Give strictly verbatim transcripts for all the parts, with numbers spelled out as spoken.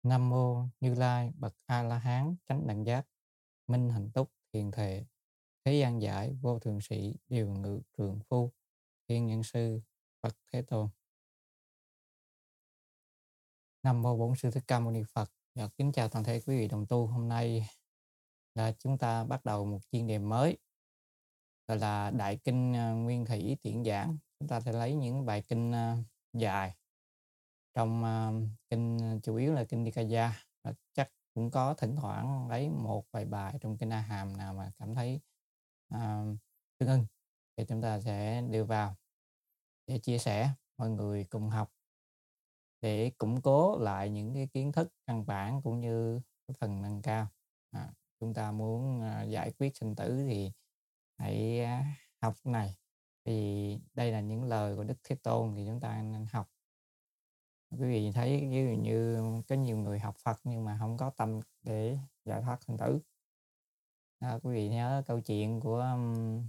Nam mô Như Lai bậc A La Hán chánh đẳng giác, minh hạnh túc thiền thệ, thế gian giải vô thượng sĩ, điều ngự trường phu, thiên nhân sư Phật Thế Tôn. Nam mô Bổn Sư Thích Ca Mâu Ni Phật. Và kính chào toàn thể quý vị đồng tu. Hôm nay là chúng ta bắt đầu một chuyên đề mới, gọi là Đại Kinh Nguyên Thủy Tiễn Giảng. Chúng ta sẽ lấy những bài kinh dài trong kinh, chủ yếu là kinh Nikaya. Chắc cũng có thỉnh thoảng lấy một vài bài trong kinh A Hàm nào mà cảm thấy à, tương ưng thì chúng ta sẽ đưa vào để chia sẻ, mọi người cùng học để củng cố lại những cái kiến thức căn bản cũng như cái phần nâng cao. À, chúng ta muốn à, giải quyết sinh tử thì hãy à, học cái này, thì đây là những lời của Đức Thế Tôn thì chúng ta nên học. Quý vị thấy ví dụ như có nhiều người học Phật nhưng mà không có tâm để giải thoát sinh tử. À, quý vị nhớ câu chuyện của um,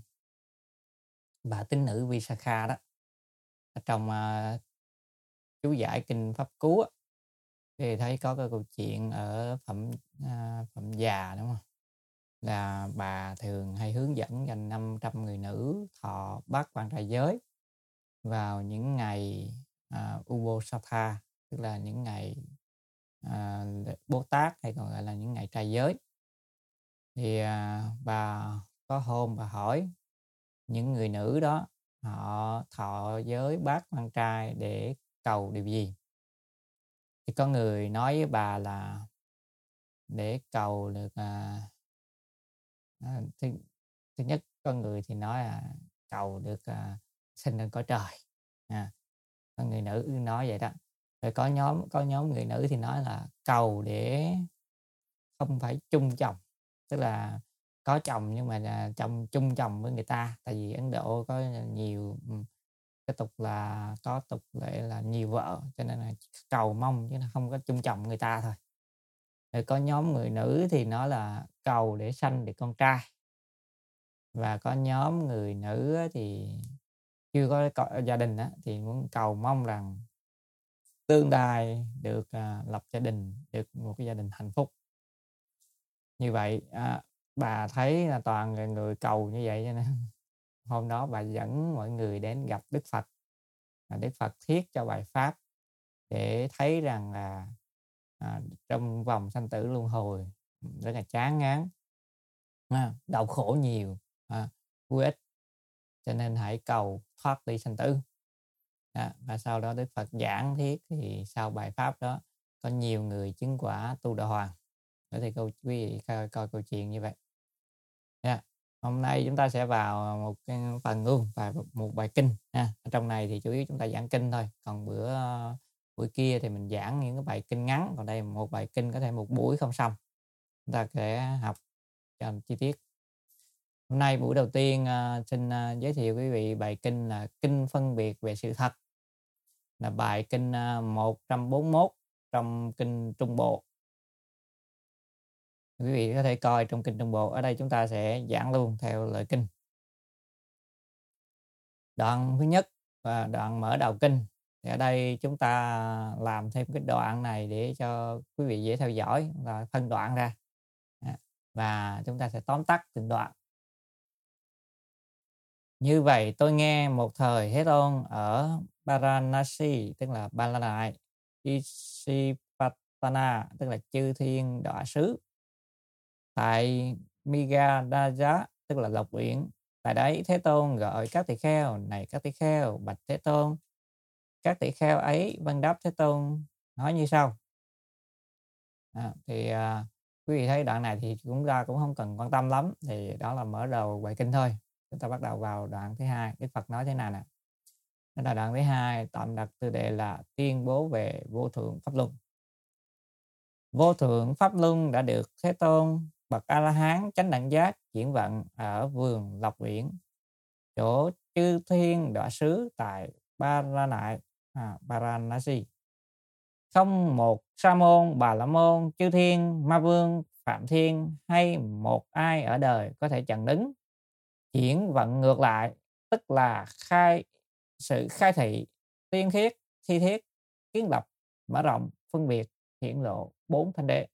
bà tín nữ Visakha đó, ở trong uh, chú giải kinh Pháp Cú á, thì thấy có cái câu chuyện ở phẩm uh, phẩm già, đúng không? Là bà thường hay hướng dẫn dành năm trăm người nữ thọ bát quan trai giới vào những ngày uh, Ubosatha, tức là những ngày uh, Bồ Tát, hay còn gọi là những ngày trai giới. Thì uh, bà có hôm bà hỏi những người nữ đó họ thọ giới bát quan trai để cầu điều gì. Thì có người nói với bà là để cầu được à, à, thứ, thứ nhất, có người thì nói là cầu được à, sinh lên cõi trời. À, có người nữ nói vậy đó. Rồi có nhóm có nhóm người nữ thì nói là cầu để không phải chung chồng, tức là có chồng nhưng mà là chồng chung chồng với người ta. Tại vì Ấn Độ có nhiều cái tục là có tục lệ là nhiều vợ, cho nên là cầu mong chứ không có chung chồng người ta thôi. Rồi có nhóm người nữ thì nói là cầu để sanh được con trai, và có nhóm người nữ thì chưa có gia đình đó, thì muốn cầu mong rằng tương lai được à, lập gia đình, được một cái gia đình hạnh phúc. Như vậy à, bà thấy là toàn người, người cầu như vậy, cho nên hôm đó bà dẫn mọi người đến gặp Đức Phật. Và Đức Phật thiết cho bài pháp để thấy rằng là à, trong vòng sanh tử luân hồi rất là chán ngán, à, đau khổ nhiều, à, vui ích, cho nên hãy cầu thoát đi sanh tử. À, và sau đó Đức Phật giảng thiết, thì sau bài pháp đó có nhiều người chứng quả tu đạo hoàng. Đó thì câu quý vị coi, coi câu chuyện như vậy. Yeah. Hôm nay chúng ta sẽ vào một cái phần luôn, và một bài kinh. Ha. Ở trong này thì chủ yếu chúng ta giảng kinh thôi. Còn bữa buổi kia thì mình giảng những cái bài kinh ngắn. Còn đây một bài kinh có thể một buổi không xong. Chúng ta sẽ học cho chi tiết. Hôm nay buổi đầu tiên uh, xin uh, giới thiệu quý vị bài kinh là Kinh Phân Biệt Về Sự Thật. Là bài kinh uh, một trăm bốn mươi mốt trong kinh Trung Bộ. Quý vị có thể coi trong kinh Trung Bộ. Ở đây chúng ta sẽ giảng luôn theo lời kinh. Đoạn thứ nhất và đoạn mở đầu kinh. Thì ở đây chúng ta làm thêm cái đoạn này để cho quý vị dễ theo dõi, và phân đoạn ra. Và chúng ta sẽ tóm tắt từng đoạn. Như vậy tôi nghe một thời Thế Tôn ở Varanasi, tức là Ba La Nại, Isipatana, tức là Chư Thiên Đọa Xứ, tại Migadaja, tức là Lộc Uyển. Tại đấy Thế Tôn gọi các tỳ kheo: này các tỳ kheo, bạch Thế Tôn. Các tỳ kheo ấy vâng đáp Thế Tôn nói như sau. À, thì à, quý vị thấy đoạn này thì chúng ta cũng không cần quan tâm lắm, thì đó là mở đầu bài kinh thôi. Chúng ta bắt đầu vào đoạn thứ hai. Đức Phật nói thế nào nè? Đó là đoạn thứ hai, tạm đặt tiêu đề là tuyên bố về vô thượng pháp luân. Vô thượng pháp luân đã được Thế Tôn bậc A La Hán chánh đẳng giác chuyển vận ở vườn Lộc Uyển, chỗ Chư Thiên Đọa Xứ tại Ba La Nại, à, Varanasi. Không một sa môn, bà la môn, chư thiên, ma vương, phạm thiên hay một ai ở đời có thể chặn đứng chuyển vận ngược lại, tức là khai sự khai thị, tiên thiết, thi thiết, kiến lập, mở rộng, phân biệt, hiển lộ bốn thánh đế.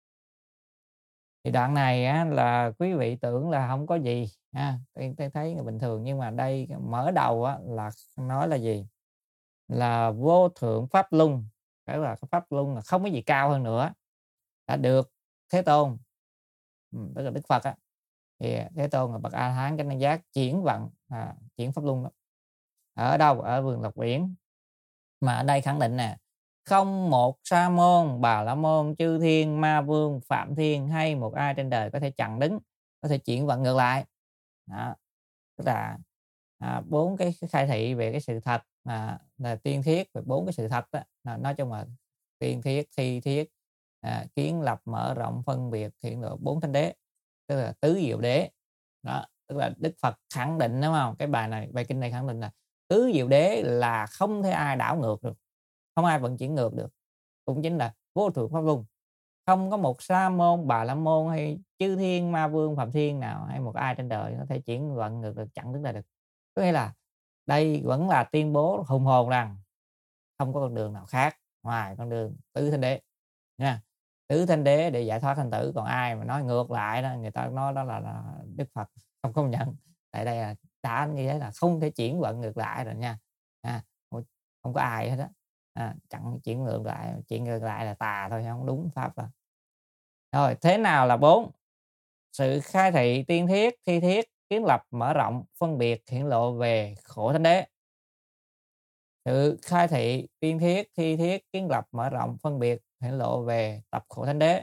Thì đoạn này á, là quý vị tưởng là không có gì ha, thấy thấy bình thường, nhưng mà đây mở đầu á, là nói là gì? Là vô thượng pháp luân, tức là cái pháp luân là không có gì cao hơn nữa, đã được Thế Tôn, ừm, tức là Đức Phật á, thì Thế Tôn là bậc A Hán chánh đẳng giác chuyển vận, à, chuyển pháp luân đó. Ở đâu? Ở vườn Lộc Uyển. Mà ở đây khẳng định nè, không một sa môn, bà la môn, chư thiên, ma vương, phạm thiên hay một ai trên đời có thể chặn đứng, có thể chuyển vận ngược lại. Đó, tức là à, bốn cái, cái khai thị về cái sự thật, à, là tiên thiết, về bốn cái sự thật đó, là nói chung là tiên thiết, thi thiết, à, kiến lập, mở rộng, phân biệt, hiện lộ bốn thánh đế, tức là tứ diệu đế. Đó, tức là Đức Phật khẳng định, đúng không? Cái bài này, bài kinh này khẳng định là tứ diệu đế là không thể ai đảo ngược được, không ai vận chuyển ngược được, cũng chính là vô thượng pháp luân. Không có một sa môn, bà la môn hay chư thiên, ma vương, phạm thiên nào hay một ai trên đời có thể chuyển vận ngược được, chặn đứng lại được. Có nghĩa là đây vẫn là tuyên bố hùng hồn rằng không có con đường nào khác ngoài con đường tứ thánh đế nha. Tứ thánh đế để giải thoát sanh tử, còn ai mà nói ngược lại đó, người ta nói đó là, là Đức Phật không công nhận. Tại đây là đã như thế là không thể chuyển vận ngược lại rồi nha. À, không có ai hết đó. À, chặn chuyển ngược lại, chuyển ngược lại là tà thôi, không đúng pháp rồi. Rồi, thế nào là bốn? Sự khai thị tiên thiết, thi thiết, kiến lập, mở rộng, phân biệt, hiển lộ về khổ thánh đế. Sự khai thị tiên thiết, thi thiết, kiến lập, mở rộng, phân biệt, hiển lộ về tập khổ thánh đế.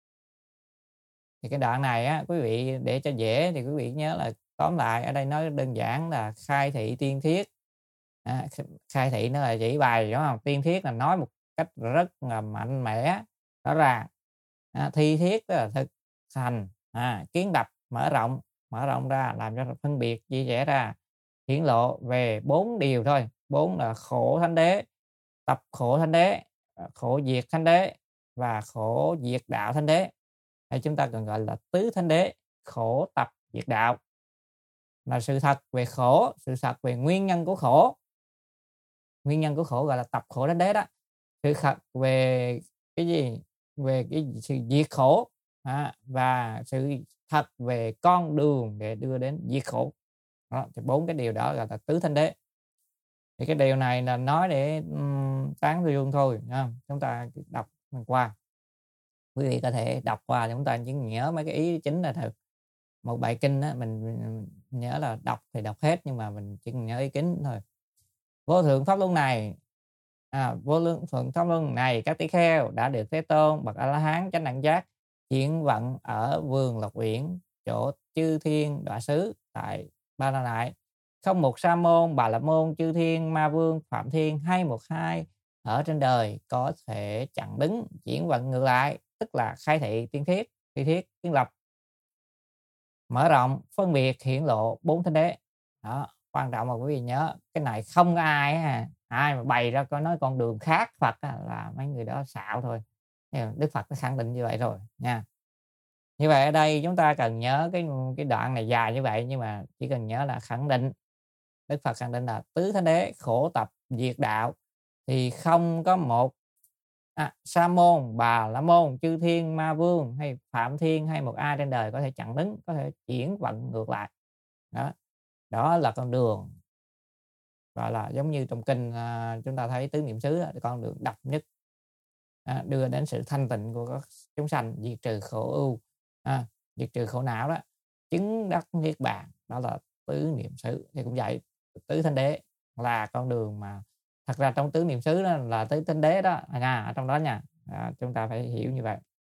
Thì cái đoạn này á, quý vị để cho dễ thì quý vị nhớ là tóm lại ở đây nói đơn giản là khai thị tiên thiết. À, khai thị nó là chỉ bày, đúng không? Tiên thiết là nói một cách rất là mạnh mẽ, rõ ràng. À, thi thiết tức là thực hành, à, kiến lập, mở rộng, mở rộng ra làm cho phân biệt chia sẻ ra, hiển lộ về bốn điều thôi. Bốn là khổ thánh đế, tập khổ thánh đế, khổ diệt thánh đế và khổ diệt đạo thánh đế. Hay chúng ta cần gọi là tứ thánh đế, khổ tập diệt đạo. Là sự thật về khổ, sự thật về nguyên nhân của khổ. Nguyên nhân của khổ gọi là tập khổ thánh đế đó. Sự thật về cái gì? Về cái sự diệt khổ, à, và sự thật về con đường để đưa đến diệt khổ. Đó, thì bốn cái điều đó gọi là tứ thánh đế. Thì cái điều này là nói để um, tán dương thôi, ha. Chúng ta đọc qua, quý vị có thể đọc qua thì chúng ta chỉ nhớ mấy cái ý chính là thật. Một bài kinh đó, mình, mình nhớ là đọc thì đọc hết, nhưng mà mình chỉ nhớ ý chính thôi. Vô thượng pháp luân này, à, vô lượng thượng pháp luân này các tỷ kheo đã được Thế Tôn bậc A La Hán chánh đẳng giác chuyển vận ở vườn Lộc Uyển, chỗ chư thiên đọa xứ tại Ba La Nại. Không một sa môn, bà la môn, chư thiên, ma vương, phạm thiên hay một hai ở trên đời có thể chặn đứng chuyển vận ngược lại, tức là khai thị tiên thiết, thi thiết, kiến lập, mở rộng, phân biệt, hiển lộ bốn thánh đế. Đó, quan trọng mà quý vị nhớ cái này không ai à, ai mà bày ra có nói con đường khác Phật á, là mấy người đó xạo thôi. Đức Phật đã khẳng định như vậy rồi nha. Như vậy ở đây chúng ta cần nhớ cái cái đoạn này dài như vậy, nhưng mà chỉ cần nhớ là khẳng định, Đức Phật khẳng định là tứ thánh đế, khổ tập diệt đạo, thì không có một à, sa môn, bà la môn, chư thiên, ma vương hay phạm thiên hay một ai trên đời có thể chặn đứng, có thể chuyển vận ngược lại. Đó, đó là con đường gọi là giống như trong kinh, à, chúng ta thấy tứ niệm xứ là con đường độc nhất, à, đưa đến sự thanh tịnh của các chúng sanh, diệt trừ khổ ưu, à, diệt trừ khổ não đó, chứng đắc niết bàn, đó là tứ niệm xứ. Thì cũng vậy, tứ thánh đế là con đường mà thật ra trong tứ niệm xứ đó là tứ thánh đế đó nha, ở trong đó nha, à, chúng ta phải hiểu như vậy.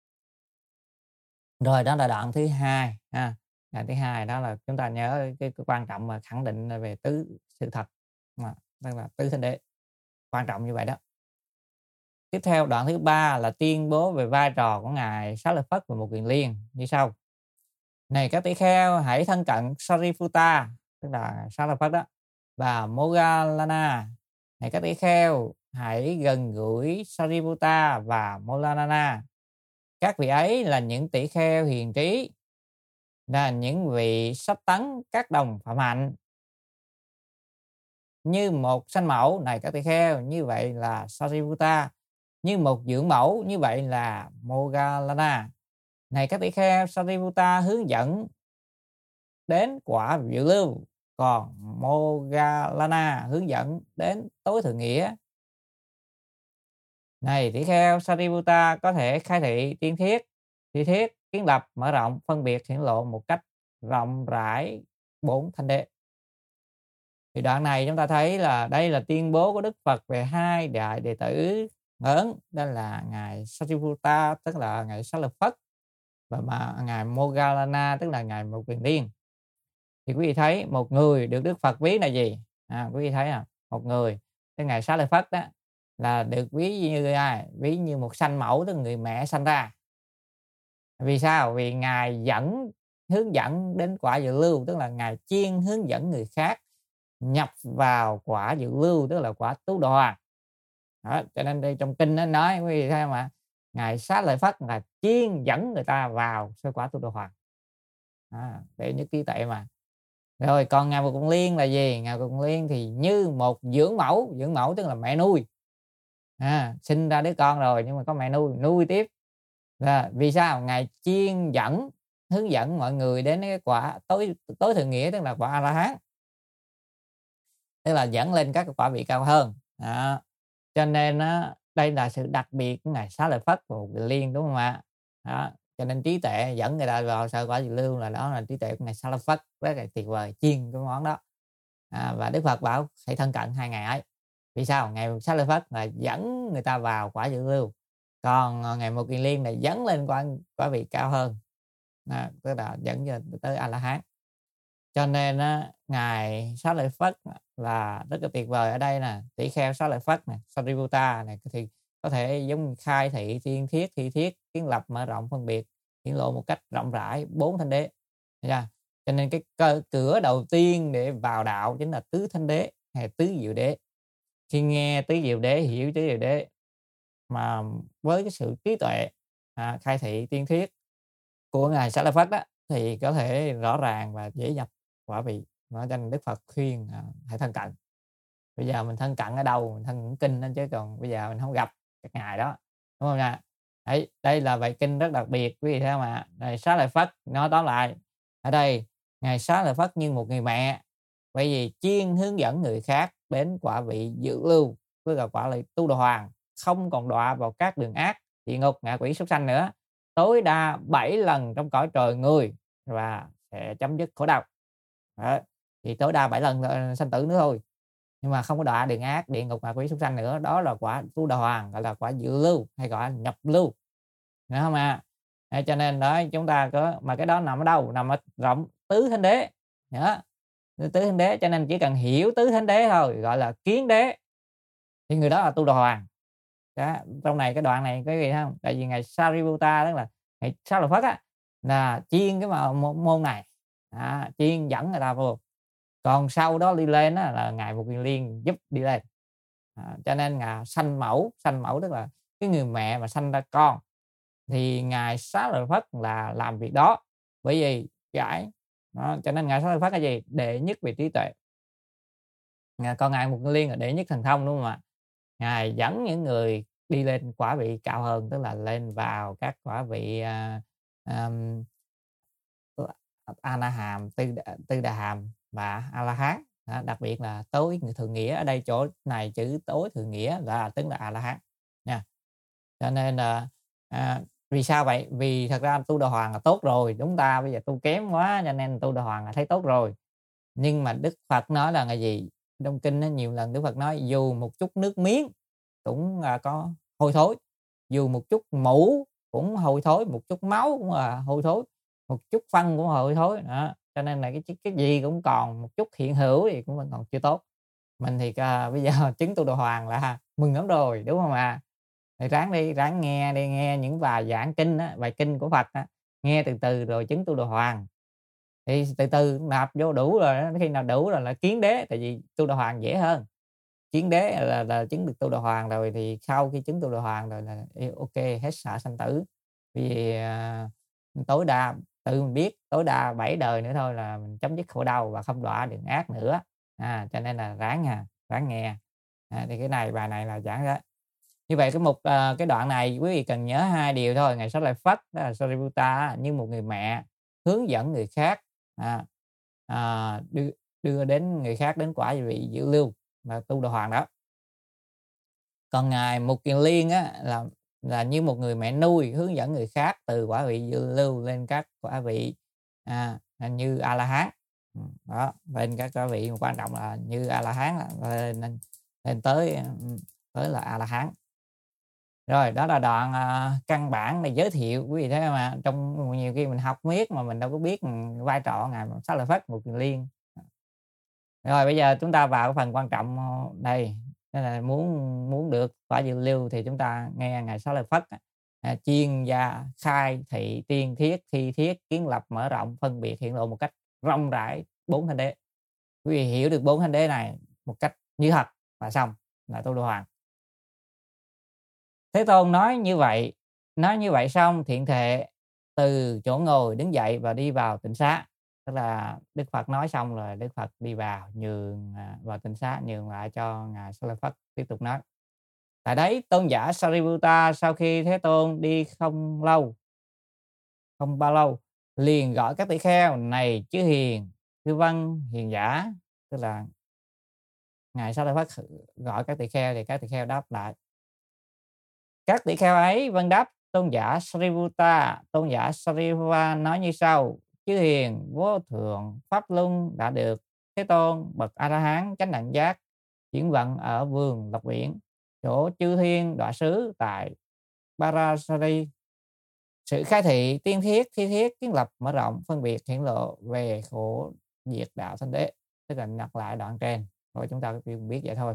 Rồi đó là đoạn thứ hai ha. Đoạn thứ hai đó là chúng ta nhớ cái, cái quan trọng mà khẳng định về tứ sự thật, mà đó là tứ thánh đế, quan trọng như vậy đó. Tiếp theo đoạn thứ ba là tuyên bố về vai trò của ngài Xá Lợi Phất và một kiền liên như sau. Này các tỷ kheo, hãy thân cận Sariputta, tức là Xá Lợi Phất đó, và Moggallana. Này các tỷ kheo, hãy gần gũi Sariputta và Moggallana. Các vị ấy là những tỷ kheo hiền trí, là những vị sắp tấn các đồng phạm hạnh. Như một sanh mẫu, này các tỷ kheo, như vậy là Sariputta như một dưỡng mẫu, như vậy là Moggallana. Này các tỷ kheo, Sariputta hướng dẫn đến quả dự lưu, còn Moggallana hướng dẫn đến tối thượng nghĩa. Này tỷ kheo, Sariputta có thể khai thị tiên thiết, thi thiết, kiến lập, mở rộng, phân biệt, hiển lộ một cách rộng rãi bốn thanh đế. Thì đoạn này chúng ta thấy là đây là tuyên bố của Đức Phật về hai đại đệ tử lớn, đó là ngài Sariputta tức là ngài Xá Lợi Phất, và mà ngài Moggallana tức là ngài Một Kiền Liên. Thì quý vị thấy một người được Đức Phật ví là gì? À, quý vị thấy à, một người cái ngài Xá Lợi Phất đó là được ví như ai? Ví như một sanh mẫu, tức là người mẹ sanh ra. Vì sao? Vì ngài dẫn hướng dẫn đến quả dự lưu, tức là ngài chuyên hướng dẫn người khác nhập vào quả dự lưu, tức là quả tu đà. Đó, cho nên đây trong kinh nó nói quý vị thấy mà ngài Xá Lợi Phất là chuyên dẫn người ta vào sơ quả tu đà hoàng. À, để nhất trí tuệ mà. Rồi còn ngài Một Kiền Liên là gì? Ngài Một Kiền Liên thì như một dưỡng mẫu, dưỡng mẫu tức là mẹ nuôi. À, sinh ra đứa con rồi nhưng mà có mẹ nuôi, nuôi tiếp. Là vì sao? Ngài chuyên dẫn, hướng dẫn mọi người đến cái quả tối tối thượng nghĩa, tức là quả A La Hán, tức là dẫn lên các quả vị cao hơn. Đó. Cho nên đó, đây là sự đặc biệt của ngài Xá Lợi Phất và Một Kiền Liên, đúng không ạ? Đó. Cho nên trí tuệ dẫn người ta vào sơ quả dự lưu là đó là trí tuệ của ngài Xá Lợi Phất, rất là tuyệt vời, chuyên cái món đó. À, và Đức Phật bảo hãy thân cận hai ngày ấy. Vì sao? Ngài Xá Lợi Phất là dẫn người ta vào quả dự lưu, còn ngài Một Kiền Liên là dẫn lên quả quả vị cao hơn, à, tức là dẫn tới A La Hán. Cho nên á, ngài Xá Lợi Phất là rất là tuyệt vời. Ở đây nè, tỷ kheo Xá Lợi Phất nè, Sariputta này thì có thể giống khai thị tiên thiết, thi thiết, kiến lập, mở rộng, phân biệt, hiển lộ một cách rộng rãi bốn thanh đế. Cho nên cái cơ, cửa đầu tiên để vào đạo chính là tứ thanh đế hay tứ diệu đế. Khi nghe tứ diệu đế, hiểu tứ diệu đế mà với cái sự trí tuệ, à, khai thị tiên thiết của ngài Xá Lợi Phất đó, thì có thể rõ ràng và dễ nhập quả vị. Cho nên Đức Phật khuyên à, hãy thân cận. Bây giờ mình thân cận ở đâu? Mình thân cận kinh đó, chứ còn bây giờ mình không gặp các ngài đó, đúng không nha? Đấy, đây là bài kinh rất đặc biệt quý vị thấy không ạ? Ngài Xá Lợi Phất nói tóm lại ở đây, ngài Xá Lợi Phất như một người mẹ, bởi vì chuyên hướng dẫn người khác đến quả vị dự lưu, tức là quả vị tu đà hoàng, không còn đọa vào các đường ác, địa ngục, ngạ quỷ, súc sanh nữa, tối đa bảy lần trong cõi trời người và sẽ chấm dứt khổ đau. Đó. Thì tối đa bảy lần sanh tử nữa thôi, nhưng mà không có đọa đường ác, địa ngục, ngạ quỷ, súc sanh nữa. Đó là quả tu đà hoàng, gọi là quả dự lưu hay gọi là nhập lưu, hiểu không ạ? À? Cho nên đó chúng ta có, mà cái đó nằm ở đâu? Nằm ở rộng tứ thánh đế. Đó. Tứ thánh đế, cho nên chỉ cần hiểu tứ thánh đế thôi, gọi là kiến đế, thì người đó là tu đà hoàng. Đó. Trong này cái đoạn này có gì không? Tại vì ngài Sariputta, tức là ngài Xá Lợi Phất á, là chuyên cái môn này, à, chuyên dẫn người ta vô. Còn sau đó đi lên á, là ngài Một Kiền Liên giúp đi lên. À, cho nên ngài sanh mẫu, sanh mẫu tức là cái người mẹ mà sanh ra con, thì ngài Xá Lợi Phất là làm việc đó. Bởi vì giải đó, cho nên ngài Xá Lợi Phất là gì? Đệ nhất về trí tuệ. Còn ngài Một Kiền Liên là đệ nhất thần thông, đúng không ạ? Ngài dẫn những người đi lên quả vị cao hơn, tức là lên vào các quả vị uh, um, A La Hàm, Tư Tư Đà Hàm và A La Hán. Đó, đặc biệt là tối thượng nghĩa, ở đây chỗ này chữ tối thượng nghĩa là tức là A La Hán nha. Cho nên là à, vì sao vậy? Vì thật ra tu đà hoàng là tốt rồi, chúng ta bây giờ tu kém quá, cho nên tu đà hoàng là thấy tốt rồi. Nhưng mà Đức Phật nói là cái gì? Trong kinh nó nhiều lần Đức Phật nói dù một chút nước miếng cũng là có hôi thối, dù một chút mũ cũng hôi thối, một chút máu cũng là hôi thối, một chút phân cũng hôi thối đó. Cho nên là cái cái gì cũng còn một chút hiện hữu thì cũng vẫn còn chưa tốt. Mình thì à, bây giờ chứng tu đà hoàng là mừng lắm rồi, đúng không ạ? À? Thì ráng đi, ráng nghe đi, nghe những bài giảng kinh á, bài kinh của Phật á, nghe từ từ rồi chứng tu đà hoàng. Thì từ từ nạp vô đủ rồi, khi nào đủ rồi là kiến đế, tại vì tu đà hoàng dễ hơn. Kiến đế là, là chứng được tu đà hoàng rồi, thì sau khi chứng tu đà hoàng rồi là ok, hết sợ sanh tử. Vì uh, tối đa tự mình biết tối đa bảy đời nữa thôi là mình chấm dứt khổ đau và không đọa đường ác nữa. À, cho nên là ráng nha, ráng nghe. À, thì cái này bài này là giảng đó. Như vậy cái mục à, cái đoạn này quý vị cần nhớ hai điều thôi. Ngài Xá Lợi Phất đó là Sariputta như một người mẹ hướng dẫn người khác à, à, đưa đưa đến người khác đến quả vị dự lưu là tu đà hoàng đó. Còn ngài Mục Kiền Liên á, là là như một người mẹ nuôi hướng dẫn người khác từ quả vị dự lưu lên các quả vị à, như A La Hán. Đó, lên các quả vị quan trọng là như A La Hán lên, lên tới tới là A La Hán. Rồi đó là đoạn à, căn bản để giới thiệu quý vị thấy mà trong nhiều khi mình học miết mà mình đâu có biết vai trò ngài Xá Lợi Phất, Mục Kiền Liên. Rồi bây giờ chúng ta vào cái phần quan trọng đây. Nên là muốn muốn được quả dự lưu thì chúng ta nghe ngài Xá Lợi Phất à, chuyên gia khai thị tiên thiết thi thiết kiến lập mở rộng phân biệt hiện lộ một cách rộng rãi bốn thánh đế. Quý vị hiểu được bốn thánh đế này một cách như thật và xong là tu đà hoàng. Thế Tôn nói như vậy, nói như vậy xong thiện thệ từ chỗ ngồi đứng dậy và đi vào tịnh xá. Tức là Đức Phật nói xong rồi Đức Phật đi vào nhường vào tịnh xá, nhường lại cho ngài Xá Lợi Phất tiếp tục nói. Tại đấy tôn giả Sariputta sau khi Thế Tôn đi không lâu, không bao lâu, liền gọi các tỷ kheo này chư hiền, chư văn hiền giả, tức là ngài Xá Lợi Phất gọi các tỷ kheo thì các tỷ kheo đáp lại. Các tỷ kheo ấy vâng đáp tôn giả Sariputta. Tôn giả Sariputta nói như sau: chư hiền vô thượng pháp luân đã được Thế Tôn bậc A La Hán chánh đẳng giác chuyển vận ở vườn Lộc Biển, chỗ chư thiên đọa xứ tại Parasari. Sự khai thị tiên thiết thi thiết kiến lập mở rộng phân biệt hiển lộ về khổ diệt đạo thánh đế. Tức là nhắc lại đoạn trên rồi chúng ta biết vậy thôi.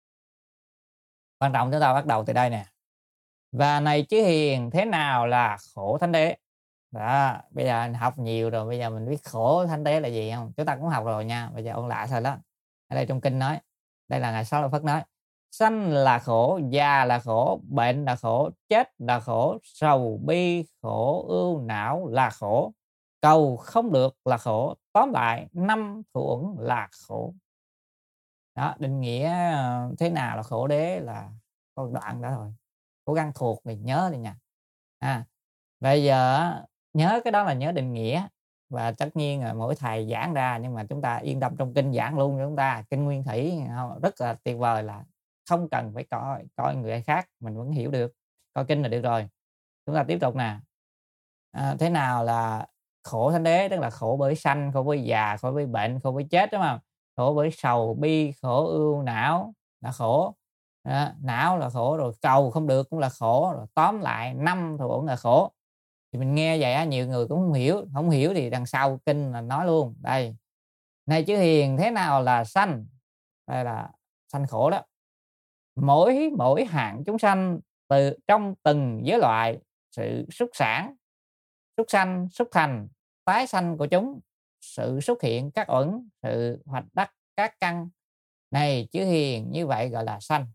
Quan trọng chúng ta bắt đầu từ đây nè. Và này chư hiền, thế nào là khổ thánh đế? Đó, bây giờ học nhiều rồi, bây giờ mình biết khổ thánh đế là gì không? Chúng ta cũng học rồi nha, bây giờ ôn lại thôi đó. Ở đây trong kinh nói, đây là ngài Xá Lợi Phất nói: sanh là khổ, già là khổ, bệnh là khổ, chết là khổ, sầu bi khổ, ưu não là khổ, cầu không được là khổ, tóm lại năm thủ uẩn là khổ. Đó, định nghĩa thế nào là khổ đế là có đoạn đó rồi, cố gắng thuộc thì nhớ đi nha. À, bây giờ nhớ cái đó là nhớ định nghĩa, và tất nhiên là mỗi thầy giảng ra, nhưng mà chúng ta yên tâm trong kinh giảng luôn cho chúng ta. Kinh Nguyên Thủy rất là tuyệt vời, là không cần phải coi coi người khác, mình vẫn hiểu được, coi kinh là được rồi. Chúng ta tiếp tục nè. À, thế nào là khổ thánh đế? Tức là khổ bởi sanh, khổ bởi già, khổ bởi bệnh, khổ bởi chết, đúng không? Khổ bởi sầu bi khổ, ưu não là khổ. À, não là khổ, rồi cầu không được cũng là khổ, rồi tóm lại năm thủ uẩn là khổ. Thì mình nghe vậy á, nhiều người cũng không hiểu. Không hiểu thì đằng sau kinh là nói luôn. Đây, này chư hiền, thế nào là sanh? Đây là sanh khổ đó. Mỗi mỗi hạng chúng sanh từ trong từng giới loại, sự xuất sản, xuất sanh, xuất thành, tái sanh của chúng, sự xuất hiện các uẩn, sự hoạch đắc các căn. Này chư hiền, như vậy gọi là sanh.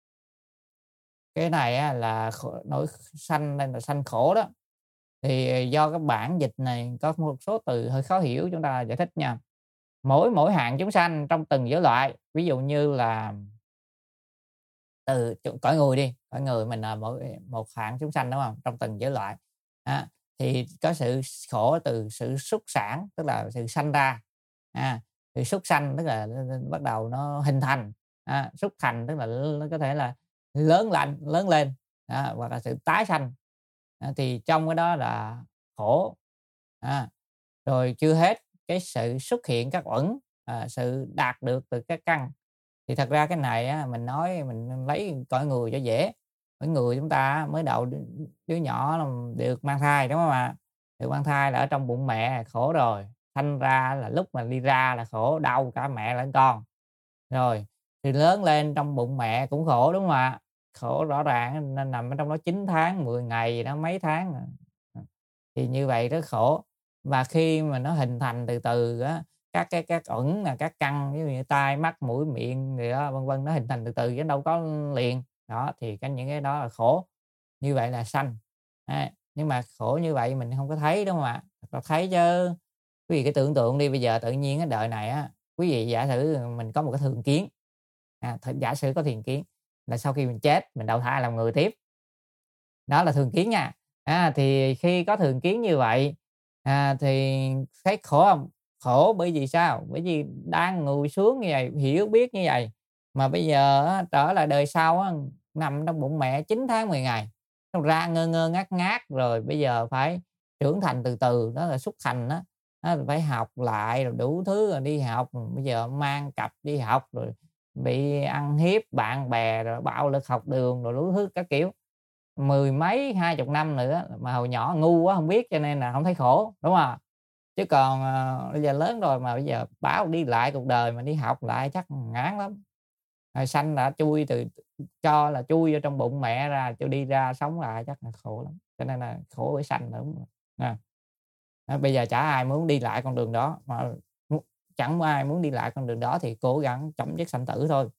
Cái này á, là nỗi sanh, nên là sanh khổ đó. Thì do các bản dịch này có một số từ hơi khó hiểu, chúng ta giải thích nha. Mỗi mỗi hạng chúng sanh trong từng giới loại, ví dụ như là từ cõi người đi, cõi người mình là mỗi một hạng chúng sanh, đúng không? Trong từng giới loại à, thì có sự khổ từ sự xuất sản, tức là sự sanh ra. À, sự xuất sanh tức là bắt đầu nó hình thành. À, xuất thành tức là nó có thể là lớn lên, lớn lên à, hoặc là sự tái sanh. À, thì trong cái đó là khổ. À, rồi chưa hết cái sự xuất hiện các uẩn, à, sự đạt được từ các căn. Thì thật ra cái này á, mình nói mình lấy cõi người cho dễ. Cõi người chúng ta mới đầu đứa nhỏ được mang thai, đúng không ạ? Được mang thai là ở trong bụng mẹ khổ rồi, sanh ra là lúc mà đi ra là khổ, đau cả mẹ lẫn con. Rồi thì lớn lên trong bụng mẹ cũng khổ, đúng không ạ? Khổ rõ ràng, nên nằm ở trong đó chín tháng, mười ngày gì đó, mấy tháng. Thì như vậy rất khổ. Và khi mà nó hình thành từ từ á, các cái các uẩn là các căn, ví dụ như tai, mắt, mũi, miệng gì đó, vân vân, nó hình thành từ từ chứ đâu có liền. Đó thì cái những cái đó là khổ. Như vậy là sanh. À, nhưng mà khổ như vậy mình không có thấy, đúng không ạ? Có thấy chứ. Quý vị cái tưởng tượng đi, bây giờ tự nhiên cái đời này á, quý vị giả sử mình có một cái thường kiến. À, giả sử có thiền kiến. là sau khi mình chết mình đầu thai làm người tiếp. Đó là thường kiến nha. À, thì khi có thường kiến như vậy, à, thì thấy khổ hông? Khổ bởi vì sao? Bởi vì đang ngồi xuống như vậy, hiểu biết như vậy, mà bây giờ á, trở lại đời sau á, nằm trong bụng mẹ chín tháng mười ngày, nó ra ngơ ngơ ngác ngác, rồi bây giờ phải trưởng thành từ từ, đó là xuất thành á, á, phải học lại rồi đủ thứ, rồi đi học, bây giờ mang cặp đi học, rồi bị ăn hiếp bạn bè, rồi bạo lực học đường, rồi đủ thứ các kiểu. Mười mấy, hai chục năm nữa mà hồi nhỏ ngu quá hông biết cho nên là hông thấy khổ, đúng hông? Chứ còn, ờ, bây giờ lớn rồi mà bây giờ bảo đi lại cuộc đời mà đi học lại chắc ngán lắm. Rồi sanh đã chui từ cho là chui vô trong bụng mẹ ra, cho đi ra sống lại chắc là khổ lắm, cho nên là khổ bởi sanh là đúng rồi, à. Á, bây giờ chả ai muốn đi lại con đường đó, mà muốn chẳng có ai muốn đi lại con đường đó thì cố gắng chấm dứt sanh tử thôi.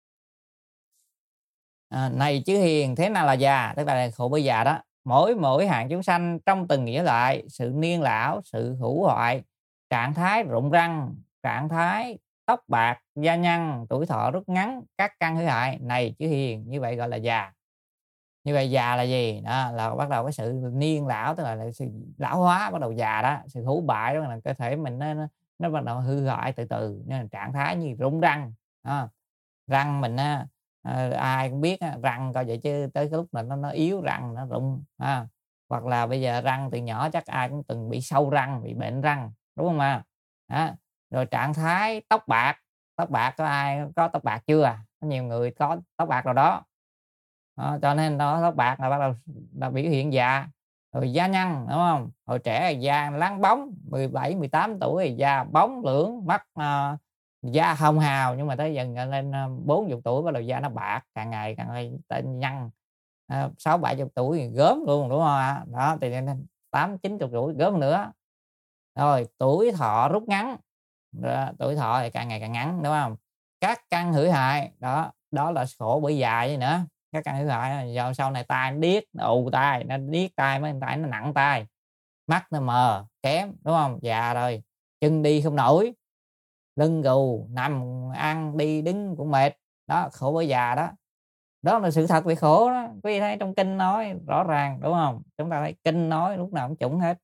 À, này chư hiền, thế nào là già? Tức là khổ bởi già đó. Mỗi mỗi hạng chúng sanh trong từng nghĩa lại, sự niên lão, sự hữu hoại, trạng thái rụng răng, trạng thái tóc bạc, da nhăn, tuổi thọ rút ngắn, các căn hư hại. Này chư hiền, như vậy gọi là già. Như vậy già là gì? Đó, là bắt đầu cái sự niên lão, tức là, là sự lão hóa, bắt đầu già đó, sự hữu bại đó là cơ thể mình nó nó nó bắt đầu hư hoại từ từ, nên là trạng thái như rụng răng, à, răng mình á, ờ, ai cũng biết á, răng coi vậy chứ tới cái lúc mà nó nó yếu răng, nó rụng, à, hoặc là bây giờ răng từ nhỏ chắc ai cũng từng bị sâu răng, bị bệnh răng, đúng hông ạ? Đó, rồi trạng thái tóc bạc, tóc bạc có ai có tóc bạc chưa? Có nhiều người có tóc bạc rồi đó. Đó, cho nên đó tóc bạc là bắt đầu là biểu hiện già, rồi da nhăn, đúng hông? Hồi trẻ thì da láng bóng, mười bảy, mười tám tuổi thì da bóng lưỡng, mắt, ờ, da hồng hào, nhưng mà tới dần lên lên, ơ, bốn chục tuổi bắt đầu da nó bạc, càng ngày càng ngày t nhăn, ờ, sáu bảy chục tuổi thì gớm luôn, đúng hông ạ? Đó, thì nên tám chín chục tuổi gớm hơn nữa. Rồi tuổi thọ rút ngắn, đó, tuổi thọ thì càng ngày càng ngắn, đúng hông? Các căn hủy hại, đó, đó là khổ bởi già vậy nữa. Các căn hủy hại là do sau này tai nó điếc, nó ù tai, nó điếc tai, mấy tai nó nặng tai, mắt nó mờ, kém, đúng hông? Già rồi, chân đi không nổi, lưng gù, nằm, ăn, đi, đứng cũng mệt, đó, khổ bởi già đó. Đó là sự thật về khổ đó, quý vị thấy trong kinh nói rõ ràng, đúng hông? Chúng ta thấy kinh nói lúc nào cũng chuẩn hết.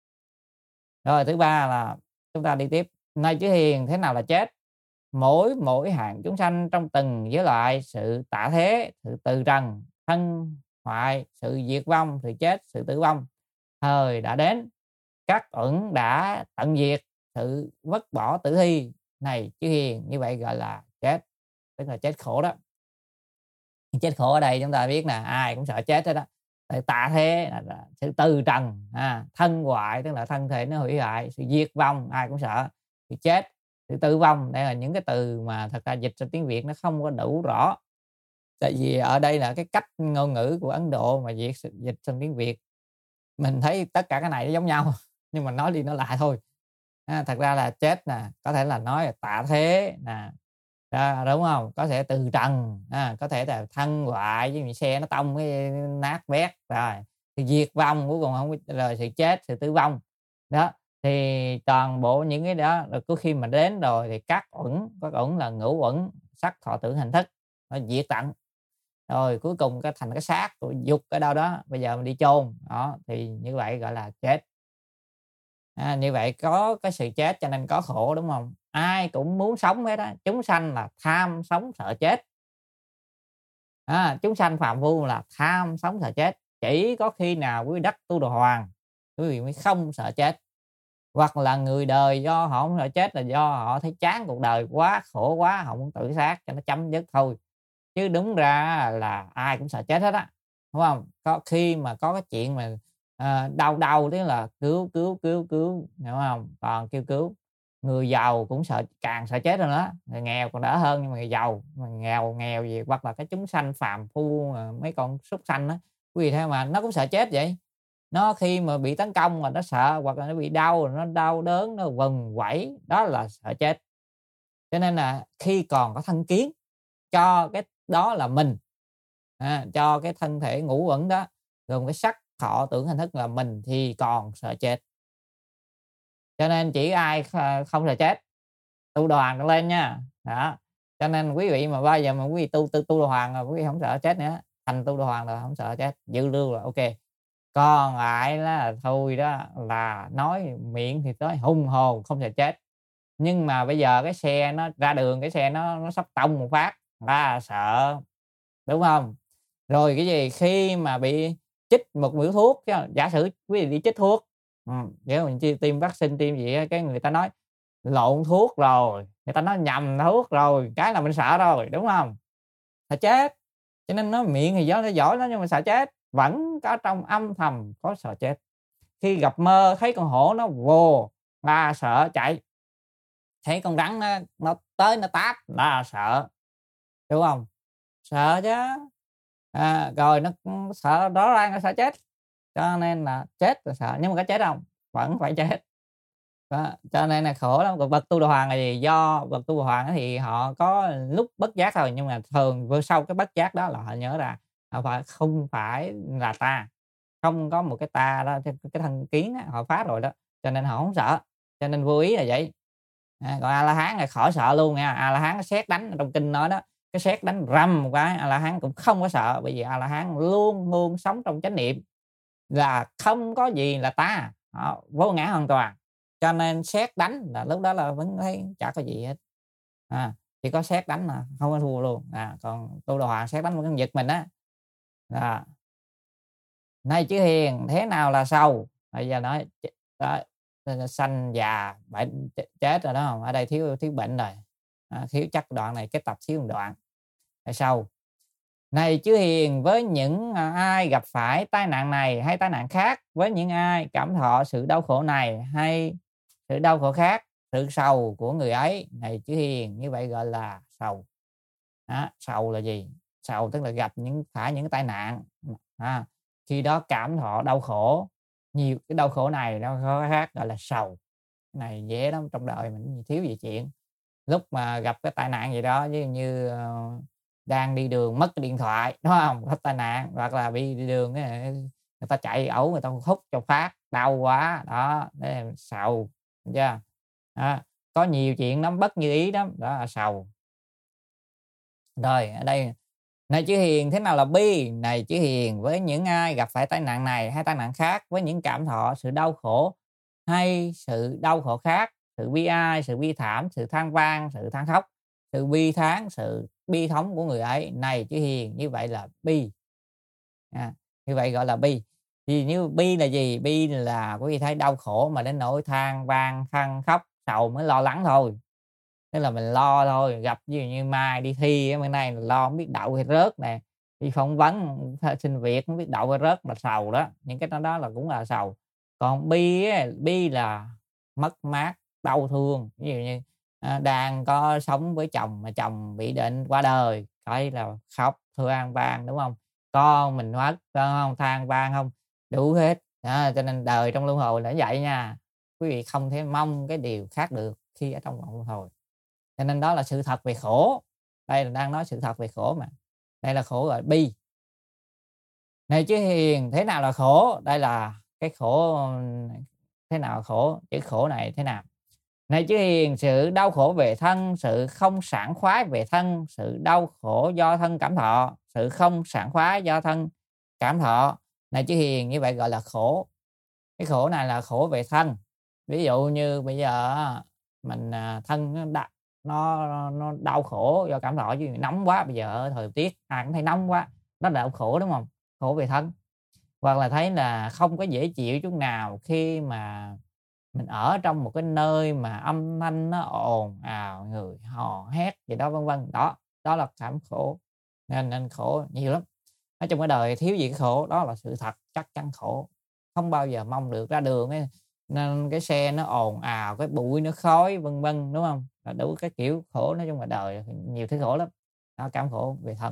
Rồi thứ ba là chúng ta đi tiếp, này chư hiền, thế nào là chết? Mỗi mỗi hạng chúng sanh trong từng giới loại, sự tạ thế, sự từ trần, thân hoại, sự diệt vong, sự chết, sự tử vong, thời đã đến, các uẩn đã tận diệt, sự vứt bỏ tử thi. Này chư hiền, như vậy gọi là chết, tức là chết khổ đó. Chết khổ ở đây chúng ta biết nè, ai cũng sợ chết hết á. Tại tạ thế là, là sự từ trần, à, thân hoại tức là thân thể nó hủy hoại, sự diệt vong ai cũng sợ, sự chết, sự tử vong. Đây là những cái từ mà thật ra dịch ra tiếng Việt nó không có đủ rõ. Tại vì ở đây là cái cách ngôn ngữ của Ấn Độ mà dịch dịch sang tiếng Việt. Mình thấy tất cả cái này nó giống nhau, nhưng mà nói đi nói lại thôi. A, thật ra là chết nè, có thể là nói là tạ thế nè, đó, đúng hông? Có thể từ trần, a, có thể là thân hoại, ví dụ xe nó tông cái nát bét, rồi, thì diệt vong cuối cùng hông biết rồi sự chết, sự tử vong. Đó, thì toàn bộ những cái đó rồi có khi mà đến rồi thì các uẩn, các uẩn là ngũ uẩn, sắc, thọ, tưởng, hành, thức, nó diệt tận. Rồi cuối cùng cái thành cái xác, rồi giục ở đâu đó, bây giờ mình đi chôn, đó, thì như vậy gọi là chết. À, như vậy có cái sự chết cho nên có khổ, đúng hông? Ai cũng muốn sống hết á, chúng sanh là tham sống sợ chết. À, chúng sanh phàm phu là tham sống sợ chết, chỉ có khi nào quý vị đắc Tu Đà Hoàng, quý vị mới không sợ chết. Hoặc là người đời do họ hổng sợ chết là do họ thấy chán cuộc đời quá, khổ quá, họ muốn tự sát cho nó chấm dứt thôi. Chứ đúng ra á là ai cũng sợ chết hết á, đúng hông? Có khi mà có cái chuyện mà, ờ, đau đau tức là cứu, cứu, cứu, cứu, hiểu hông? Toàn kêu cứu. Người giàu cũng sợ càng sợ chết hơn nữa, người nghèo còn đỡ hơn nhưng mà người giàu, mà nghèo nghèo gì hoặc là cái chúng sanh phàm phu, ờ, mấy con súc sanh á, quý vị thấy hông ạ? Nó cũng sợ chết vậy. Nó khi mà bị tấn công mà nó sợ hoặc là nó bị đau rồi nó đau đớn, nó quằn quẩy, đó là sợ chết. Cho nên là khi còn có thân kiến, cho cái đó là mình, à, cho cái thân thể ngũ uẩn đó, gồm cái sắc, thọ, tưởng, hành, thức là mình thì còn sợ chết. Cho nên chỉ ai kh không sợ chết, tu đoàn lên nha, đó. Cho nên quý vị mà bao giờ mà quý vị tu tu tu đồ hoàng rồi quý vị không sợ chết nữa, thành tu đồ hoàng rồi không sợ chết, dự lưu là ok. Còn lại là thôi đó là nói miệng thì nói hùng hồn không sợ chết, nhưng mà bây giờ cái xe nó ra đường, cái xe nó nó sắp tông một phát là sợ, đúng không? Rồi cái gì khi mà bị chích một mũi thuốc, giả sử quý vị đi chích thuốc, ừm, nếu mình chi tiêm vaccine tiêm gì á, cái người ta nói lộn thuốc rồi, người ta nói nhầm thuốc rồi, cái là mình sợ rồi, đúng không? Sợ chết. Cho nên nói miệng thì gió nó giỏi nó nhưng mà sợ chết, vẫn có trong âm thầm có sợ chết. Khi gặp mơ thấy con hổ nó vồ là sợ chạy, thấy con rắn nó nó tới nó táp là sợ, đúng không? Sợ chứ. À, rồi nó sợ, rõ ràng nó sợ chết, cho nên là chết là sợ, nhưng mà có chết không? Vẫn phải chết. Đó, cho nên là khổ lắm. Còn bậc tu đồ hoàng là gì? Do bậc tu đồ hoàng thì họ có lúc bất giác thôi, nhưng mà thường vừa sau cái bất giác đó là họ nhớ ra họ phải không phải là ta, không có một cái ta đó, cái, cái thân kiến đó, họ phá rồi đó, cho nên họ không sợ, cho nên vô ý là vậy. À, còn A La Hán là khỏi sợ luôn nha. A La Hán nó sét đánh, trong kinh nói đó, cái sét đánh rầm một cái A La Hán cũng không có sợ, bởi vì A La Hán luôn luôn sống trong chánh niệm là không có gì là ta, họ vô ngã hoàn toàn, cho nên sét đánh là lúc đó là vẫn thấy chả có gì hết. À, chỉ có sét đánh là không có thua luôn. À, còn tu đồ hoàng sét đánh vẫn giật mình á. À. Này chư hiền, thế nào là sầu? Bây giờ nói đó, sanh già bệnh chết rồi đó không? Ở đây thiếu thiếu bệnh rồi. À, thiếu chắc đoạn này cái tập thiếu một đoạn. Tại sao? Này chư hiền, với những ai gặp phải tai nạn này hay tai nạn khác, với những ai cảm thọ sự đau khổ này hay sự đau khổ khác, sự sầu của người ấy, này chư hiền, như vậy gọi là sầu. Đó, sầu là gì? Sầu tức là gặp những phải những tai nạn. À, khi đó cảm thọ đau khổ, nhiều cái đau khổ này đau khổ khác gọi là sầu. Cái này dễ lắm, trong đời mình thiếu gì chuyện. Lúc mà gặp cái tai nạn gì đó, ví dụ như uh, đang đi đường mất cái điện thoại, đúng không? Gặp tai nạn, hoặc là bị đi đường cái người ta chạy ẩu, người ta hút cho phát, đau quá đó, đấy là sầu, chưa? Đó, có nhiều chuyện lắm, bất như ý lắm, đó là sầu. Rồi ở đây, này chư hiền, thế nào là bi? Này chư hiền, với những ai gặp phải tai nạn này hay tai nạn khác, với những cảm thọ sự đau khổ hay sự đau khổ khác, sự bi ai, sự bi thảm, sự than vang, sự than khóc, sự bi thán, sự bi thống của người ấy, này chư hiền, như vậy là bi. À, như vậy gọi là bi. Thì như bi là gì? Bi là quý vị thấy đau khổ mà đến nỗi than vang, than khóc, sầu mới lo lắng thôi. Tức là mình lo thôi, gặp ví dụ như mai đi thi bữa nay lo không biết đậu hay rớt nè, đi phỏng vấn xin việc không biết đậu hay rớt là sầu đó, những cái đó, đó là cũng là sầu. Còn bi á, bi là mất mát, đau thương, ví dụ như à, đang có sống với chồng mà chồng bị bệnh qua đời, coi là khóc than vang, đúng không? Con mình mất, không than vang, không đủ hết đó, cho nên đời trong luân hồi là vậy nha. Quý vị không thể mong cái điều khác được khi ở trong vòng luân hồi. Cho nên đó là sự thật về khổ. Đây là đang nói sự thật về khổ mà. Đây là khổ gọi bi. Này chư hiền, thế nào là khổ? Đây là cái khổ, thế nào là khổ? Chữ khổ này thế nào? Này chư hiền, sự đau khổ về thân, sự không sảng khoái về thân, sự đau khổ do thân cảm thọ, sự không sảng khoái do thân cảm thọ. Này chư hiền, như vậy gọi là khổ. Cái khổ này là khổ về thân. Ví dụ như bây giờ mình thân nó đã nó nó đau khổ do cảm thọ, chứ nóng quá, bây giờ thời tiết ai cũng thấy nóng quá, đó là đau khổ, đúng không? Khổ về thân. Hoặc là thấy là không có dễ chịu chút nào khi mà mình ở trong một cái nơi mà âm thanh nó ồn ào, người hò hét gì đó vân vân, đó đó là cảm khổ. Nên nên khổ nhiều lắm. Nói chung cái đời thiếu gì cái khổ, đó là sự thật, chắc chắn khổ, không bao giờ mong được. Ra đường ấy, nên cái xe nó ồn ào, cái bụi nó khói vân vân, đúng không? Là đủ cái kiểu khổ. Nói chung là đời nhiều thứ khổ lắm. Đó, cảm khổ về thân.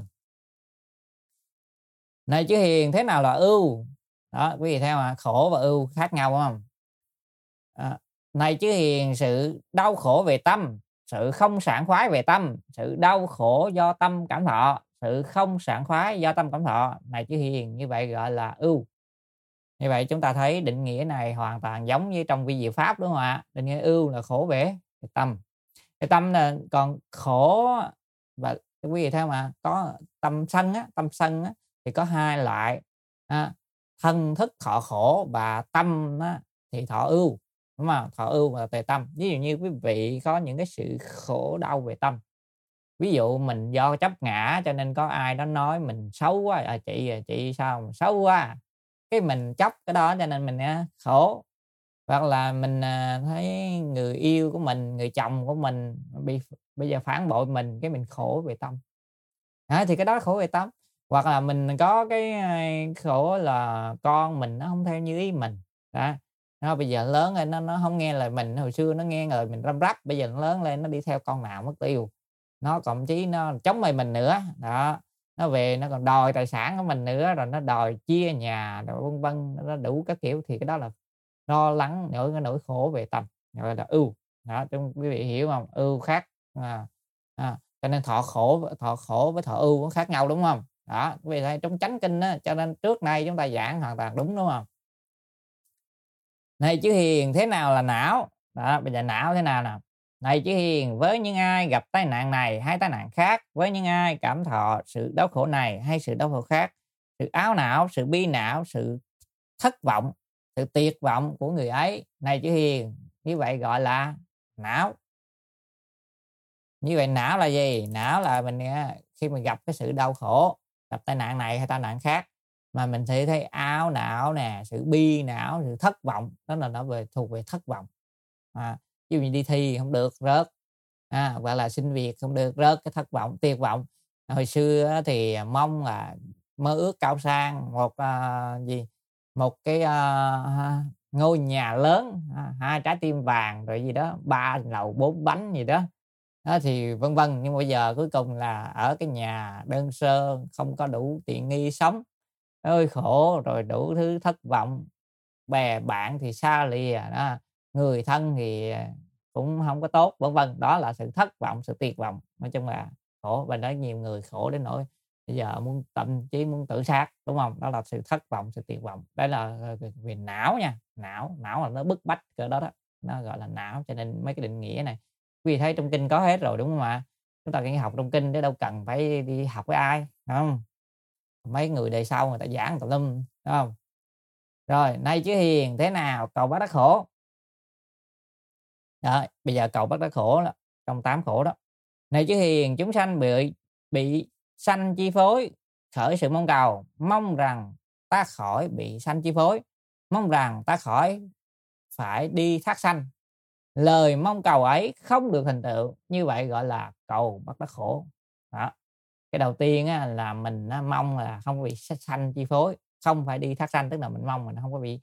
Này chư hiền, thế nào là ưu? Đó, quý vị thấy mà khổ và ưu khác nhau, đúng không? À, này chư hiền, sự đau khổ về tâm, sự không sảng khoái về tâm, sự đau khổ do tâm cảm thọ, sự không sảng khoái do tâm cảm thọ. Này chư hiền, như vậy gọi là ưu. Như vậy chúng ta thấy định nghĩa này hoàn toàn giống như trong vi diệu pháp, đúng không ạ? Định nghĩa ưu là khổ về tâm. Cái tâm là còn khổ và quý vị thấy mà có tâm sân á, tâm sân á thì có hai loại, à, thân thức thọ khổ và tâm á thì thọ ưu, đúng không? Thọ ưu và về tâm. Ví dụ như quý vị có những cái sự khổ đau về tâm, ví dụ mình do chấp ngã cho nên có ai đó nói mình xấu quá, à, chị à, chị sao mà xấu quá, cái mình chấp cái đó cho nên mình á, khổ. Hoặc là mình à, thấy người yêu của mình, người chồng của mình bị bây giờ phản bội mình, cái mình khổ về tâm. Đó, thì cái đó khổ về tâm. Hoặc là mình có cái khổ là con mình nó không theo như ý mình. Đó. Nó bây giờ lớn lên nó nó không nghe lời mình, hồi xưa nó nghe lời mình răm rắp, bây giờ nó lớn lên nó đi theo con nào mất tiêu. Nó thậm chí nó chống lại mình nữa. Đó. Nó về nó còn đòi tài sản của mình nữa, rồi nó đòi chia nhà, rồi vân vân, nó đủ các kiểu, thì cái đó là lo lắng, nỗi cái nỗi khổ về tâm, gọi là ưu. Đó, quý vị hiểu không? Ưu khác à, à, cho nên thọ khổ thọ khổ với thọ ưu cũng khác nhau, đúng không? Đó, quý vị thấy trong chánh kinh á, cho nên trước nay chúng ta giảng hoàn toàn đúng, đúng không? Này chư hiền, thế nào là não? Đó, bây giờ não thế nào nào? Này chư hiền, với những ai gặp tai nạn này hay tai nạn khác, với những ai cảm thọ sự đau khổ này hay sự đau khổ khác, sự áo não, sự bi não, sự thất vọng, sự tuyệt vọng của người ấy, này chư hiền, như vậy gọi là não. Như vậy não là gì? Não là mình khi mình gặp cái sự đau khổ, gặp tai nạn này hay tai nạn khác, mà mình thấy thấy áo não nè, sự bi não, sự thất vọng, đó là nó về thuộc về thất vọng. À, ví dụ như đi thi không được, rớt, à, hoặc là xin việc không được, rớt, cái thất vọng, tuyệt vọng. Hồi xưa thì mong là mơ ước cao sang, một uh, gì một cái uh, ngôi nhà lớn, uh, hai trái tim vàng rồi gì đó, ba lầu bốn bánh gì đó. Đó thì vân vân, nhưng bây giờ cuối cùng là ở cái nhà đơn sơ, không có đủ tiện nghi sống, ơi khổ, rồi đủ thứ thất vọng, bè bạn thì xa lìa đó, người thân thì cũng không có tốt, vân vân. Đó là sự thất vọng, sự tuyệt vọng, nói chung là khổ. Và đó nhiều người khổ đến nỗi bây giờ muốn thậm chí muốn tự sát, đúng không? Đó là sự thất vọng, sự tuyệt vọng. Đó là về não nha, não não là nó bức bách cỡ đó đó, nó gọi là não. Cho nên mấy cái định nghĩa này quý vị thấy trong kinh có hết rồi, đúng không ạ? Chúng ta chỉ học trong kinh chứ đâu cần phải đi học với ai, không? Mấy người đời sau người ta giảng tùm lum, đúng không? Rồi, nay chứ hiền, thế nào cầu bắt đắc khổ? Đó, bây giờ cầu bắt đắc khổ đó, trong tám khổ đó. Này chứ hiền, chúng sanh bị bị sanh chi phối, khởi sự mong cầu, mong rằng ta khỏi bị sanh chi phối, mong rằng ta khỏi phải đi thác sanh. Lời mong cầu ấy không được thành tựu, như vậy gọi là cầu bắt đắc khổ. Đó. Cái đầu tiên á, là mình á, mong là không bị sanh chi phối, không phải đi thác sanh, tức là mình mong mình không có bị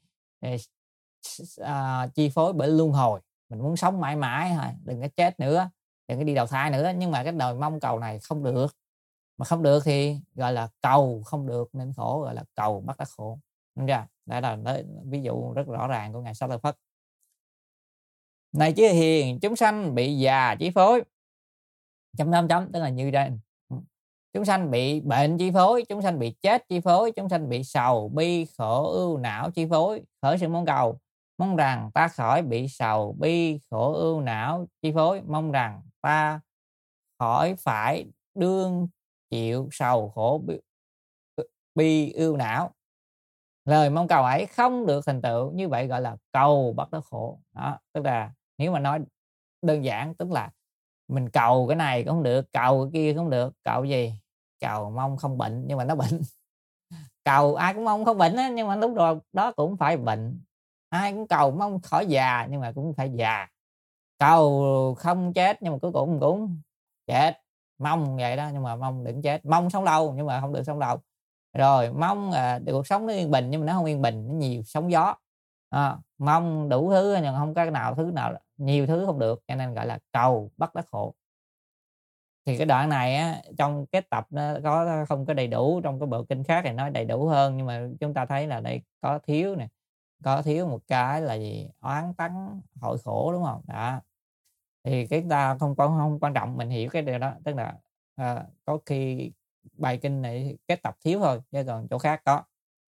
uh, chi phối bởi luân hồi, mình muốn sống mãi mãi thôi, đừng có chết nữa, đừng có đi đầu thai nữa. Nhưng mà cái đời mong cầu này không được, mà không được thì gọi là cầu không được nên khổ, gọi là cầu bắt đắc khổ. Đúng chưa? Đó là ví dụ rất rõ ràng của ngài Sa La Phất. Này chứ hiền, chúng sanh bị già chi phối, chấm chấm chấm, tức là như đây, chúng sanh bị bệnh chi phối, chúng sanh bị chết chi phối, chúng sanh bị sầu bi khổ ưu não chi phối, khởi sự mong cầu, mong rằng ta khỏi bị sầu bi khổ ưu não chi phối, mong rằng ta khỏi phải đương chịu sầu khổ bi, bi ưu não. Lời mong cầu ấy không được thành tựu, như vậy gọi là cầu bắt đắc khổ. Đó, tức là nếu mà nói đơn giản, tức là mình cầu cái này cũng không được, cầu cái kia cũng không được. Cầu gì? Cầu mong không bệnh nhưng mà nó bệnh. Cầu ai cũng mong không bệnh á, nhưng mà lúc rồi đó cũng phải bệnh. Ai cũng cầu mong khỏi già nhưng mà cũng phải già. Cầu không chết nhưng mà cuối cùng cũng chết. Mong vậy đó nhưng mà mong đừng chết. Mong sống lâu nhưng mà không được sống lâu. Rồi mong à, cuộc sống nó yên bình nhưng mà nó không yên bình, nó nhiều sóng gió. À, mong đủ thứ nhưng không có nào thứ nào, nhiều thứ không được, cho nên gọi là cầu bắt đắc khổ. Thì cái đoạn này á, trong cái tập nó có không có đầy đủ, trong cái bộ kinh khác thì nói đầy đủ hơn, nhưng mà chúng ta thấy là đây có thiếu nè, có thiếu một cái là gì? Oán tắng hội khổ, đúng không? Đó. Thì cái ta không không, không quan trọng, mình hiểu cái điều đó, tức là à, có khi bài kinh này cái tập thiếu thôi, chứ còn chỗ khác có.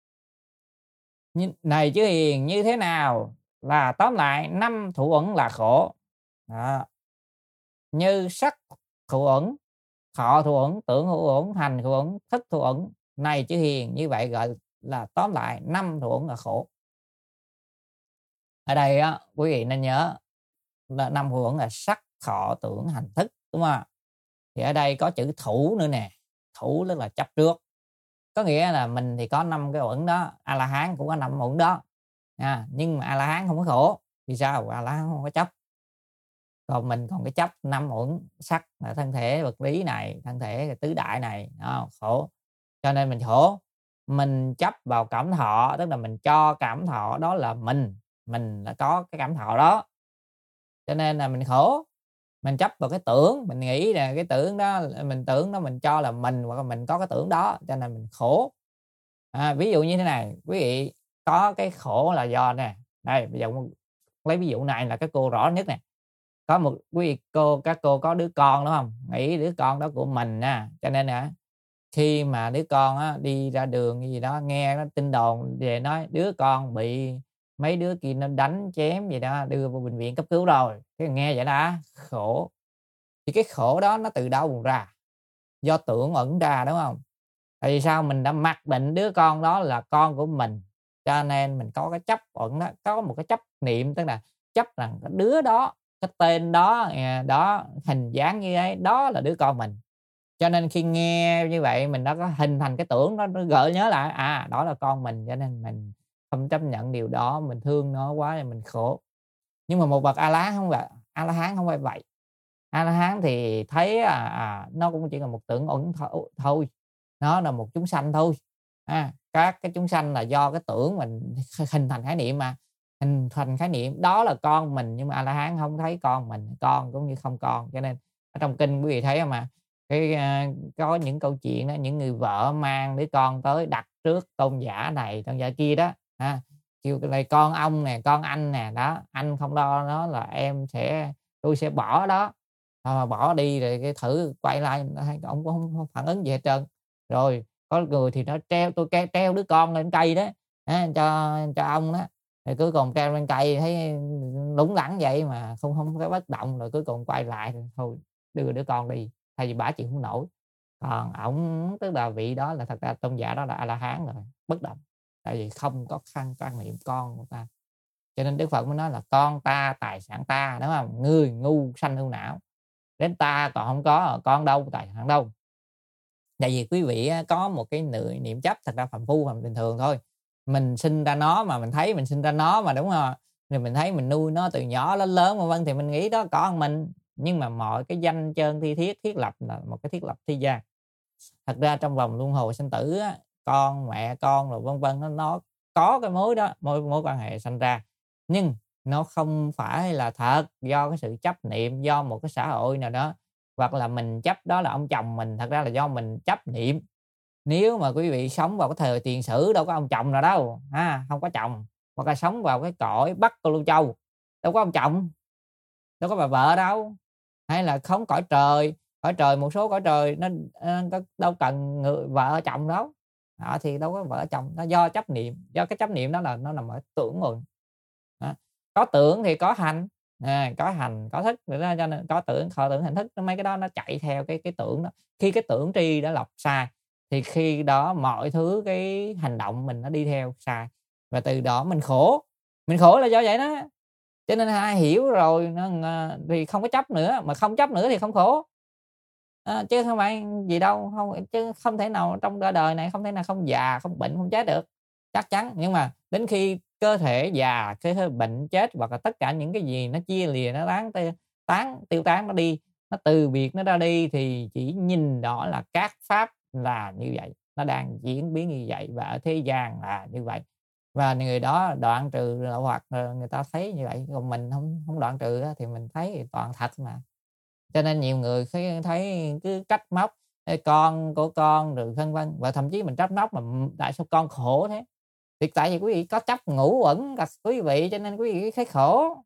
Này chứ hiền, như thế nào là tóm lại năm thủ uẩn là khổ? Đó. Như sắc thủ uẩn, thọ thụ uẩn, tưởng thụ uẩn, hành thụ uẩn, thức thụ uẩn, này chữ hiền. Như vậy gọi là tóm lại năm thụ uẩn là khổ. Ở đây á, quý vị nên nhớ là năm thụ uẩn là sắc, thọ, tưởng, hành, thức, đúng không? Thì ở đây có chữ thủ nữa nè. Thủ tức là chấp trước. Có nghĩa là mình thì có năm cái uẩn đó, A La Hán cũng có năm uẩn đó. À, nhưng mà A La Hán không có khổ. Vì sao? A La Hán không có chấp. Còn mình còn cái chấp năm uẩn sắc là thân thể vật lý này, thân thể tứ đại này, đó, khổ. Cho nên mình khổ. Mình chấp vào cảm thọ, tức là mình cho cảm thọ đó là mình, mình là có cái cảm thọ đó. Cho nên là mình khổ. Mình chấp vào cái tưởng, mình nghĩ là cái tưởng đó, mình tưởng đó mình cho là mình, hoặc là mình có cái tưởng đó, cho nên mình khổ. À, ví dụ như thế này, quý vị có cái khổ là do nè. Đây, bây giờ lấy ví dụ này là cái cô rõ nhất nè. Có một quý vị cô, các cô có đứa con đúng không? Nghĩ đứa con đó của mình nha. Cho nên là khi mà đứa con á, đi ra đường gì đó, nghe nó tin đồn về nói đứa con bị mấy đứa kia nó đánh chém gì đó, đưa vào bệnh viện cấp cứu rồi. Cái nghe vậy đã khổ. Thì cái khổ đó nó từ đâu ra? Do tưởng ẩn ra đúng không? Tại vì sao? Mình đã mặc định đứa con đó là con của mình, cho nên mình có cái chấp ẩn đó, có một cái chấp niệm, tức là chấp rằng cái đứa đó, cái tên đó, đó hình dáng như ấy, đó là đứa con mình. Cho nên khi nghe như vậy mình đã có hình thành cái tưởng đó, nó gợi nhớ lại à đó là con mình, cho nên mình không chấp nhận điều đó, mình thương nó quá thì mình khổ. Nhưng mà một bậc A La Hán không vậy, A La Hán không phải vậy. A La Hán thì thấy à, à nó cũng chỉ là một tưởng ẩn thôi, nó là một chúng sanh thôi. À, các cái chúng sanh là do cái tưởng mình hình thành khái niệm, mà hình thành khái niệm đó là con mình, nhưng mà A La Hán không thấy con mình, con cũng như không con. Cho nên ở trong kinh quý vị thấy không mà cái uh, có những câu chuyện đó, những người vợ mang đứa con tới đặt trước tôn giả này tôn giả kia đó, à, kêu cái này con ông nè, con anh nè, đó anh không lo nó là em sẽ tôi sẽ bỏ đó. À, bỏ đi rồi cái thử quay lại ông cũng không, không phản ứng gì hết trơn. Rồi có người thì nó treo tôi treo, treo đứa con lên cây đó, à, cho cho ông đó, rồi cuối cùng treo lên cây thấy lủng lẳng vậy mà không không có bất động, rồi cuối cùng quay lại rồi thôi đưa đứa con đi, thay vì bả chịu không nổi. Còn ổng tức là vị đó là thật ra tôn giả đó là A La Hán rồi, bất động, tại vì không có khăn quan niệm con của ta. Cho nên Đức Phật mới nói là con ta tài sản ta, đúng không? Người ngu sanh ưu não, đến ta còn không có, con đâu tài sản đâu. Tại vì quý vị có một cái niệm chấp thật ra phàm phu phàm bình thường thôi. Mình sinh ra nó mà mình thấy mình sinh ra nó mà, đúng không? Rồi mình thấy mình nuôi nó từ nhỏ đến lớn vân vân thì mình nghĩ đó con mình. Nhưng mà mọi cái danh chân thi thiết thiết lập là một cái thiết lập thi gian. Thật ra trong vòng luân hồi sinh tử á, con mẹ con rồi vân vân nó, nó có cái mối đó, mối mối quan hệ sanh ra, nhưng nó không phải là thật, do cái sự chấp niệm, do một cái xã hội nào đó, hoặc là mình chấp đó là ông chồng mình, thật ra là do mình chấp niệm. Nếu mà quý vị sống vào cái thời tiền sử đâu có ông chồng nào đâu, ha, không có chồng, hoặc là sống vào cái cõi Bắc Cô Lưu Châu đâu có ông chồng, đâu có bà vợ đâu, hay là không cõi trời, cõi trời một số cõi trời nó, nó đâu cần người vợ chồng đâu, đó, thì đâu có vợ chồng, nó do chấp niệm, do cái chấp niệm đó là nó nằm ở tưởng rồi. Đó. Có tưởng thì có hành, à, có hành có thức, cho nên có tưởng thọ tưởng hành thức, mấy cái đó nó chạy theo cái cái tưởng đó. Khi cái tưởng tri đã lọc sai thì khi đó mọi thứ cái hành động mình nó đi theo sai, và từ đó mình khổ. Mình khổ là do vậy đó. Cho nên ai hiểu rồi nó thì không có chấp nữa, mà không chấp nữa thì không khổ. À, chứ không phải gì đâu, không, chứ không thể nào trong đời đời này không thể nào không già, không bệnh, không chết được, chắc chắn. Nhưng mà đến khi cơ thể già, cơ thể bệnh chết, hoặc là tất cả những cái gì nó chia lìa, nó tán tán tiêu tán, nó đi, nó từ biệt, nó ra đi, thì chỉ nhìn đó là các pháp là như vậy, nó đang diễn biến như vậy, và ở thế gian là như vậy. Và người đó đoạn trừ lậu hoặc người ta thấy như vậy, còn mình không không đoạn trừ thì mình thấy toàn thật mà. Cho nên nhiều người thấy cứ trách móc con của con rồi vân vân, và thậm chí mình trách móc mà tại sao con khổ thế, thì tại vì quý vị có chấp ngũ uẩn là quý vị, cho nên quý vị thấy khổ.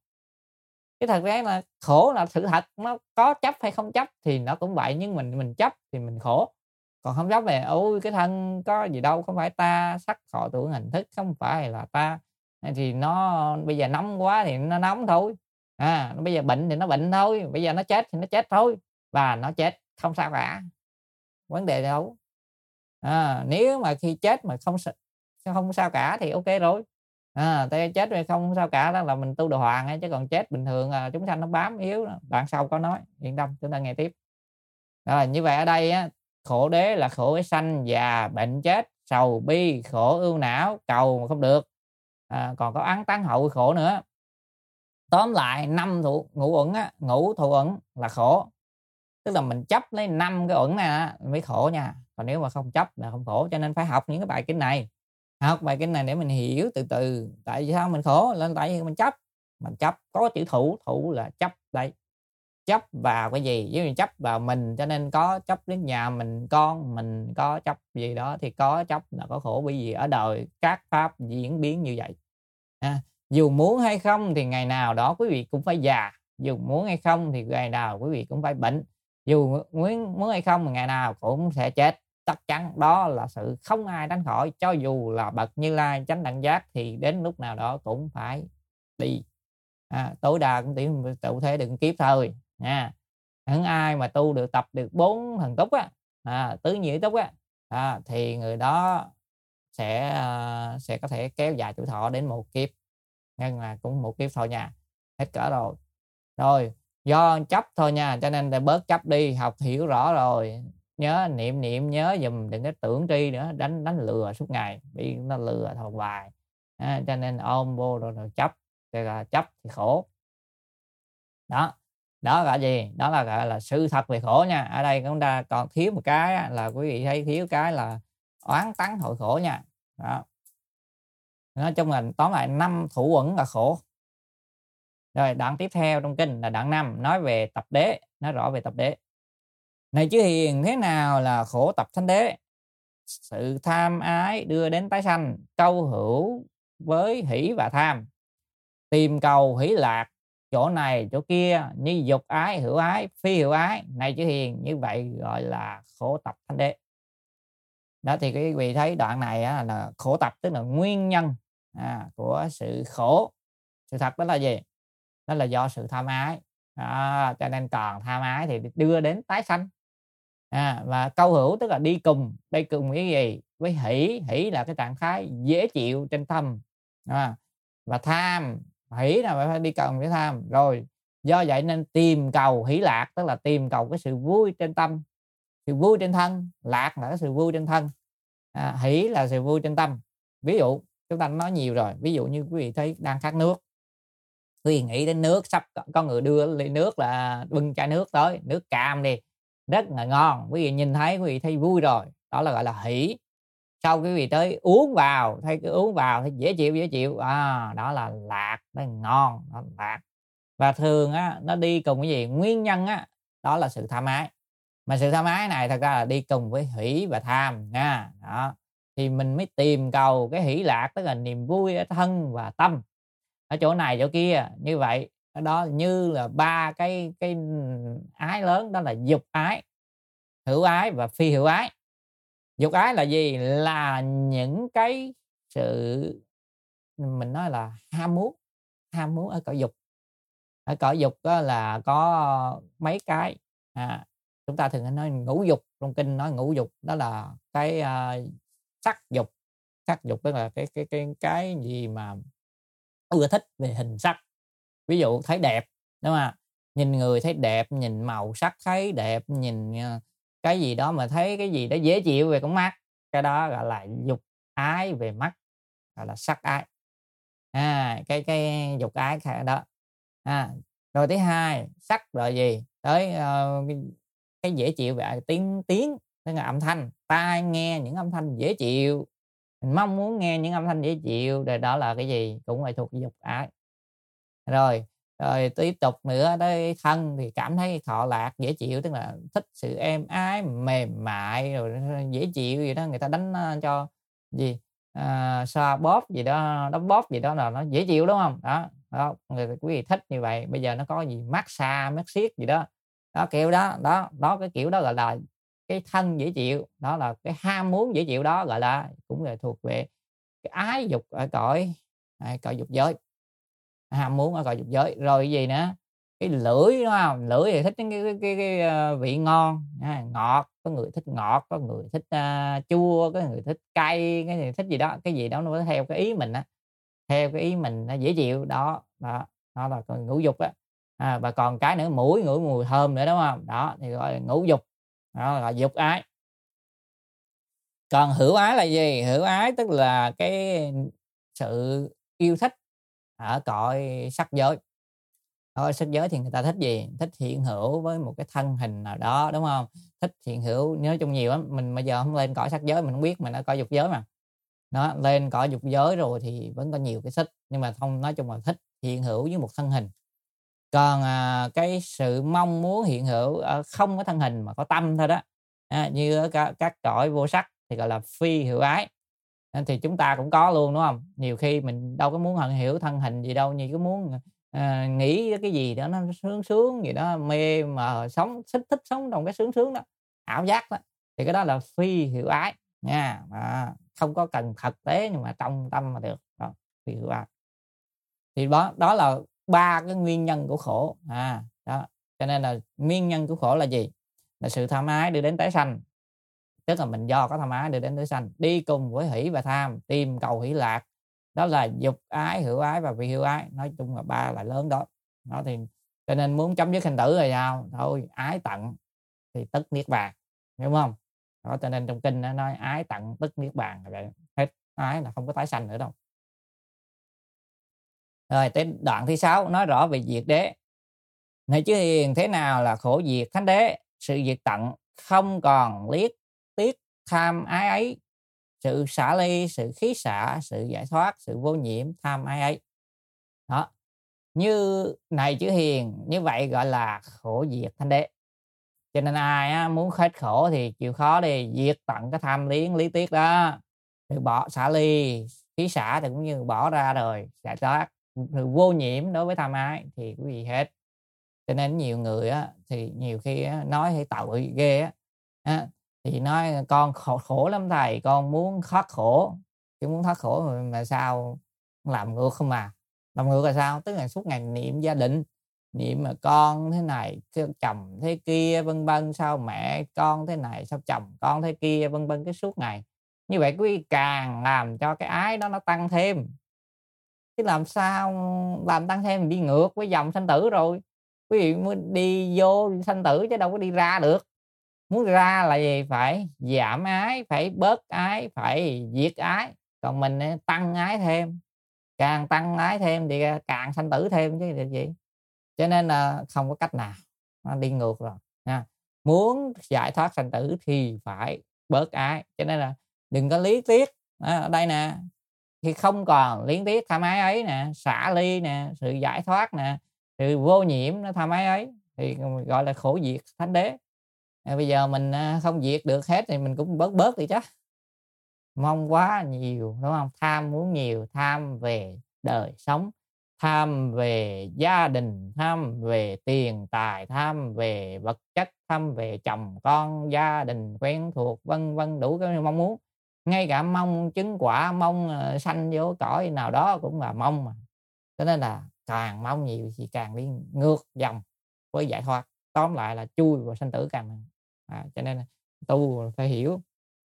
Cái thật ra là khổ là sự thật, nó có chấp hay không chấp thì nó cũng vậy, nhưng mình mình chấp thì mình khổ. Còn không chấp về ôi cái thân có gì đâu, không phải ta, sắc thọ tưởng hành thức không phải là ta, thì nó bây giờ nóng quá thì nó nóng thôi, à bây giờ bệnh thì nó bệnh thôi, bây giờ nó chết thì nó chết thôi, và nó chết không sao cả. vấn đề đâu. À, nếu mà khi chết mà không không sao cả thì ok rồi. À, chết rồi không sao cả, đó là mình tu đồ hoàng ấy, chứ còn chết bình thường là chúng sanh nó bám yếu. Đoạn sau có nói, yên tâm chúng ta nghe tiếp. Rồi như vậy ở đây á, khổ đế là khổ cái sanh già bệnh chết, sầu bi khổ ưu não, cầu mà không được. À, còn có oán tán hậu khổ nữa. Tóm lại năm thụ ngũ uẩn á, ngũ thụ uẩn là khổ. Tức là mình chấp lấy năm cái uẩn này á, mới khổ nha. Còn nếu mà không chấp là không khổ. Cho nên phải học những cái bài kinh này. Học bài kinh này để mình hiểu từ từ. Tại vì sao mình khổ? Lên tại vì mình chấp. Mình chấp có chữ thủ, thủ là chấp đây. Chấp vào cái gì? Nếu mình chấp vào mình, cho nên có chấp đến nhà mình, con mình, có chấp gì đó thì có chấp là có khổ. Bởi vì ở đời các pháp diễn biến như vậy. À, dù muốn hay không thì ngày nào đó quý vị cũng phải già. Dù muốn hay không thì ngày nào quý vị cũng phải bệnh. Dù muốn, muốn hay không thì ngày nào cũng sẽ chết. Chắc chắn đó là sự không ai tránh khỏi. Cho dù là bậc Như Lai chánh đẳng giác thì đến lúc nào đó cũng phải đi. À, tối đa cũng chỉ tụ thế đừng kiếp thôi nha. Những ai mà tu được tập được bốn thần túc á, à, tứ nhị túc á, à, thì người đó sẽ uh, sẽ có thể kéo dài tuổi thọ đến một kiếp. Nhưng mà cũng một kiếp thôi nha, hết cỡ rồi. Rồi do chấp thôi nha, cho nên để bớt chấp đi, học hiểu rõ rồi, nhớ niệm niệm nhớ dùm, đừng có tưởng tri nữa, đánh đánh lừa suốt ngày, bị nó lừa thôi hoài. À, cho nên ôm vô rồi, rồi chấp, rồi là chấp thì khổ. Đó, đó là gì? Đó là gọi là sự thật về khổ nha. Ở đây chúng ta còn thiếu một cái là quý vị thấy thiếu cái là oán tắng hội khổ nha. Đó. Nói chung là tóm lại năm thủ uẩn là khổ. Rồi đoạn tiếp theo trong kinh là đoạn năm, nói về tập đế, nói rõ về tập đế. Này chư hiền, thế nào là khổ tập thánh đế? Sự tham ái đưa đến tái sanh, câu hữu với hỷ và tham, tìm cầu hỷ lạc, chỗ này chỗ kia, như dục ái, hữu ái, phi hữu ái. Này chư hiền, như vậy gọi là khổ tập thánh đế. Đó thì quý vị thấy đoạn này á, là khổ tập tức là nguyên nhân à, của sự khổ. Sự thật đó là gì? Đó là do sự tham ái. À, cho nên còn tham ái thì đưa đến tái sanh. À, và câu hữu tức là đi cùng. Đây cùng với gì? Với hỷ. Hỷ là cái trạng thái dễ chịu trên tâm. À, và tham, hỷ là phải đi cùng với tham. Rồi do vậy nên tìm cầu hỷ lạc, tức là tìm cầu cái sự vui trên tâm, sự vui trên thân. Lạc là cái sự vui trên thân. À, hỷ là sự vui trên tâm. Ví dụ chúng ta nói nhiều rồi, ví dụ như quý vị thấy đang khát nước, quý vị nghĩ đến nước, sắp có người đưa ly nước là bưng chai nước tới, nước cam đi, rất là ngon, quý vị nhìn thấy quý vị thấy vui rồi, đó là gọi là hỷ. Sau quý vị tới uống vào, thấy cái uống vào thấy dễ chịu dễ chịu, à, đó là lạc, đó là ngon, đó là lạc. Và thường á, nó đi cùng cái gì? Nguyên nhân á, đó là sự tham ái. Mà sự tham ái này thật ra là đi cùng với hỷ và tham nha. Đó. Thì mình mới tìm cầu cái hỷ lạc, tức là niềm vui ở thân và tâm. Ở chỗ này chỗ kia như vậy, đó như là ba cái cái ái lớn, đó là dục ái, hữu ái và phi hữu ái. Dục ái là gì? Là những cái sự mình nói là ham muốn, ham muốn ở cõi dục. Ở cõi dục đó là có mấy cái. À, chúng ta thường nói ngũ dục, trong kinh nói ngũ dục, đó là cái uh, sắc dục. Sắc dục tức là cái cái cái cái gì mà ưa thích về hình sắc. Ví dụ thấy đẹp, đúng không? Nhìn người thấy đẹp, nhìn màu sắc thấy đẹp, nhìn uh, cái gì đó mà thấy cái gì đó dễ chịu về con mắt, cái đó gọi là dục ái về mắt, gọi là sắc ái. À, cái cái dục ái đó. À, rồi thứ hai, sắc rồi gì? Tới uh, cái dễ chịu về tiếng tiếng, tức là âm thanh, tai nghe những âm thanh dễ chịu, mình mong muốn nghe những âm thanh dễ chịu, rồi đó là cái gì? Cũng phải thuộc dục ái. Rồi, rồi tiếp tục nữa tới thân thì cảm thấy thọ lạc dễ chịu, tức là thích sự êm ái mềm mại rồi dễ chịu gì đó, người ta đánh cho gì à, xoa bóp gì đó, đóng bóp gì đó là nó dễ chịu, đúng không? Đó, đó người quý vị thích như vậy. Bây giờ nó có gì massage, mát xiết gì đó, đó kiểu đó, đó đó cái kiểu đó gọi là cái thân dễ chịu, đó là cái ham muốn dễ chịu, đó gọi là cũng là thuộc về cái ái dục ở cõi cõi dục giới, ham muốn ở cõi dục giới. Rồi cái gì nữa? cái lưỡi, đúng không? Lưỡi thì thích cái cái cái, cái, ơ, vị ngon, a, ngọt, có người thích ngọt, có người thích, a, chua, có người thích cay, cái người thích gì đó, cái gì đó nó theo cái ý mình á, theo cái ý mình nó dễ chịu, đó, đó, đó là còn ngũ dục á. À, và còn cái nữa mũi ngửi mùi thơm nữa, đúng không? Đó, thì gọi là ngũ dục, đó là dục ái. Còn hữu ái là gì? Hữu ái tức là cái sự yêu thích ở cõi sắc giới. Cõi sắc giới thì người ta thích gì? Thích hiện hữu với một cái thân hình nào đó, đúng không? Thích hiện hữu, nói chung nhiều lắm, mình bây giờ không lên cõi sắc giới mình hông biết, mình ở cõi dục giới mà. Đó, lên cõi dục giới rồi thì vẫn có nhiều cái thích, nhưng mà không nói chung là thích hiện hữu với một thân hình. Còn, à, cái sự mong muốn hiện hữu ở không có thân hình mà có tâm thôi đó, a, như ở các các cõi vô sắc thì gọi là phi hữu ái, a, thì chúng ta cũng có luôn, đúng không? Nhiều khi mình đâu có muốn hiện hiểu thân hình gì đâu, chỉ có muốn, ờ, nghĩ cái gì đó nó sướng sướng gì đó, mê mờ sống, thích thích sống trong cái sướng sướng đó, ảo giác đó, thì cái đó là phi hữu ái nha, đó, không có cần thực tế nhưng mà trong tâm là được, đó, phi hữu ái. Thì đó đó là ba cái nguyên nhân của khổ, à, đó, cho nên là nguyên nhân của khổ là gì? Là sự tham ái đưa đến tái sanh, tức là mình do có tham ái đưa đến tái sanh, đi cùng với hỷ và tham, tìm cầu hỷ lạc, đó là dục ái, hữu ái và phi hữu ái, nói chung là ba loại lớn đó. Đó thì cho nên muốn chấm dứt sanh tử là sao? Thôi ái tận thì tức niết bàn, hiểu hông? Đó, cho nên trong kinh nó nói ái tận tức niết bàn là vậy, hết ái là không có tái sanh nữa đâu. Rồi tới đoạn thứ sáu nói rõ về diệt đế. Này chư hiền, thế nào là khổ diệt thánh đế? Sự diệt tận, không còn liếc tiếc tham ái ấy, sự xả ly, sự khí xả, sự giải thoát, sự vô nhiễm tham ái ấy. Đó, như này chư hiền, như vậy gọi là khổ diệt thánh đế. Cho nên ai á, muốn hết khổ thì chịu khó đi, diệt tận cái tham liếng lý tiếc đó, từ bỏ xả ly, khí xả thì cũng như bỏ ra rồi, giải thoát, sự vô nhiễm đối với tham ái thì quý vị hết. Cho nên nhiều người á, thì nhiều khi á, nói thấy tội ghê á, á, thì nói con khổ khổ lắm thầy, con muốn thoát khổ, chứ muốn thoát khổ mà, mà sao làm ngược không à. Làm ngược là sao? Tức là suốt ngày niệm gia đình, niệm mà con thế này, chồng thế kia, vân vân, sao mẹ con thế này, sao chồng con thế kia, vân vân, cái suốt ngày. Như vậy quý vị càng làm cho cái ái đó nó tăng thêm. Chứ làm sao làm tăng thêm, mình đi ngược với dòng sanh tử rồi. Quý vị mới đi vô sanh tử chứ đâu có đi ra được. Muốn ra là gì? Phải giảm ái, phải bớt ái, phải diệt ái. Còn mình tăng ái thêm. Càng tăng ái thêm thì càng sanh tử thêm chứ là gì. Cho nên là không có cách nào. Nó đi ngược rồi. Nha. Muốn giải thoát sanh tử thì phải bớt ái. Cho nên là đừng có lý tiếc. Ở đây nè. Thì không còn liếng tiếc tham ái ấy nè, xả ly nè, sự giải thoát nè, sự vô nhiễm nó tham ái ấy thì gọi là khổ diệt thánh đế. À, bây giờ mình không diệt được hết thì mình cũng bớt bớt đi chứ. Mong quá nhiều, đúng không? Tham muốn nhiều, tham về đời sống, tham về gia đình, tham về tiền tài, tham về vật chất, tham về chồng con, gia đình quen thuộc, vân vân, đủ cái mong muốn. Ngay cả mong chứng quả, mong sanh vô cõi nào đó cũng là mong mà. Cho nên là càng mong nhiều thì càng đi ngược dòng với giải thoát. Tóm lại là chui vào sanh tử càng à, cho nên là tu phải hiểu.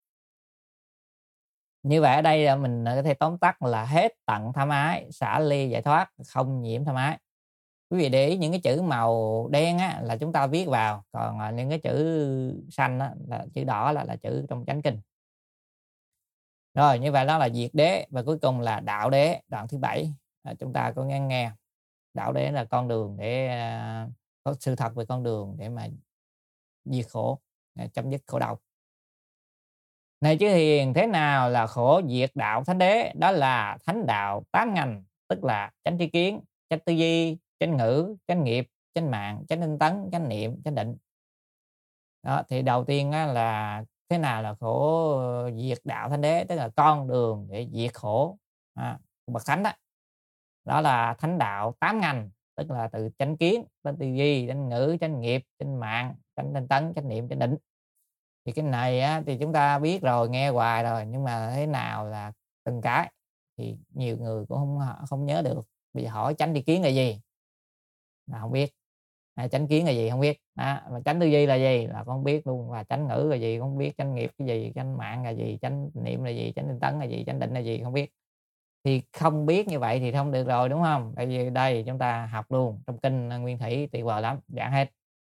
Như vậy ở đây mình có thể tóm tắt là hết tận tham ái, xả ly giải thoát, không nhiễm tham ái. Quý vị để ý những cái chữ màu đen á, là chúng ta viết vào, còn những cái chữ xanh á, là chữ đỏ là, là chữ trong chánh kinh. Rồi như vậy đó là diệt đế và cuối cùng là đạo đế, đoạn thứ bảy. À, chúng ta có nghe nghe. Đạo đế là con đường để uh, có sự thật về con đường để mà diệt khổ, chấm dứt khổ đau. Này chư hiền, thế nào là khổ diệt đạo thánh đế? Đó là thánh đạo tám ngành, tức là chánh tri kiến, chánh tư duy, chánh ngữ, chánh nghiệp, chánh mạng, chánh tinh tấn, chánh niệm, chánh định. Đó, thì đầu tiên á, là thế nào là khổ diệt đạo thánh đế, tức là con đường để diệt khổ à, bậc thánh đó. Đó là thánh đạo tám ngành, tức là từ chánh kiến, chánh tư duy, chánh ngữ, chánh nghiệp, chánh mạng, chánh tinh tấn, chánh niệm, chánh định. Thì cái này á, thì chúng ta biết rồi, nghe hoài rồi, nhưng mà thế nào là từng cái thì nhiều người cũng không không nhớ được. Bây giờ hỏi chánh tri kiến là gì là không biết, À, chánh kiến là gì không biết, đó, mà chánh tư duy là gì là không biết luôn, và chánh ngữ là gì không biết, chánh nghiệp cái gì, chánh mạng là gì, chánh niệm là gì, chánh tinh tấn là gì, chánh định là gì không biết. Thì không biết như vậy thì không được rồi, đúng không? Tại vì đây chúng ta học luôn trong kinh Nguyên Thủy tuyệt vời lắm, giảng hết.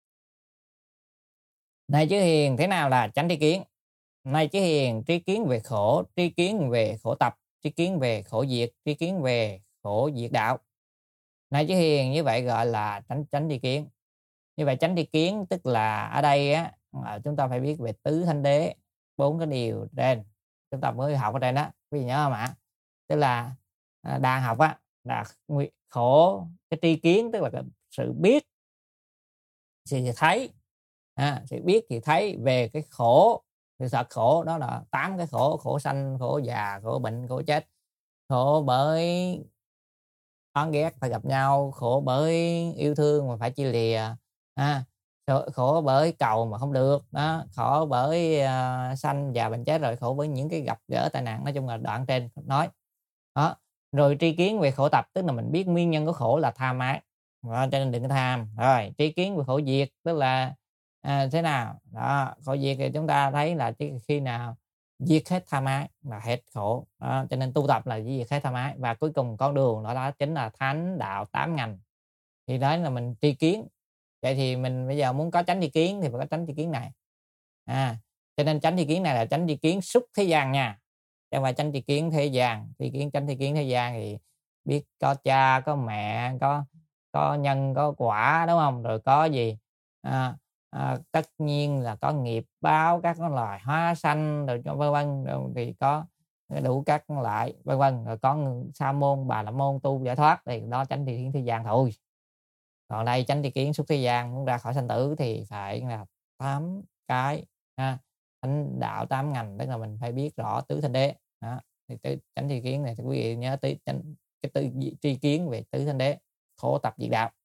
Này chứ hiền, thế nào là chánh tri kiến? Này chứ hiền, tri kiến về khổ, tri kiến về khổ tập, tri kiến về khổ diệt, tri kiến về khổ diệt đạo. Này chứ hiền, như vậy gọi là chánh chánh tri kiến. Như vậy chánh tri kiến tức là ở đây á, chúng ta phải biết về tứ thánh đế, bốn cái điều trên chúng ta mới học ở trên đó, quý vị nhớ không ạ? Tức là đang học á là khổ, cái tri kiến tức là cái sự biết, sự thấy, à, sự biết thì thấy về cái khổ, sự thật khổ đó là tám cái khổ: khổ sanh, khổ già, khổ bệnh, khổ chết, khổ bởi oán ghét phải gặp nhau, khổ bởi yêu thương mà phải chia lìa, à, khổ bởi cầu mà không được đó, khổ bởi uh, sanh già bệnh chết, rồi khổ bởi những cái gặp gỡ tai nạn. Nói chung là đoạn trên nói đó. Rồi tri kiến về khổ tập tức là mình biết nguyên nhân của khổ là tham ái, cho nên đừng có tham. Rồi tri kiến về khổ diệt tức là à, thế nào đó, khổ diệt thì chúng ta thấy là khi nào diệt hết tham ái là hết khổ đó. Cho nên tu tập là diệt hết tham ái, và cuối cùng con đường đó, đó chính là thánh đạo tám ngành. Thì đó là mình tri kiến. Vậy thì mình bây giờ muốn có chánh tri kiến thì phải có chánh tri kiến này, à, cho nên chánh tri kiến này là chánh tri kiến xuất thế gian nha, chứ mà chánh tri kiến thế gian. Tri kiến chánh tri kiến thế gian thì biết có cha, có mẹ, có có nhân, có quả, đúng không? Rồi có gì à, à, tất nhiên là có nghiệp báo, các loài hóa sanh, rồi vân vân, thì có đủ các loại vân vân, rồi có sa môn, bà la môn tu giải thoát, thì đó chánh tri kiến thế gian thôi. Còn đây chánh tri kiến xuất thế gian, muốn ra khỏi sanh tử thì phải là tám cái ha, thánh đạo tám ngành, tức là mình phải biết rõ tứ thánh đế đó. Thì tứ chánh tri kiến này thì quý vị nhớ tới chánh cái tư tri kiến về tứ thánh đế, khổ tập diệt đạo.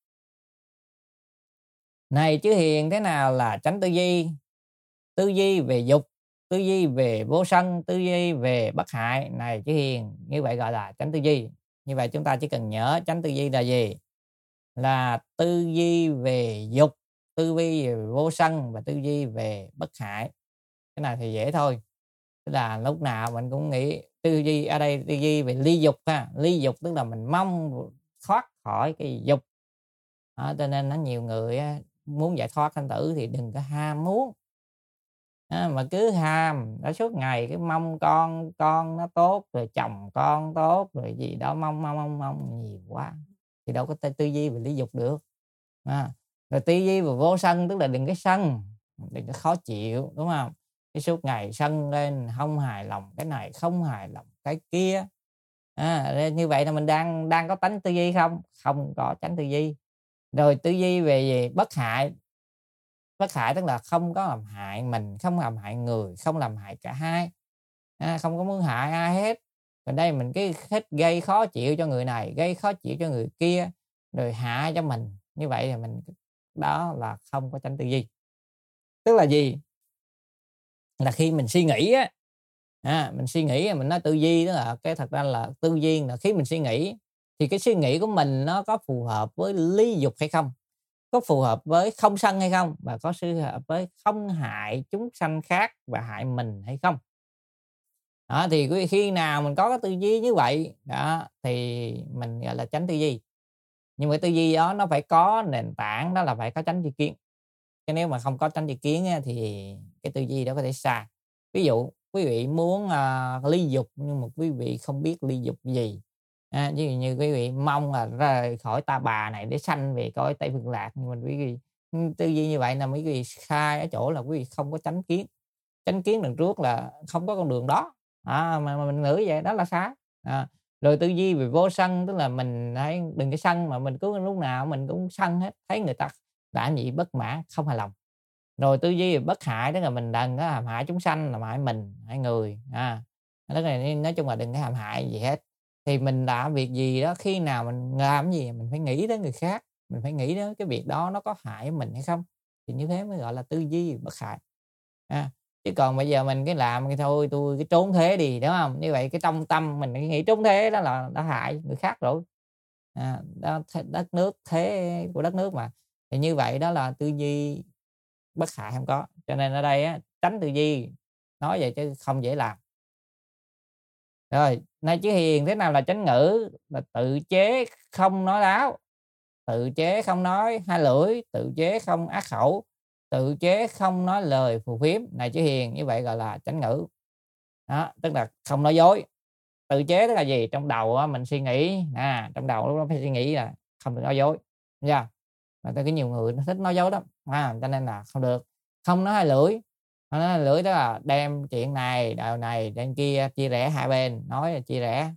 Này chứ hiền, thế nào là chánh tư duy? Tư duy về dục, tư duy về vô sân, tư duy về bất hại. Này chứ hiền, như vậy gọi là chánh tư duy. Như vậy chúng ta chỉ cần nhớ chánh tư duy là gì? Là tư duy về dục, tư duy về vô sân và tư duy về bất hại. Cái này thì dễ thôi, tức là lúc nào mình cũng nghĩ tư duy ở đây, tư duy về ly dục ha. Ly dục tức là mình mong thoát khỏi cái dục đó, cho nên nó nhiều người muốn giải thoát sanh tử thì đừng có ham muốn à, mà cứ ham nó suốt ngày cái mong con con nó tốt, rồi chồng con tốt, rồi gì đó mong mong mong mong nhiều quá thì đâu có tư duy về ly dục được à. Rồi tư duy về vô sân tức là đừng cái sân, đừng có khó chịu, đúng không? Cái suốt ngày sân lên, không hài lòng cái này, không hài lòng cái kia à, như vậy là mình đang đang có tánh tư duy không? Không có chánh tư duy. Rồi tư duy về gì? Bất hại. Bất hại tức là không có làm hại mình, không làm hại người, không làm hại cả hai à, không có muốn hại ai hết. Còn đây mình cái thích gây khó chịu cho người này, gây khó chịu cho người kia, rồi hại cho mình. Như vậy thì mình đó là không có chánh tư duy. Tức là gì? Là khi mình suy nghĩ á, à, mình suy nghĩ, mình nói tư duy đó là cái thật ra là tư duy là khi mình suy nghĩ thì cái suy nghĩ của mình nó có phù hợp với ly dục hay không, có phù hợp với không sân hay không, và có phù hợp với không hại chúng sanh khác và hại mình hay không đó. Thì khi nào mình có cái tư duy như vậy đó thì mình gọi là chánh tư duy. Nhưng mà tư duy đó nó phải có nền tảng, đó là phải có chánh tri kiến. Chứ nếu mà không có chánh tri kiến thì cái tư duy đó có thể sai. Ví dụ quý vị muốn uh, ly dục nhưng mà quý vị không biết ly dục gì à, như, như quý vị mong là rời khỏi ta bà này để sanh về cõi Tây Phương Lạc, nhưng mình quý vị tư duy như vậy là quý vị sai ở chỗ là quý vị không có chánh kiến. Chánh kiến đằng trước là không có con đường đó à, mà, mà mình nghĩ vậy đó là sai à. Rồi tư duy về vô sân tức là mình thấy đừng cái sân mà mình cứ lúc nào mình cũng sân hết, thấy người ta làm gì bất mãn, không hài lòng. Rồi tư duy về bất hại tức là mình đừng có hãm hại chúng sanh, làm hại mình, hại người à. Đó này nói chung là đừng có hãm hại gì hết. Thì mình làm việc gì đó, khi nào mình làm gì mình phải nghĩ đến người khác, mình phải nghĩ đến cái việc đó nó có hại mình hay không, thì như thế mới gọi là tư duy bất hại à. Chứ còn bây giờ mình cái làm cái thôi tôi cái trốn thế đi, đúng không? Như vậy cái trong tâm mình cái nghĩ trốn thế đó là đã hại người khác rồi à, đó, đất nước thế của đất nước mà Thì như vậy đó là tư duy bất hại không có. Cho nên ở đây á, tránh tư duy, nói vậy chứ không dễ làm. Rồi, nay chữ hiền thế nào là chánh ngữ? Là tự chế không nói láo, tự chế không nói hai lưỡi, tự chế không ác khẩu, tự chế không nói lời phù phiếm. Này chữ hiền, như vậy gọi là chánh ngữ. Đó, tức là không nói dối. Tự chế tức là gì? Trong đầu á, mình suy nghĩ, à, trong đầu lúc đó phải suy nghĩ là không được nói dối. Thấy chưa? Mà tôi có nhiều người nó thích nói dối lắm, à, cho nên là không được. Không nói hai lưỡi. Không nói hai lưỡi tức là đem chuyện này, đạo này, đến kia, chia rẽ hai bên, nói là chia rẽ.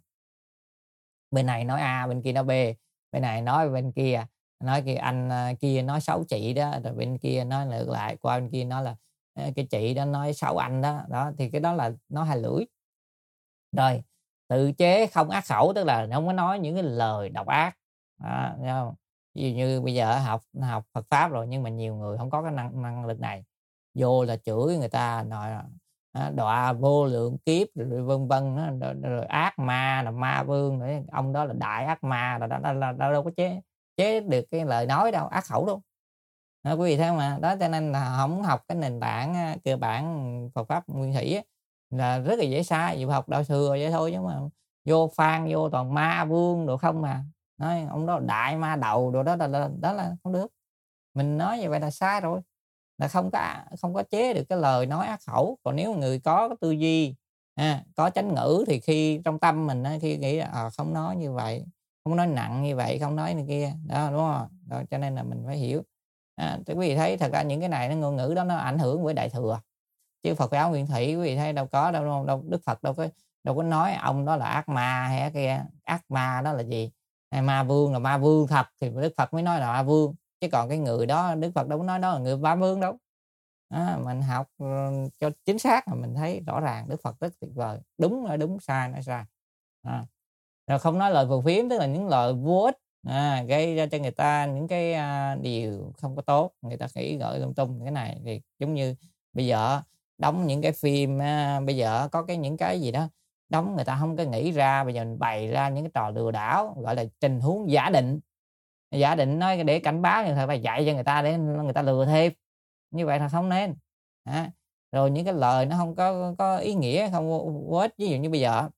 Bên này nói A, bên kia nói B, bên này nói bên kia, nói kia anh à, kia nói xấu chị đó, rồi bên kia nói ngược lại, qua bên kia nói là "Ê, cái chị đó nói xấu anh đó." Đó, thì cái đó là nói hai lưỡi. Rồi, tự chế không ác khẩu tức là không có nói những cái lời độc ác. Đó, thấy hông? Ví dụ như bây giờ học học Phật pháp rồi nhưng mà nhiều người không có cái năng năng lực này, vô là chửi người ta, nói là á, đọa vô lượng kiếp rồi vân vân á, rồi, rồi ác ma là ma vương, rồi ông đó là đại ác ma, là đó, đó, là đâu, đâu có chế chế được cái lời nói đâu, ác khẩu đâu. Đó, quý vị thấy không ạ? Đó cho nên là không học cái nền tảng á, cơ bản Phật pháp nguyên thủy á, là rất là dễ sai. Dù học đạo thừa vậy thôi chứ mà vô phan vô toàn ma vương đồ không mà. Nói ông đó đại ma đầu đồ đó, đó, đó, đó là không được. Mình nói như vậy là sai rồi. Là không có không có chế được cái lời nói ác khẩu. Còn nếu người có cái tư duy, à, có chánh ngữ thì khi trong tâm mình á, khi nghĩ là à, không nói như vậy, không nói nặng như vậy, không nói này kia, đó đúng không? Đó, cho nên là mình phải hiểu. À, thì quý vị thấy thật ra những cái này nó ngôn ngữ đó nó ảnh hưởng với đại thừa. Chứ Phật giáo nguyên thủy quý vị thấy đâu có đâu, đâu, đâu Đức Phật đâu có đâu có nói ông đó là ác ma hay kia. Ác ma đó là gì? Hay ma vương là ma vương thật thì Đức Phật mới nói là ma vương. Chứ còn cái người đó Đức Phật đâu có nói đó là người ma vương đâu. Đó, mình học cho chính xác là mình thấy rõ ràng Đức Phật rất tuyệt vời. Đúng là đúng, sai là sai. À. Rồi không nói lời phù phiếm tức là những lời vô ích, à, gây ra cho người ta những cái à, điều không có tốt, người ta nghĩ gợi lung tung. Cái này thì giống như bây giờ đóng những cái phim à, bây giờ có cái những cái gì đó đóng người ta không có nghĩ ra, bây giờ mình bày ra những cái trò lừa đảo gọi là tình huống giả định. Giả định nói để cảnh báo người ta, phải dạy cho người ta để người ta lừa thêm. Như vậy là không nên. À, rồi những cái lời nó không có có ý nghĩa, không vô ích. Ví dụ như bây giờ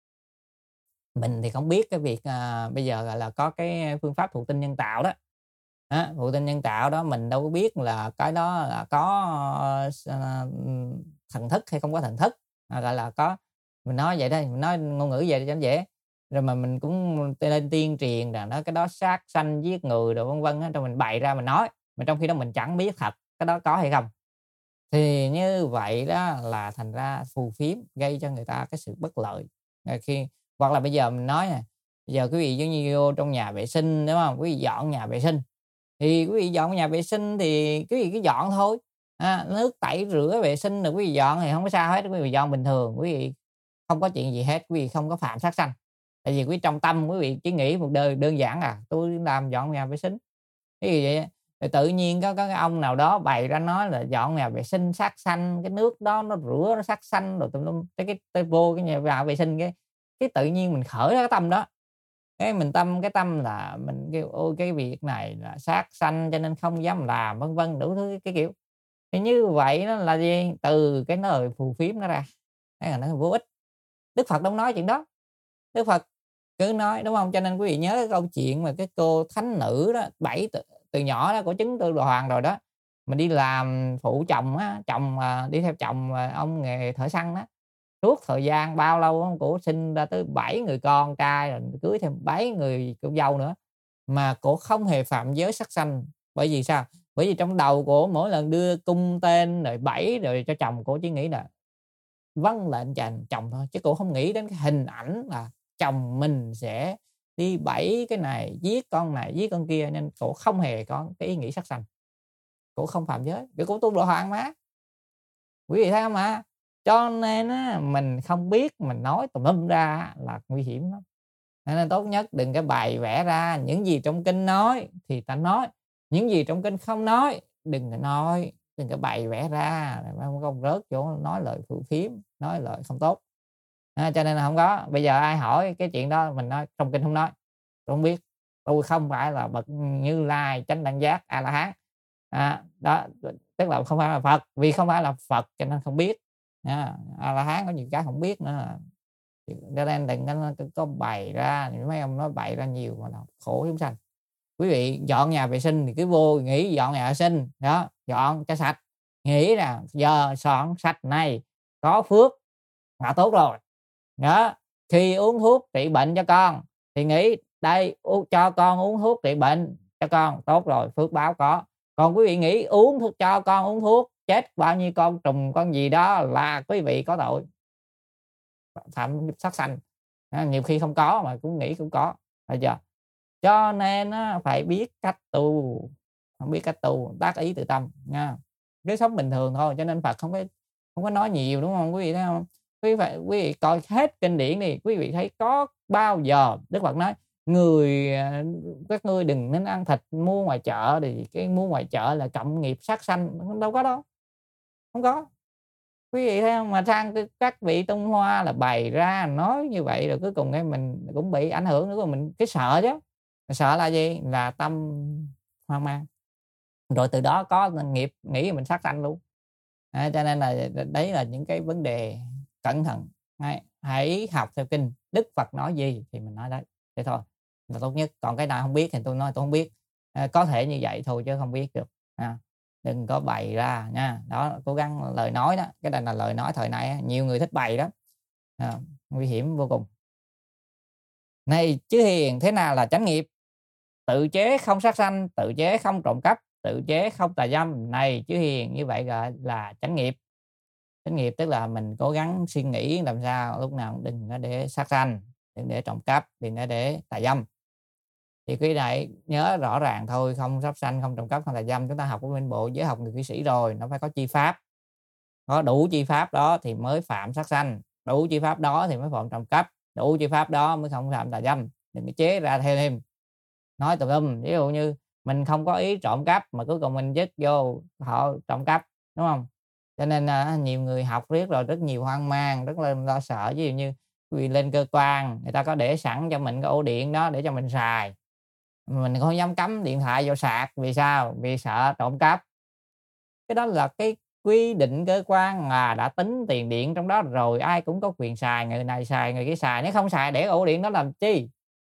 mình thì không biết cái việc à, bây giờ gọi là có cái phương pháp thụ tinh nhân tạo đó. Á, thụ tinh nhân tạo đó mình đâu có biết là cái đó là có ờ, thần thức hay không có thần thức, à, gọi là có. Mình nói vậy đây, mình nói ngôn ngữ vậy cho nó dễ. Rồi mà mình cũng lên tiên truyền là nó cái đó sát sanh giết người rồi vân vân á, rồi mình bày ra mình nói, mà trong khi đó mình chẳng biết thật cái đó có hay không. Thì như vậy đó là thành ra phù phiếm gây cho người ta cái sự bất lợi. Rồi khi hoặc là bây giờ mình nói nè, bây giờ quý vị giống như vô trong nhà vệ sinh đúng không? Quý vị dọn nhà vệ sinh. Thì quý vị dọn nhà vệ sinh thì quý vị cứ dọn thôi. À, nước tẩy rửa vệ sinh rồi quý vị dọn thì không có sao hết, quý vị dọn bình thường, quý vị không có chuyện gì hết, quý vị không có phạm sát sanh. Tại vì quý trong tâm quý vị chỉ nghĩ một đời đơn giản à, tôi làm dọn nhà vệ sinh. Cái gì vậy? Rồi tự nhiên có, có cái ông nào đó bày ra nói là dọn nhà vệ sinh sát sanh, cái nước đó nó rửa nó sát sanh rồi tùm lum, cái cái vô cái nhà vệ sinh cái cái tự nhiên mình khởi ra cái tâm đó. Cái mình tâm cái tâm là mình kêu ôi cái việc này là sát sanh cho nên không dám làm vân vân đủ thứ cái kiểu. Thì như vậy nó là gì? Từ cái lời phù phiếm nó ra. Cái là nó vô ích. Đức Phật đâu nói chuyện đó. Đức Phật cứ nói đúng không? Cho nên quý vị nhớ cái câu chuyện mà cái cô thánh nữ đó, bảy từ, từ nhỏ đó cổ chứng tư đồ hoàng rồi đó. Mình đi làm phụ chồng á, chồng đi theo chồng ông nghề thợ săn đó. Suốt thời gian bao lâu cổ sinh ra tới bảy người con trai rồi cưới thêm bảy người cô dâu nữa. Mà cổ không hề phạm giới sắc sanh. Bởi vì sao? Bởi vì trong đầu cổ mỗi lần đưa cung tên rồi bảy rồi cho chồng, cổ chỉ nghĩ là vâng lệnh chồng chồng thôi, chứ cổ không nghĩ đến cái hình ảnh là chồng mình sẽ đi bẫy cái này, giết con này, giết con kia, nên cổ không hề có cái ý nghĩ sát sanh. Cổ không phạm giới, vì cổ tu Độ Hoàng mà. Quý vị thấy không ạ? Cho nên á, mình không biết mình nói tùm lum ra là nguy hiểm lắm. Nên tốt nhất đừng có bày vẽ ra, những gì trong kinh nói thì ta nói, những gì trong kinh không nói đừng có nói, đừng có bày vẽ ra, không rớt chỗ nói lời phù phiếm, nói lời không tốt. À, cho nên là không có. Bây giờ ai hỏi cái chuyện đó mình nói trong kinh không nói, tôi không biết. tôi không phải là bậc Như Lai chánh đẳng giác A La Hán. À, đó tức là không phải là Phật, vì không phải là Phật cho nên không biết. À, A La Hán có nhiều cái không biết nữa, cho nên đừng có, có bày ra, mấy ông nói bày ra nhiều mà làm khổ chúng sanh. Quý vị dọn nhà vệ sinh thì cứ vô nghĩ dọn nhà vệ sinh đó, dọn cho sạch, nghĩ là giờ soạn sạch này có phước là tốt rồi đó. Khi uống thuốc trị bệnh cho con thì nghĩ đây cho con uống thuốc trị bệnh cho con tốt rồi, phước báo có. Còn quý vị nghĩ uống thuốc cho con uống thuốc chết bao nhiêu con trùng con gì đó là quý vị có tội phạm sát sanh. À, nhiều khi không có mà cũng nghĩ cũng có, phải chưa? Cho nên á, phải biết cách tu, không biết cách tu tác ý tự tâm nha, cứ sống bình thường thôi. Cho nên Phật không có không có nói nhiều, đúng không quý vị, thấy không? Quý vị quý vị coi hết kinh điển đi, quý vị thấy có bao giờ Đức Phật nói người các ngươi đừng nên ăn thịt mua ngoài chợ, thì cái mua ngoài chợ là cộng nghiệp sát sanh, đâu có đâu, không có. Quý vị thấy không? Mà sang các vị tung hoa là bày ra nói như vậy, rồi cuối cùng cái mình cũng bị ảnh hưởng nữa, mình cái sợ chứ. Sợ là gì? Là tâm hoang mang, rồi từ đó có nghiệp nghĩ mình sát sanh luôn. À, cho nên là đấy là những cái vấn đề cẩn thận. Hãy học theo kinh, Đức Phật nói gì thì mình nói đấy, thế thôi là tốt nhất. Còn cái nào không biết thì tôi nói tôi không biết, à, có thể như vậy thôi chứ không biết được. À, đừng có bày ra nha. Đó, cố gắng lời nói đó, cái này là lời nói thời nay nhiều người thích bày đó, à, nguy hiểm vô cùng. Này chứ hiền, thế nào là chánh nghiệp? Tự chế không sát sanh, tự chế không trộm cắp, tự chế không tà dâm. Này chứ hiền, như vậy gọi là chánh nghiệp. Chánh nghiệp tức là mình cố gắng suy nghĩ làm sao lúc nào cũng đừng có để sát sanh, đừng để trộm cắp, đừng để để tà dâm. Thì quý này nhớ rõ ràng thôi, không sát sanh, không trộm cắp, không tà dâm. Chúng ta học của bên bộ giới học người cư sĩ rồi, nó phải có chi pháp, có đủ chi pháp đó thì mới phạm sát sanh, đủ chi pháp đó thì mới phạm trộm cắp, đủ chi pháp đó mới không phạm tà dâm. Đừng có chế ra theo thêm nói tùm lum. Ví dụ như mình không có ý trộm cắp mà cuối cùng mình dứt vô họ trộm cắp, đúng không? Cho nên là nhiều người học riết rồi rất nhiều hoang mang, rất là lo sợ. Ví dụ như quý vị lên cơ quan, người ta có để sẵn cho mình cái ổ điện đó để cho mình xài, mình không dám cắm điện thoại vô sạc. Vì sao? Vì sợ trộm cắp. Cái đó là cái quy định cơ quan mà đã tính tiền điện trong đó rồi, ai cũng có quyền xài, người này xài người kia xài. Nếu không xài để ổ điện đó làm chi?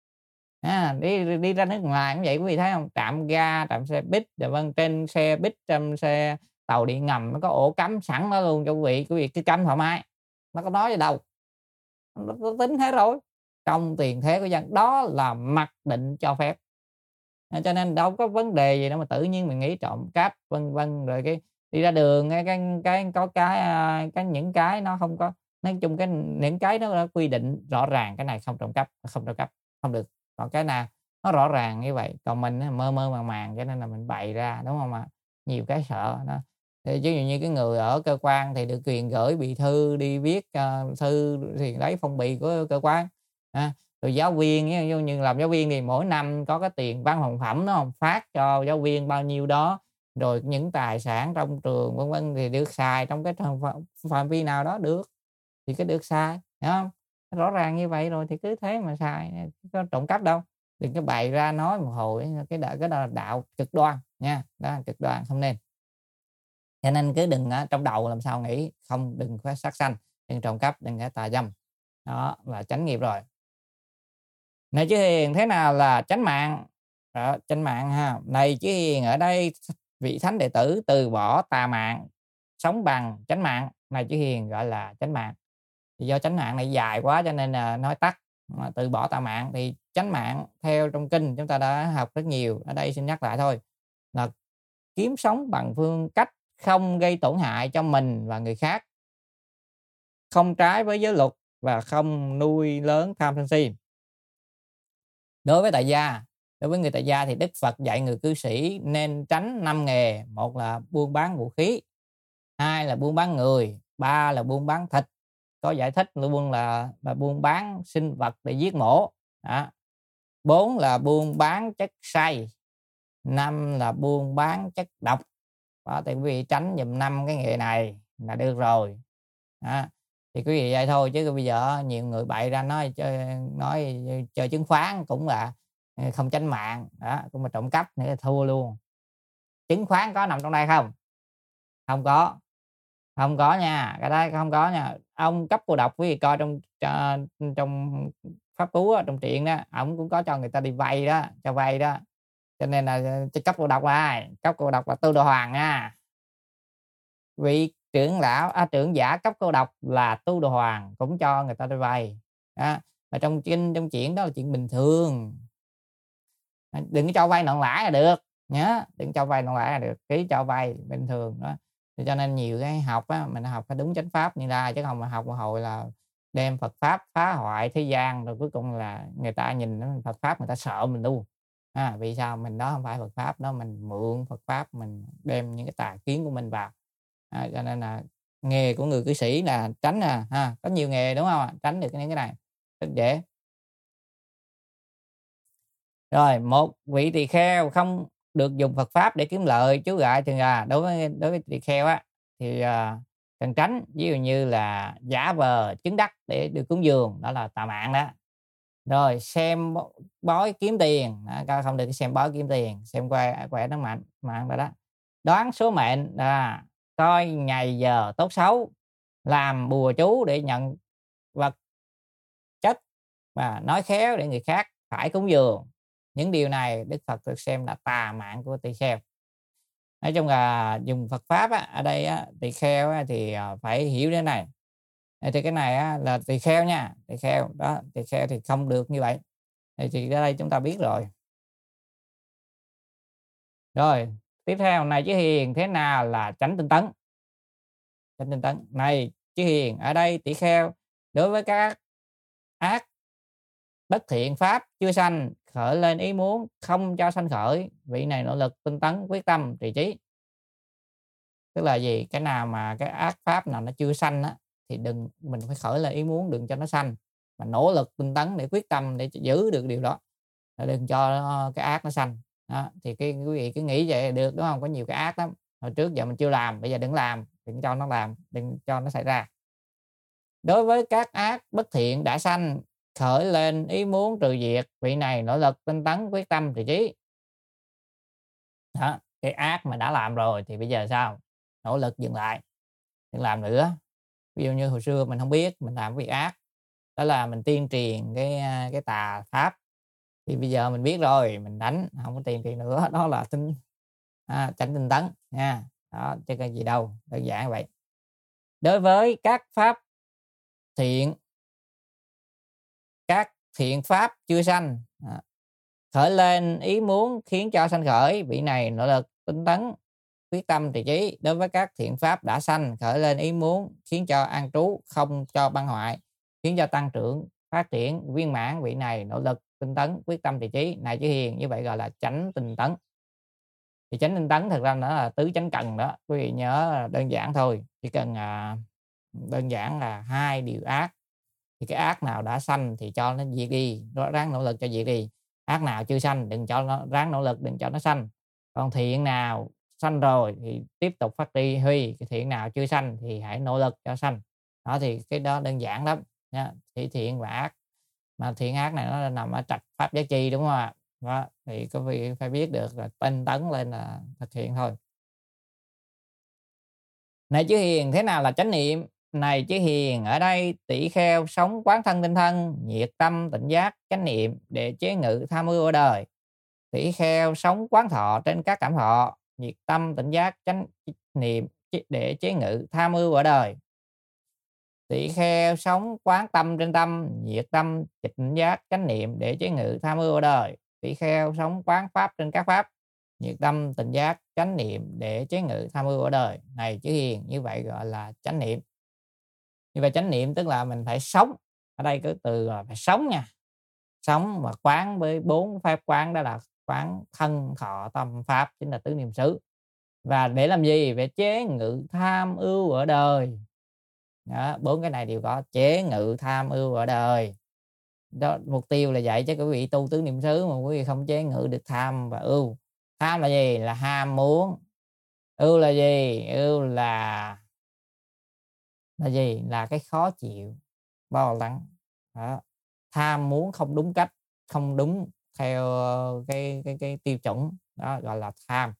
À, đi đi ra nước ngoài cũng vậy, quý vị thấy không? Trạm ga, trạm xe buýt, vân, trên xe buýt, trong xe tàu điện ngầm nó có ổ cắm sẵn đó luôn cho quý vị, quý vị cứ cắm thoải mái, nó có nói gì đâu, nó, nó tính thế rồi. Trong tiền thế của dân đó là mặc định cho phép, à, cho nên đâu có vấn đề gì đâu mà tự nhiên mình nghĩ trộm cắp vân vân. Rồi cái đi ra đường cái cái, cái có cái cái những cái nó không có, nói chung cái những cái nó quy định rõ ràng, cái này không trộm cắp, không trộm cắp không được. Còn cái nào nó rõ ràng như vậy, còn mình mơ mơ màng màng cho nên là mình bày ra, đúng không ạ? Nhiều cái sợ đó. Thì ví dụ như cái người ở cơ quan thì được quyền gửi bì thư đi viết uh, thư thì lấy phong bì của cơ quan. À, rồi giáo viên ví dụ như làm giáo viên thì mỗi năm có cái tiền văn phòng phẩm nó không phát cho giáo viên bao nhiêu đó, rồi những tài sản trong trường vân vân thì được xài trong cái phạm vi nào đó được thì cái được xài, hiểu không? Rõ ràng như vậy rồi thì cứ thế mà xài, có trộm cắp đâu. Đừng có bày ra nói một hồi, cái đó, cái đó là đạo cực đoan nha, đó là cực đoan, không nên. Cho nên cứ đừng ở trong đầu làm sao nghĩ không, đừng có sát sanh, đừng trộm cắp, đừng có tà dâm, đó là chánh nghiệp rồi. Này chứ hiền, thế nào là chánh mạng? Đó, chánh mạng ha. Này chứ hiền, ở đây vị thánh đệ tử từ bỏ tà mạng, sống bằng chánh mạng. Này chứ hiền gọi là chánh mạng. Thì do chánh mạng này dài quá cho nên là nói tắt, mà từ bỏ tà mạng. Thì chánh mạng theo trong kinh chúng ta đã học rất nhiều, ở đây xin nhắc lại thôi, là kiếm sống bằng phương cách không gây tổn hại cho mình và người khác, không trái với giới luật và không nuôi lớn tham sân si. Đối với tại gia, đối với người tại gia thì Đức Phật dạy người cư sĩ nên tránh năm nghề. Một là buôn bán vũ khí, hai là buôn bán người, ba là buôn bán thịt. Có giải thích luôn là, là buôn bán sinh vật để giết mổ. Đó. Bốn là buôn bán chất say, năm là buôn bán chất độc. Đó, thì quý vị tránh dùm năm cái nghề này là được rồi. Đó. Thì quý vị vậy thôi, chứ bây giờ nhiều người bậy ra nói chơi, nói chơi chứng khoán cũng là không tránh mạng, đó, cũng mà trộm cắp nữa là thua luôn. Chứng khoán có nằm trong đây không? Không có, không có nha, cái đó không có nha. Ông cấp cô độc quý vị coi trong cho trong Pháp Cú á, trong truyện đó, ổng cũng có cho người ta đi vay đó, cho vay đó. Cho nên là ch cấp cô độc là ai? Cấp cô độc là Tư Đồ Hoàng nha. Vị trưởng lão a, trưởng giả cấp cô độc là Tu Đồ Hoàng cũng cho người ta đi vay. Đó, mà trong kinh trong chuyện đó là chuyện bình thường. À, đừng có cho vay nặng lãi là được, nhớ, đừng cho vay nặng lãi là được, ký cho vay bình thường đó. Thì cho nên nhiều cái học á, mình học phải đúng chánh pháp như ra, chứ không mà học một hồi là đem Phật pháp phá hoại thế gian, rồi cuối cùng là người ta nhìn Phật pháp người ta sợ mình luôn. À, vì sao? Mình đó không phải Phật pháp đó, mình mượn Phật pháp, mình đem những cái tà kiến của mình vào. À, cho nên là nghề của người cư sĩ là tránh à, ha, có nhiều nghề đúng không ạ? Tránh được những cái này rất dễ. Rồi, một vị tỳ kheo không được dùng Phật pháp để kiếm lợi, chú gại thường là đối với đối với tỳ kheo á thì à, cần tránh, ví dụ như là giả vờ chứng đắc để được cúng dường, đó là tà mạng đó. Rồi xem bói kiếm tiền, đó, không được xem bói kiếm tiền, xem quẻ quẻ nó mạnh mạng đó đó. Đoán số mệnh, à, coi ngày giờ tốt xấu, làm bùa chú để nhận vật chất và nói khéo để người khác phải cúng dường. Những điều này Đức Phật được xem là tà mạng của tỳ kheo. Nói chung là dùng Phật pháp á, ở đây á, tỳ kheo á, thì phải hiểu thế này. Thì cái này á, là tỳ kheo nha, tỳ kheo đó, tỳ kheo thì không được như vậy. Thì, thì ở đây chúng ta biết rồi. Rồi, tiếp theo này chứ hiền thế nào là chánh tinh tấn? Chánh tinh tấn này chứ hiền, ở đây tỳ kheo đối với các ác bất thiện pháp chưa sanh khởi lên ý muốn không cho sanh khởi, vị này nỗ lực tinh tấn quyết tâm trì trí. Tức là gì? Cái nào mà cái ác pháp nào nó chưa sanh á thì đừng, mình phải khởi lên ý muốn đừng cho nó sanh, mà nỗ lực tinh tấn để quyết tâm để giữ được điều đó, đừng cho cái ác nó sanh. Đó, thì cái quý vị cứ nghĩ vậy là được đúng không? Có nhiều cái ác lắm, hồi trước giờ mình chưa làm, bây giờ đừng làm, đừng cho nó làm, đừng cho nó xảy ra. Đối với các ác bất thiện đã sanh khởi lên ý muốn trừ diệt, vị này nỗ lực tinh tấn quyết tâm trì trí. Đó, cái ác mà đã làm rồi thì bây giờ sao? Nỗ lực dừng lại, đừng làm nữa. Ví dụ như hồi xưa mình không biết, mình làm việc ác, đó là mình tuyên truyền cái cái tà pháp, thì bây giờ mình biết rồi, mình đánh, không có tuyên truyền nữa, đó là tinh à, chánh tinh tấn nha. Đó, chứ cái gì đâu, đơn giản vậy. Đối với các pháp thiện, các thiện pháp chưa sanh à, khởi lên ý muốn khiến cho sanh khởi, vị này nỗ lực tinh tấn quyết tâm trì trí. Đối với các thiện pháp đã sanh khởi lên ý muốn khiến cho an trú không cho băng hoại, khiến cho tăng trưởng phát triển viên mãn, vị này nỗ lực tinh tấn quyết tâm trì trí. Này chứ hiền, như vậy gọi là chánh tinh tấn. Thì chánh tinh tấn thật ra nó là tứ chánh cần đó, quý vị nhớ đơn giản thôi, chỉ cần à, đơn giản là hai điều ác, thì cái ác nào đã sanh thì cho nó diệt đi, ráng nỗ lực cho diệt đi. Ác nào chưa sanh đừng cho nó, ráng nỗ lực đừng cho nó sanh. Còn thiện nào sanh rồi thì tiếp tục phát huy huy, cái thiện nào chưa sanh thì hãy nỗ lực cho sanh. Đó, thì cái đó đơn giản lắm nha. Thì thiện và ác, mà thiện ác này nó nằm ở trạch pháp giác chi, đúng không ạ? Đó, thì quý vị phải biết được là tinh tấn lên là thực hiện thôi. Này chứ hiền, thế nào là chánh niệm? Này chứ hiền, ở đây tỷ kheo sống quán thân tinh thân, nhiệt tâm tỉnh giác chánh niệm để chế ngự tham ưu ở đời. Tỷ kheo sống quán thọ trên các cảm thọ, nhiệt tâm tỉnh giác chánh niệm để chế ngự tham ưu ở đời. Tỷ kheo sống quán tâm trên tâm, nhiệt tâm tỉnh giác chánh niệm để chế ngự tham ưu ở đời. Tỷ kheo sống quán pháp trên các pháp, nhiệt tâm tỉnh giác chánh niệm để chế ngự tham ưu ở đời. Này chứ hiền, như vậy gọi là chánh niệm. Như vậy chánh niệm tức là mình phải sống, ở đây cái từ là phải sống nha, sống mà quán với bốn pháp quán, đó là quán thân thọ tâm pháp, chính là tứ niệm xứ. Và để làm gì? Để chế ngự tham ưu ở đời. Đó, bốn cái này đều có, chế ngự tham ưu ở đời. Đó, mục tiêu là vậy, chứ quý vị tu tứ niệm xứ mà quý vị không chế ngự được tham và ưu. Tham là gì? Là ham muốn. Ưu là gì? Ưu là là gì? Là cái khó chịu, lo lắng. Đó. Tham muốn không đúng cách, không đúng theo cái cái cái tiêu chuẩn đó, gọi là tham.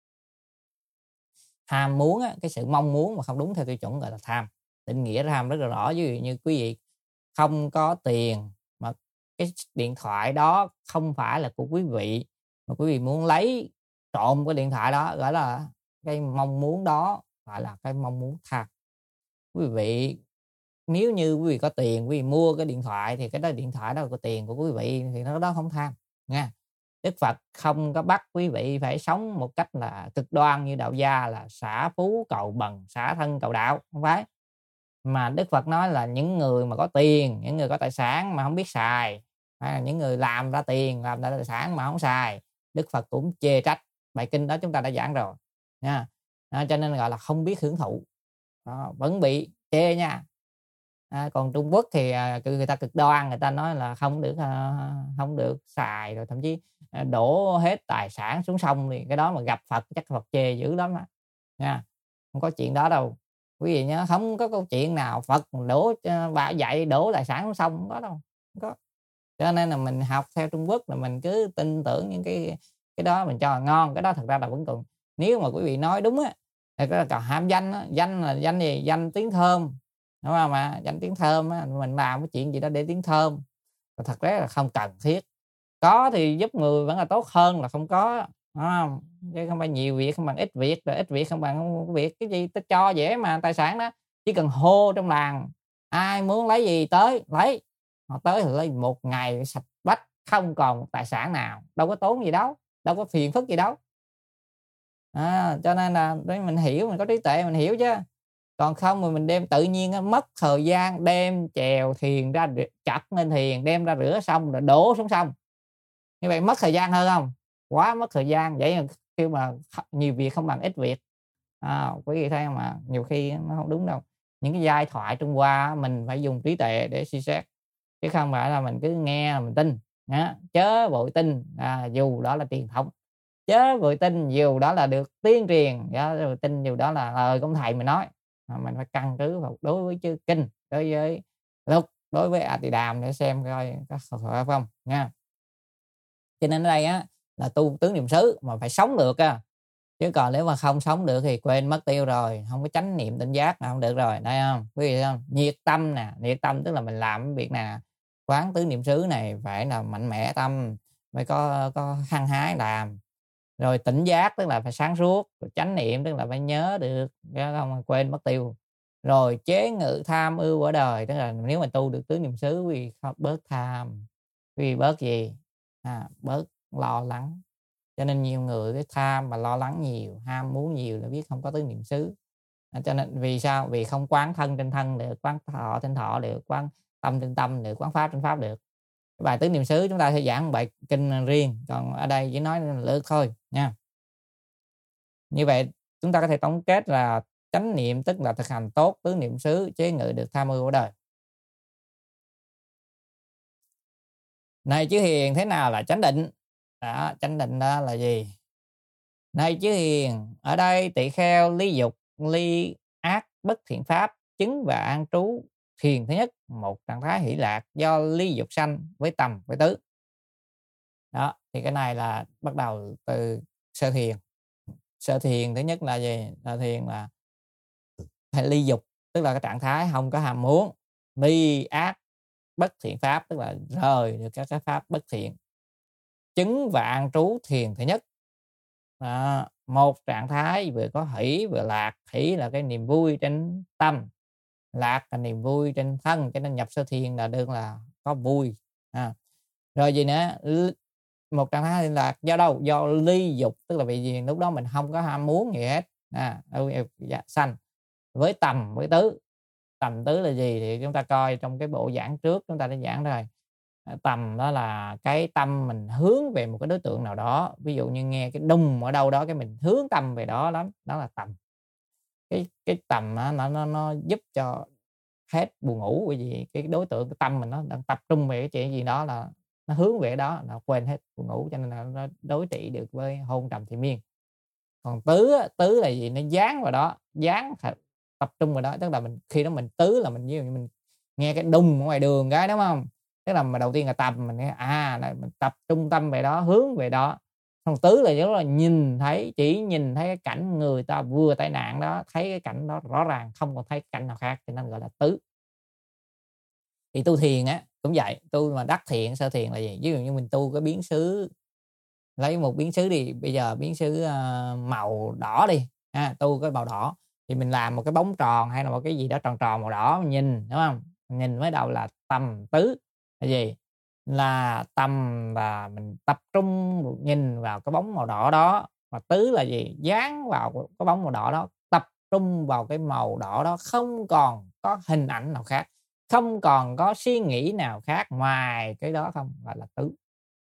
Tham muốn á, cái sự mong muốn mà không đúng theo tiêu chuẩn gọi là tham. Định nghĩa tham rất là rõ, ví dụ như quý vị không có tiền mà cái điện thoại đó không phải là của quý vị, mà quý vị muốn lấy trộm cái điện thoại đó, gọi là cái mong muốn đó, gọi là cái mong muốn tham. Quý vị nếu như quý vị có tiền, quý vị mua cái điện thoại thì cái đó điện thoại đó là của tiền của quý vị thì nó đó không tham nha. Đức Phật không có bắt quý vị phải sống một cách là cực đoan như đạo gia là xả phú cầu bần, xả thân cầu đạo, không phải. Mà Đức Phật nói là những người mà có tiền, những người có tài sản mà không biết xài, hay là những người làm ra tiền, làm ra tài sản mà không xài, Đức Phật cũng chê trách. Bài kinh đó chúng ta đã giảng rồi nha. Đó, cho nên gọi là không biết hưởng thụ, đó, vẫn bị chê nha. À, còn Trung Quốc thì à, người ta cực đoan, người ta nói là không được à, không được xài, rồi thậm chí à, đổ hết tài sản xuống sông, thì cái đó mà gặp Phật chắc Phật chê dữ lắm đó nha. Không có chuyện đó đâu quý vị nhớ, không có câu chuyện nào Phật đổ bà dạy đổ tài sản xuống sông, không có đâu, không có. Cho nên là mình học theo Trung Quốc là mình cứ tin tưởng những cái cái đó mình cho là ngon, cái đó thật ra là vẫn còn. Nếu mà quý vị nói đúng á thì cái là còn ham danh á. Danh là danh gì? Danh tiếng thơm, đúng không? Mà danh tiếng thơm á, mình làm cái chuyện gì đó để tiếng thơm, thật ra là không cần thiết. Có thì giúp người vẫn là tốt hơn là không có, đúng không? Chứ không phải nhiều việc không bằng ít việc, rồi ít việc không bằng không việc. Cái gì ta cho dễ mà, tài sản đó chỉ cần hô trong làng, ai muốn lấy gì tới lấy, họ tới thì lấy một ngày sạch bách, không còn một tài sản nào, đâu có tốn gì đâu, đâu có phiền phức gì đâu. À, cho nên là mình hiểu, mình có trí tuệ mình hiểu chứ. Còn không mà mình đem tự nhiên mất thời gian đem chèo thuyền ra, chặt lên thuyền đem ra rửa xong rồi đổ xuống sông, như vậy mất thời gian hơn không? Quá mất thời gian. Vậy là khi mà nhiều việc không bằng ít việc. À, quý vị thấy không ạ? Nhiều khi nó không đúng đâu. Những cái giai thoại Trung Hoa mình phải dùng trí tuệ để suy xét, chứ không phải là mình cứ nghe là mình tin nhá. Chớ vội tin, à, dù đó là truyền thống, chớ vội tin dù đó là được tiên truyền, chớ vội tin dù đó là lời công thầy mình nói. À, mình phải căn cứ vào đối với chữ kinh, đối với luật, đối với A Tỳ Đàm để xem coi có phù hợp không nha. Cho nên ở đây á là tu tứ niệm xứ mà phải sống được á, chứ còn nếu mà không sống được thì quên mất tiêu rồi, không có chánh niệm tỉnh giác là không được rồi. Đây không quý vị thấy không? Nhiệt tâm nè, nhiệt tâm tức là mình làm cái việc nè, quán tứ niệm xứ này phải là mạnh mẽ tâm, phải có có hăng hái làm. Rồi tỉnh giác tức là phải sáng suốt, rồi chánh niệm tức là phải nhớ được, không quên mất tiêu. Rồi chế ngự tham ưu ở đời, tức là nếu mà tu được tứ niệm xứ quý vị bớt tham, quý vị bớt gì? À, bớt lo lắng. Cho nên nhiều người cái tham và lo lắng nhiều, ham muốn nhiều là biết không có tứ niệm xứ. À, cho nên vì sao? Vì không quán thân trên thân được, quán thọ trên thọ được, quán tâm trên tâm được, quán pháp trên pháp được. Bài tứ niệm xứ chúng ta sẽ giảng bài kinh riêng, còn ở đây chỉ nói lược thôi nha. Như vậy chúng ta có thể tổng kết là chánh niệm tức là thực hành tốt tứ niệm xứ, chế ngự được tham ưu ở đời. Này chứ hiền, thế nào là chánh định? Đó, chánh định đó là gì? Này chứ hiền, ở đây tỳ kheo ly dục, ly ác, bất thiện pháp, chứng và an trú thiền thứ nhất, một trạng thái hỷ lạc do ly dục sanh với tầm với tứ. Đó, thì cái này là bắt đầu từ sơ thiền. Sơ thiền thứ nhất là gì? Sơ thiền là phải ly dục, tức là cái trạng thái không có ham muốn. Ly ác, bất thiện pháp, tức là rời được các cái pháp bất thiện. Chứng và an trú thiền thứ nhất. Đó, một trạng thái vừa có hỷ vừa lạc. Hỷ là cái niềm vui trên tâm, lạc là niềm vui trên thân, cho nên nhập sơ thiền là được là có vui. À. Rồi gì nữa? Một trạng thái lạc do đâu? Do ly dục, tức là vì gì? Lúc đó mình không có ham muốn gì hết. À, dạ, sanh với tầm với tứ. Tầm tứ là gì thì chúng ta coi trong cái bộ giảng trước chúng ta đã giảng rồi. Tầm đó là cái tâm mình hướng về một cái đối tượng nào đó, ví dụ như nghe cái đùng ở đâu đó cái mình hướng tâm về đó lắm, đó là tầm. Cái cái tầm đó, nó nó nó giúp cho hết buồn ngủ, bởi vì cái đối tượng cái tâm mình nó đang tập trung về cái chuyện gì đó là nó hướng về đó, nó quên hết buồn ngủ, cho nên là nó đối trị được với hôn trầm thì miên. Còn tứ tứ là gì? Nó dán vào đó, dán tập trung vào đó, tức là mình khi đó mình tứ là mình như mình nghe cái đùng ở ngoài đường cái, đúng không? Tức là mà đầu tiên là tầm, mình nghe à là mình tập trung tâm về đó, hướng về đó. Xong tứ là rất là nhìn thấy, chỉ nhìn thấy cái cảnh người ta vừa tai nạn đó, thấy cái cảnh đó rõ ràng, không còn thấy cảnh nào khác, cho nên gọi là tứ. Thì tu thiền á cũng vậy, tu mà đắc thiền, sơ thiền là gì? Ví dụ như mình tu cái biến xứ, lấy một biến xứ đi, bây giờ biến xứ uh, màu đỏ đi, ha, tu cái màu đỏ thì mình làm một cái bóng tròn hay là một cái gì đó tròn tròn màu đỏ, mình nhìn, đúng không? Mình nhìn mới đầu là tầm tứ là gì? Là tầm và mình tập trung nhìn vào cái bóng màu đỏ đó. Và tứ là gì? Dán vào cái bóng màu đỏ đó, tập trung vào cái màu đỏ đó, không còn có hình ảnh nào khác, không còn có suy nghĩ nào khác ngoài cái đó không, gọi là tứ.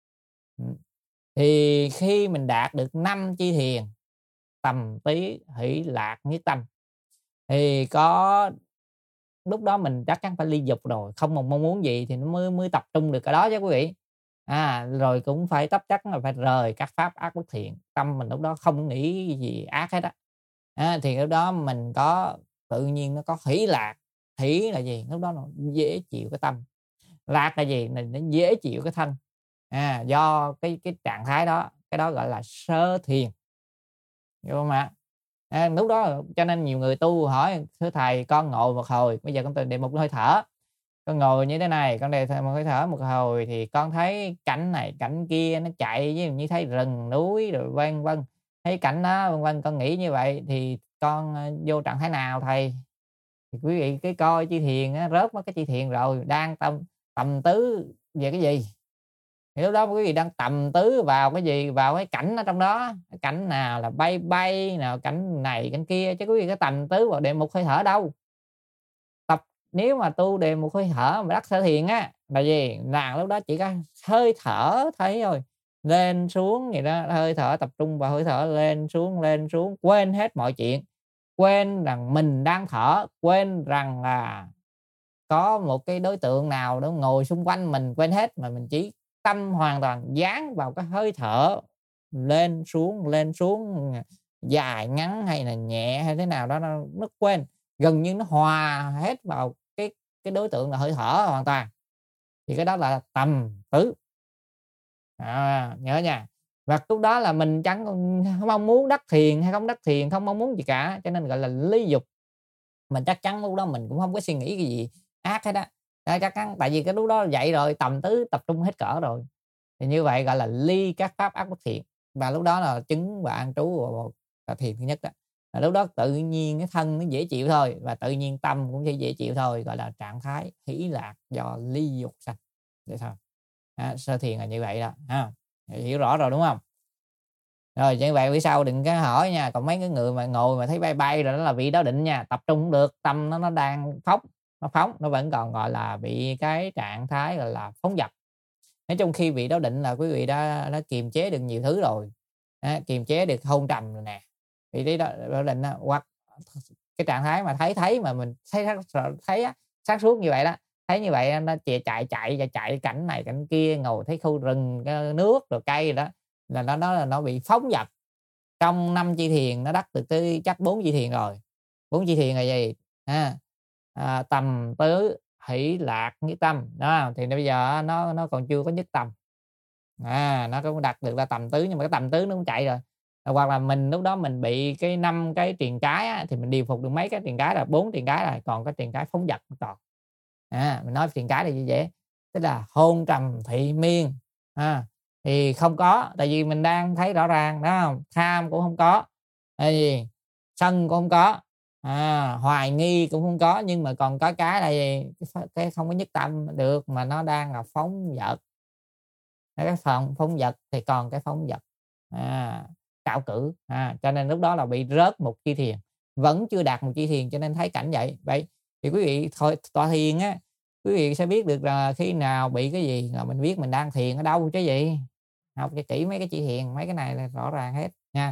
Thì khi mình đạt được năm chi thiền, tầm tí hỷ lạc nhất tâm, thì có lúc đó mình chắc chắn phải ly dục rồi, không một mong muốn gì thì nó mới mới tập trung được cái đó chứ quý vị. À, rồi cũng phải tất chắc là phải rời các pháp ác bất thiện, tâm mình lúc đó không nghĩ gì ác hết á. À, thì lúc đó mình có tự nhiên nó có hỷ lạc. Hỷ là gì? Lúc đó nó dễ chịu cái tâm. Lạc là gì? Là nó dễ chịu cái thân. À, do cái cái trạng thái đó, cái đó gọi là sơ thiền, hiểu không ạ? À, lúc đó cho nên nhiều người tu hỏi thưa thầy, con ngồi một hồi, bây giờ con tìm một hơi thở, con ngồi như thế này, con đề một hơi thở một hồi thì con thấy cảnh này cảnh kia nó chạy, ví dụ như thấy rừng núi rồi vân vân, thấy cảnh đó vân vân, con nghĩ như vậy thì con vô trạng thái nào thầy? Thì quý vị cái coi chi thiền á, rớt mất cái chi thiền rồi, đang tâm tầm tứ về cái gì? Thì lúc đó quý vị đang tầm tứ vào cái gì? Vào cái cảnh ở trong đó, cái cảnh nào là bay bay, nào cảnh này cảnh kia, chứ quý vị có tầm tứ vào đề mục hơi thở đâu. Tập nếu mà tu đề mục hơi thở mà đắc sơ thiền á là gì? Là lúc đó chỉ có hơi thở thấy thôi, lên xuống vậy đó, hơi thở tập trung vào hơi thở, lên xuống lên xuống, quên hết mọi chuyện, quên rằng mình đang thở, quên rằng là có một cái đối tượng nào đó ngồi xung quanh mình, quên hết, mà mình chỉ tâm hoàn toàn dán vào cái hơi thở, lên xuống lên xuống, dài ngắn hay là nhẹ hay thế nào đó, nó, nó quên, gần như nó hòa hết vào cái cái đối tượng là hơi thở hoàn toàn, thì cái đó là tầm tứ. À, nhớ nha. Và lúc đó là mình chẳng không mong muốn đắc thiền hay không đắc thiền, không mong muốn gì cả, cho nên gọi là ly dục. Mình chắc chắn lúc đó mình cũng không có suy nghĩ cái gì ác hết á. Đó, chắc chắn tại vì cái lúc đó dậy rồi, tầm tứ tập trung hết cỡ rồi. Thì như vậy gọi là ly các pháp ác bất thiện. Và lúc đó là chứng và an trú vào là thiền thứ nhất đó. Và lúc đó tự nhiên cái thân nó dễ chịu thôi, và tự nhiên tâm cũng sẽ dễ chịu thôi, gọi là trạng thái hỷ lạc do ly dục sanh. Vậy thôi. À, sơ thiền là như vậy đó, ha. Hiểu rõ rồi đúng không? Rồi như vậy bữa sau đừng có hỏi nha, còn mấy cái người mà ngồi mà thấy bay bay rồi đó là vị đó định nha, tập trung không được, tâm nó nó đang phóng, nó phóng, nó vẫn còn gọi là bị cái trạng thái gọi là phóng dật. Nói chung khi vị đó định là quý vị đã đã kiềm chế được nhiều thứ rồi. Á, kiềm chế được hôn trầm rồi nè. Vị trí đó, đó định đó, hoặc cái trạng thái mà thấy thấy mà mình thấy thấy á, sáng suốt như vậy đó, thấy như vậy nó chạy chạy chạy chạy cảnh này cảnh kia, ngồi thấy khu rừng nước rồi cây rồi đó, là nó nó là nó bị phóng dật. Trong năm chi thiền nó đắc được tới chắc bốn chi thiền rồi. Bốn chi thiền là gì? À, à, tầm tứ hỷ lạc nhất tâm đó, thì bây giờ nó nó còn chưa có nhất tâm. À, nó cũng đạt được là tầm tứ, nhưng mà cái tầm tứ nó cũng chạy rồi. Hoặc là mình lúc đó mình bị cái năm cái triền cái á, thì mình điều phục được mấy cái triền cái là bốn triền cái rồi, còn cái triền cái phóng dật còn. À, mình nói triền cái là như vậy, tức là hôn trầm thị miên. À, thì không có, tại vì mình đang thấy rõ ràng đó không? Tham cũng không có, tại vì sân cũng không có, à, hoài nghi cũng không có, nhưng mà còn có cái là gì? Cái, cái không có nhất tâm được, mà nó đang là phóng dật. Cái phần phóng dật thì còn cái phóng dật, à, cạo cử, à, cho nên lúc đó là bị rớt một chi thiền, vẫn chưa đạt một chi thiền, cho nên thấy cảnh vậy. Vậy thì quý vị thôi tọa thiền á, quý vị sẽ biết được là khi nào bị cái gì, là mình biết mình đang thiền ở đâu chứ gì. Học cho kỹ mấy cái chi thiền, mấy cái này là rõ ràng hết nha.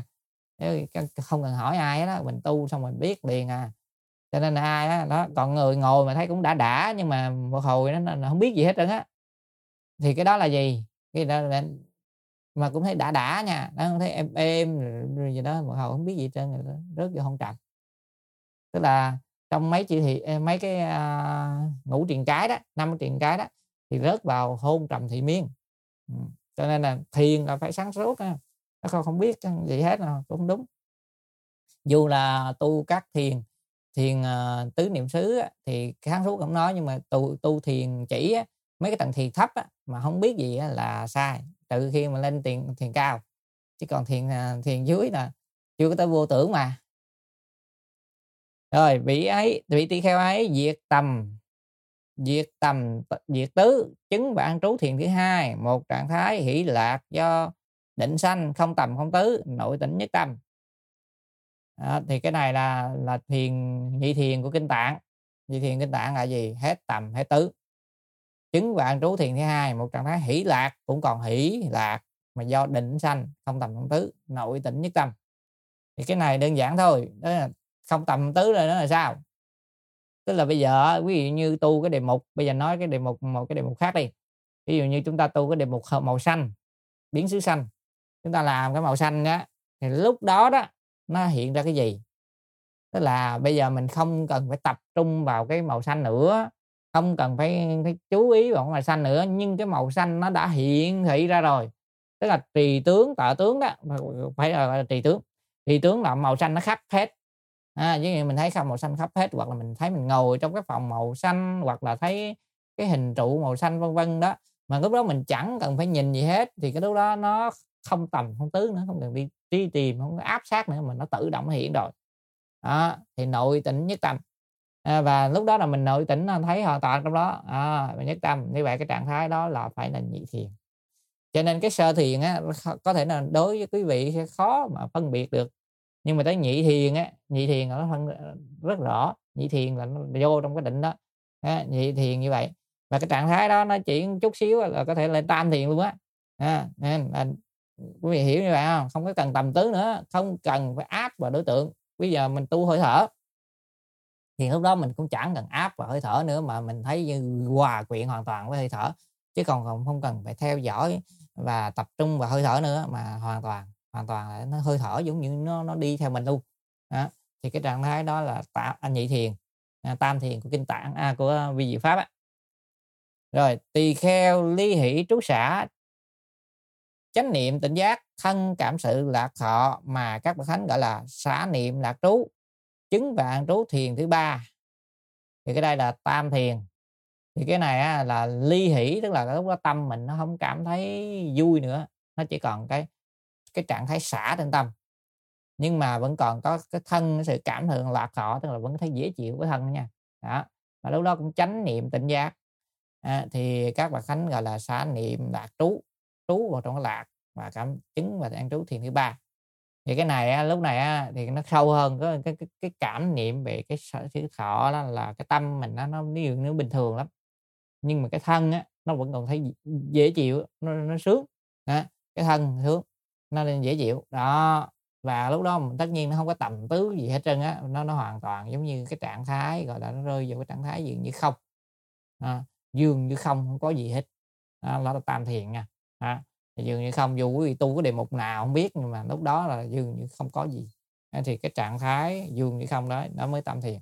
Không cần hỏi ai hết đó, mình tu xong mình biết liền à. Cho nên là ai á, đó, còn người ngồi mà thấy cũng đã đã, nhưng mà một hồi nó, nó không biết gì hết trơn á. Thì cái đó là gì? Cái đó là mà cũng thấy đã đã nha, nó không thấy êm êm rồi gì đó, một hồi không biết gì hết trơn, rồi rớt vô hôn trầm. Tức là trong mấy chi thì mấy cái, a, ngũ triền cái đó, năm triền cái đó, thì rớt vào hôn trầm thị miên. Ừ. Cho nên là thiền là phải sáng suốt ha. Nó không không biết gì hết nào cũng không đúng. Dù là tu các thiền thiền uh, tứ niệm xứ á, thì sáng suốt cũng nói, nhưng mà tu tu thiền chỉ á, mấy cái tầng thiền thấp á, mà không biết gì á, là sai, trừ khi mà lên thiền thiền cao, chứ còn thiền uh, thiền dưới là chưa có tới vô tưởng mà. Rồi vị ấy, vị tỳ kheo ấy diệt tầm diệt tầm diệt tứ, chứng và an trú thiền thứ hai, một trạng thái hỷ lạc do định sanh, không tầm không tứ, nội tĩnh nhất tâm. Đó, thì cái này là là thiền nhị thiền của kinh Tạng. Nhị thiền kinh Tạng là gì? Hết tầm hết tứ, chứng và an trú thiền thứ hai, một trạng thái hỷ lạc, cũng còn hỷ lạc mà do định sanh, không tầm không tứ, nội tĩnh nhất tâm. Thì cái này đơn giản thôi, đó là không tầm không tứ rồi, đó là sao? Tức là bây giờ ví dụ như tu cái đề mục, bây giờ nói cái đề mục một cái đề mục khác đi. Ví dụ như chúng ta tu cái đề mục màu xanh, biến xứ xanh, chúng ta làm cái màu xanh đó, thì lúc đó đó nó hiện ra cái gì? Tức là bây giờ mình không cần phải tập trung vào cái màu xanh nữa, không cần phải, phải chú ý vào màu xanh nữa, nhưng cái màu xanh nó đã hiện thị ra rồi. Tức là trì tướng tọa tướng đó, phải là trì tướng. Trì tướng là màu xanh nó khắp hết. À, với như mình thấy không màu xanh khắp hết, hoặc là mình thấy mình ngồi trong cái phòng màu xanh, hoặc là thấy cái hình trụ màu xanh vân vân đó, mà lúc đó mình chẳng cần phải nhìn gì hết, thì cái lúc đó nó không tầm không tứ nữa, không cần đi đi tìm, không có áp sát nữa, mà nó tự động hiện rồi. Đó, thì nội tĩnh nhất tâm. À, và lúc đó là mình nội tĩnh thấy hoàn toàn trong đó, à, nhất tâm. Như vậy cái trạng thái đó là phải là nhị thiền. Cho nên cái sơ thiền á, có thể là đối với quý vị sẽ khó mà phân biệt được, nhưng mà tới nhị thiền á, nhị thiền nó phân rất rõ. Nhị thiền là nó vô trong cái định đó, à, nhị thiền như vậy. Và cái trạng thái đó nó chỉ chút xíu là có thể lên tam thiền luôn á. À, nên là quý vị hiểu như vậy không? Không có cần tầm tứ nữa, không cần phải áp vào đối tượng. Bây giờ mình tu hơi thở thì lúc đó mình cũng chẳng cần áp vào hơi thở nữa, mà mình thấy như hòa quyện hoàn toàn với hơi thở, chứ còn không cần phải theo dõi và tập trung vào hơi thở nữa, mà hoàn toàn hoàn toàn là nó hơi thở giống như nó nó đi theo mình luôn. Đó. Thì cái trạng thái đó là tạ, anh nhị thiền, à, tam thiền của kinh Tạng, à, của Vi Diệu Pháp á. Rồi tỳ kheo ly hỷ trú xả, chánh niệm tỉnh giác, thân cảm sự lạc thọ, mà các bậc thánh gọi là xả niệm lạc trú, chứng và an trú thiền thứ ba. Thì cái đây là tam thiền. Thì cái này á, là ly hỷ, tức là lúc đó tâm mình nó không cảm thấy vui nữa, nó chỉ còn cái cái trạng thái xả trên tâm, nhưng mà vẫn còn có cái thân, sự cảm thường lạc thọ, tức là vẫn thấy dễ chịu với thân nha. Đó, và lúc đó cũng chánh niệm tỉnh giác, à, thì các bậc thánh gọi là xả niệm lạc trú, trú vào trong cái lạc, và cảm chứng và an trú thiền thứ ba. Thì cái này á, lúc này á, thì nó sâu hơn, cái cái cái, cái cảm niệm về cái sự thọ đó, là cái tâm mình nó nó như nó bình thường lắm, nhưng mà cái thân á, nó vẫn còn thấy dễ chịu, nó, nó sướng đó, cái thân sướng, nó nên dễ chịu đó. Và lúc đó tất nhiên nó không có tầm tứ gì hết trơn á, nó nó hoàn toàn giống như cái trạng thái gọi là nó rơi vào cái trạng thái dường như không, à, dường như không, không có gì hết. Đó, đó là tam thiền nha. À, dường như không, dù quý vị tu cái đề mục nào không biết, nhưng mà lúc đó là dường như không có gì. À, thì cái trạng thái dường như không đó, đó mới tam thiền.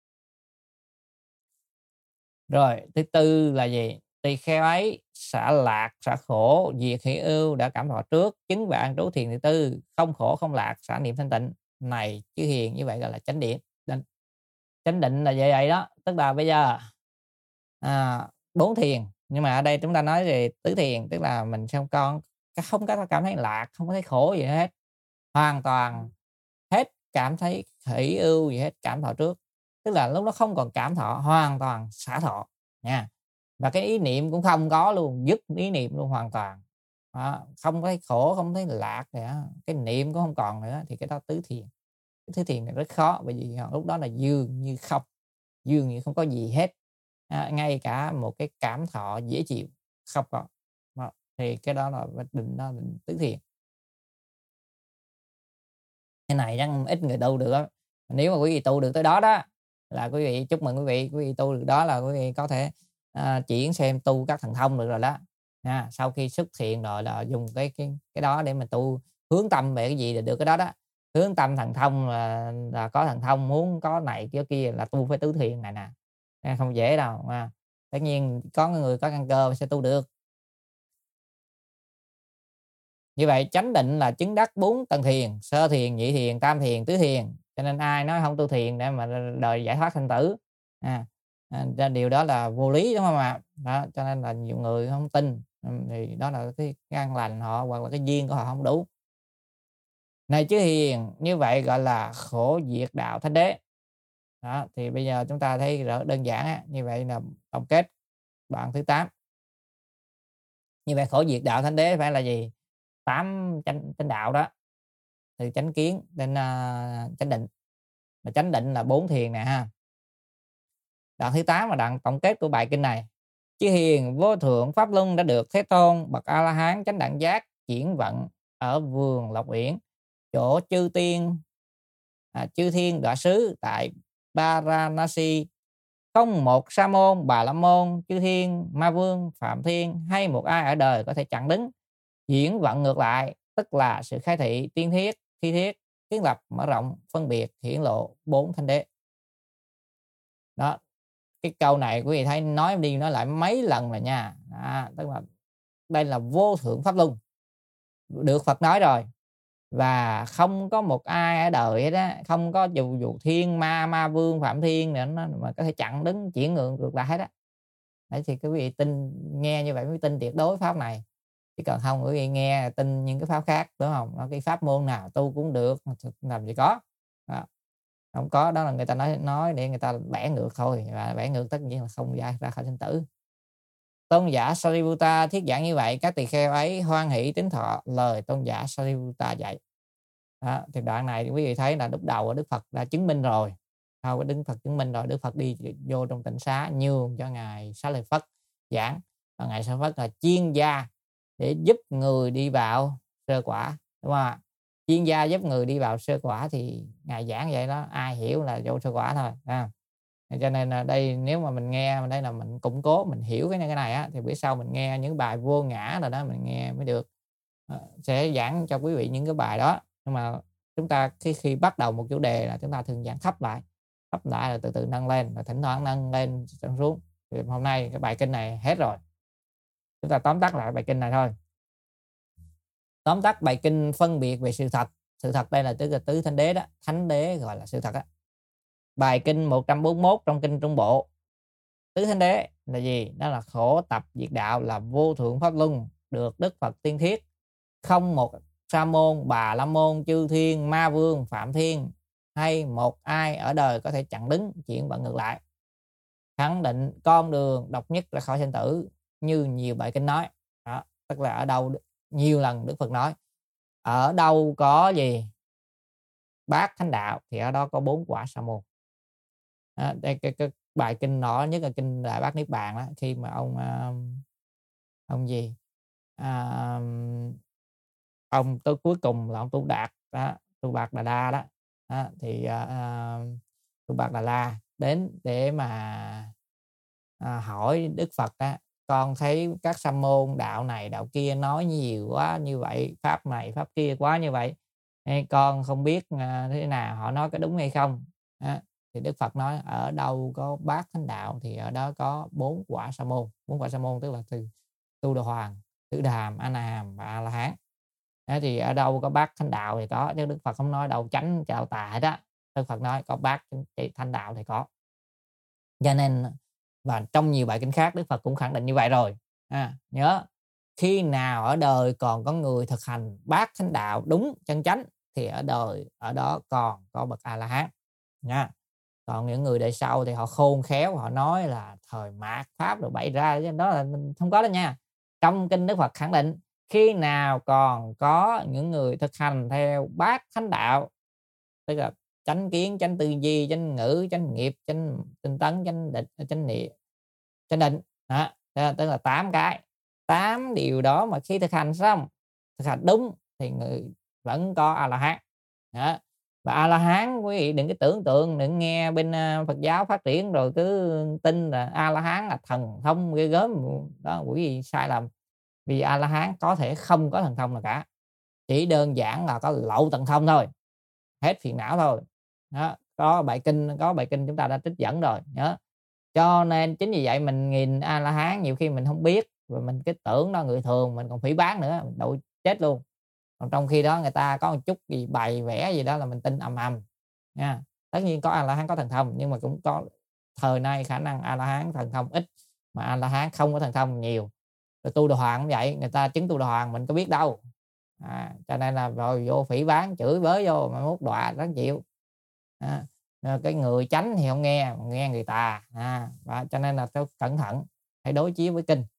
Rồi thứ tư là gì? Tỳ kheo ấy xả lạc, xả khổ, diệt hỷ ưu đã cảm thọ trước, chứng và an trú thiền thứ tư, không khổ không lạc, xả niệm thanh tịnh. Này chứ hiền, như vậy gọi là chánh định. Định. Chánh định là vậy vậy đó, tức là bây giờ à, bốn thiền, nhưng mà ở đây chúng ta nói về tứ thiền, tức là mình không con không có cảm thấy lạc, không có thấy khổ gì hết, hoàn toàn hết cảm thấy hỷ ưu gì hết, cảm thọ trước, tức là lúc đó không còn cảm thọ, hoàn toàn xả thọ nha. Và cái ý niệm cũng không có luôn, dứt ý niệm luôn hoàn toàn. Đó, không thấy khổ, không thấy lạc nữa, cái niệm cũng không còn nữa, thì cái đó tứ thiền. Cái tứ thiền này rất khó, bởi vì lúc đó là dường như không, dường như không có gì hết, à, ngay cả một cái cảm thọ dễ chịu không có. Đó, thì cái đó là định, đó là định tứ thiền. Cái này chắc ít người tu được. Nếu mà quý vị tu được tới đó đó, là quý vị chúc mừng quý vị, quý vị tu được đó là quý vị có thể à, chuyển xem tu các thần thông được rồi đó. À, sau khi xuất hiện rồi là dùng cái cái cái đó để mình tu, hướng tâm về cái gì là được cái đó đó. Hướng tâm thần thông là, là có thần thông, muốn có này kia kia là tu phải tứ thiền này nè, không dễ đâu. À, tất nhiên có người có căn cơ sẽ tu được. Như vậy chánh định là chứng đắc bốn tầng thiền: sơ thiền, nhị thiền, tam thiền, tứ thiền. Cho nên ai nói không tu thiền để mà đời giải thoát sanh tử, à, à, điều đó là vô lý, đúng không ạ? Đó, cho nên là nhiều người không tin, thì đó là cái căn lành họ hoặc là cái duyên của họ không đủ. Này chư hiền, như vậy gọi là khổ diệt đạo thánh đế. Đó, thì bây giờ chúng ta thấy rõ đơn giản á, như vậy là tổng kết đoạn thứ tám. Như vậy khổ diệt đạo thánh đế phải là gì? Tám chánh, chánh đạo đó, từ chánh kiến đến uh, chánh định. Mà chánh định là bốn thiền nè ha. Đoạn thứ tám là đoạn tổng kết của bài kinh này. Chư hiền, vô thượng pháp luân đã được Thế Tôn bậc A La Hán chánh đẳng giác chuyển vận ở vườn Lộc Uyển, chỗ chư tiên à, chư thiên đọa sứ tại Varanasi. Không một sa môn, bà la môn, chư thiên, ma vương, phạm thiên hay một ai ở đời có thể chặn đứng chuyển vận ngược lại, tức là sự khai thị, tiên thiết, thi thiết, kiến lập, mở rộng, phân biệt, hiển lộ bốn thánh đế. Đó, cái câu này quý vị thấy nói đi nói lại mấy lần rồi nha. À, tức là đây là vô thượng pháp luân được Phật nói rồi, và không có một ai ở đời hết á, không có dù dù thiên ma, ma vương, phạm thiên nữa nó mà có thể chặn đứng chuyển ngược ngược lại hết á. Đấy thì quý vị tin, nghe như vậy mới tin tuyệt đối pháp này, chứ còn không quý vị nghe tin những cái pháp khác, đúng không? Nó cái pháp môn nào tu cũng được, làm gì có. Đó. Không có, đó là người ta nói nói để người ta bẻ ngược thôi, và bẻ ngược tất nhiên là không ra ra khỏi sinh tử. Tôn giả Sariputta thuyết giảng như vậy, các tỳ kheo ấy hoan hỷ tín thọ lời tôn giả Sariputta dạy. Đó, thì đoạn này quý vị thấy là lúc đầu Đức Phật đã chứng minh rồi, sau cái Đức Phật chứng minh rồi, Đức Phật đi vô trong tịnh xá nhường cho ngài Xá Lợi Phất giảng, và ngài Xá Lợi Phất là chuyên gia để giúp người đi vào sơ quả, đúng không ạ? Chuyên gia giúp người đi vào sơ quả thì ngài giảng vậy đó, ai hiểu là vô sơ quả thôi. À, cho nên là đây, nếu mà mình nghe đây là mình củng cố, mình hiểu cái này, cái này á, thì bữa sau mình nghe những bài vô ngã rồi đó mình nghe mới được. À, sẽ giảng cho quý vị những cái bài đó. Nhưng mà chúng ta khi khi bắt đầu một chủ đề là chúng ta thường giảng thấp lại, thấp lại là từ từ nâng lên, và thỉnh thoảng nâng lên xuống. Thì hôm nay cái bài kinh này hết rồi, chúng ta tóm tắt lại bài kinh này thôi. Tóm tắt bài kinh phân biệt về sự thật. Sự thật đây là tức là tứ thánh đế đó, thánh đế gọi là sự thật đó. Bài kinh một trăm bốn mươi mốt trong kinh Trung Bộ. Tứ thánh đế là gì? Đó là khổ tập diệt đạo, là vô thượng pháp luân được Đức Phật tiên thiết. Không một sa môn, bà la môn, chư thiên, ma vương, phạm thiên hay một ai ở đời có thể chặn đứng chuyển vận ngược lại. Khẳng định con đường độc nhất ra khỏi sinh tử như nhiều bài kinh nói. Đó, tức là ở đâu nhiều lần Đức Phật nói ở đâu có gì bát thánh đạo thì ở đó có bốn quả sa môn. À, đây cái, cái bài kinh nọ nhất là kinh Đại Bát Niết Bàn đó, khi mà ông ông gì à, ông tới cuối cùng là ông Tu Đạt đó, Tu Bạt Đà La đó, đó thì uh, Tu Bạt Đà La đến để mà à, hỏi Đức Phật á, con thấy các sa môn đạo này đạo kia nói nhiều quá như vậy, pháp này pháp kia quá như vậy, hay con không biết à, thế nào họ nói có đúng hay không. À, thì Đức Phật nói ở đâu có bát thánh đạo thì ở đó có bốn quả sa môn. Bốn quả sa môn tức là từ Tu Đà Hoàng, Tử Đàm, A Na Hàm và A La Hán. Thế thì ở đâu có bát thánh đạo thì có, chứ Đức Phật không nói đâu chánh đạo tà đó. Đức Phật nói có bát thánh đạo thì có. Cho nên và trong nhiều bài kinh khác Đức Phật cũng khẳng định như vậy rồi. À, nhớ khi nào ở đời còn có người thực hành bát thánh đạo đúng chân chánh thì ở đời ở đó còn có bậc A La Hán nha. Còn những người đời sau thì họ khôn khéo, họ nói là thời mạt pháp rồi bày ra, đó là mình không có đó nha. Trong kinh Đức Phật khẳng định khi nào còn có những người thực hành theo bát thánh đạo, tức là chánh kiến, chánh tư duy, chánh ngữ, chánh nghiệp, chánh tinh tấn, chánh định, chánh niệm, chánh định đó, tức là tám cái, tám điều đó mà khi thực hành xong, thực hành đúng thì người vẫn có A La Hán đó. Và A La Hán quý vị đừng cái tưởng tượng, đừng nghe bên Phật giáo phát triển rồi cứ tin là A La Hán là thần thông ghê gớm đó, quý vị sai lầm. Vì A La Hán có thể không có thần thông nào cả, chỉ đơn giản là có lậu tận thông thôi, hết phiền não thôi đó. Có bài kinh có bài kinh chúng ta đã trích dẫn rồi nhớ. Cho nên chính vì vậy mình nghìn A La Hán nhiều khi mình không biết, và mình cái tưởng đó người thường mình còn phỉ báng nữa, mình đụng chết luôn. Còn trong khi đó người ta có một chút gì bày vẽ gì đó là mình tin ầm ầm nha. Tất nhiên có A La Hán có thần thông, nhưng mà cũng có thời nay khả năng A La Hán thần thông ít, mà A La Hán không có thần thông nhiều. Rồi tu Đà Hoàng cũng vậy, người ta chứng tu Đà Hoàng mình có biết đâu. À, cho nên là rồi vô phỉ báng chửi bới vô mà mốt đọa đáng chịu. À, cái người chánh thì không nghe, nghe người tà. À, và cho nên là tôi cẩn thận, hãy đối chiếu với kinh.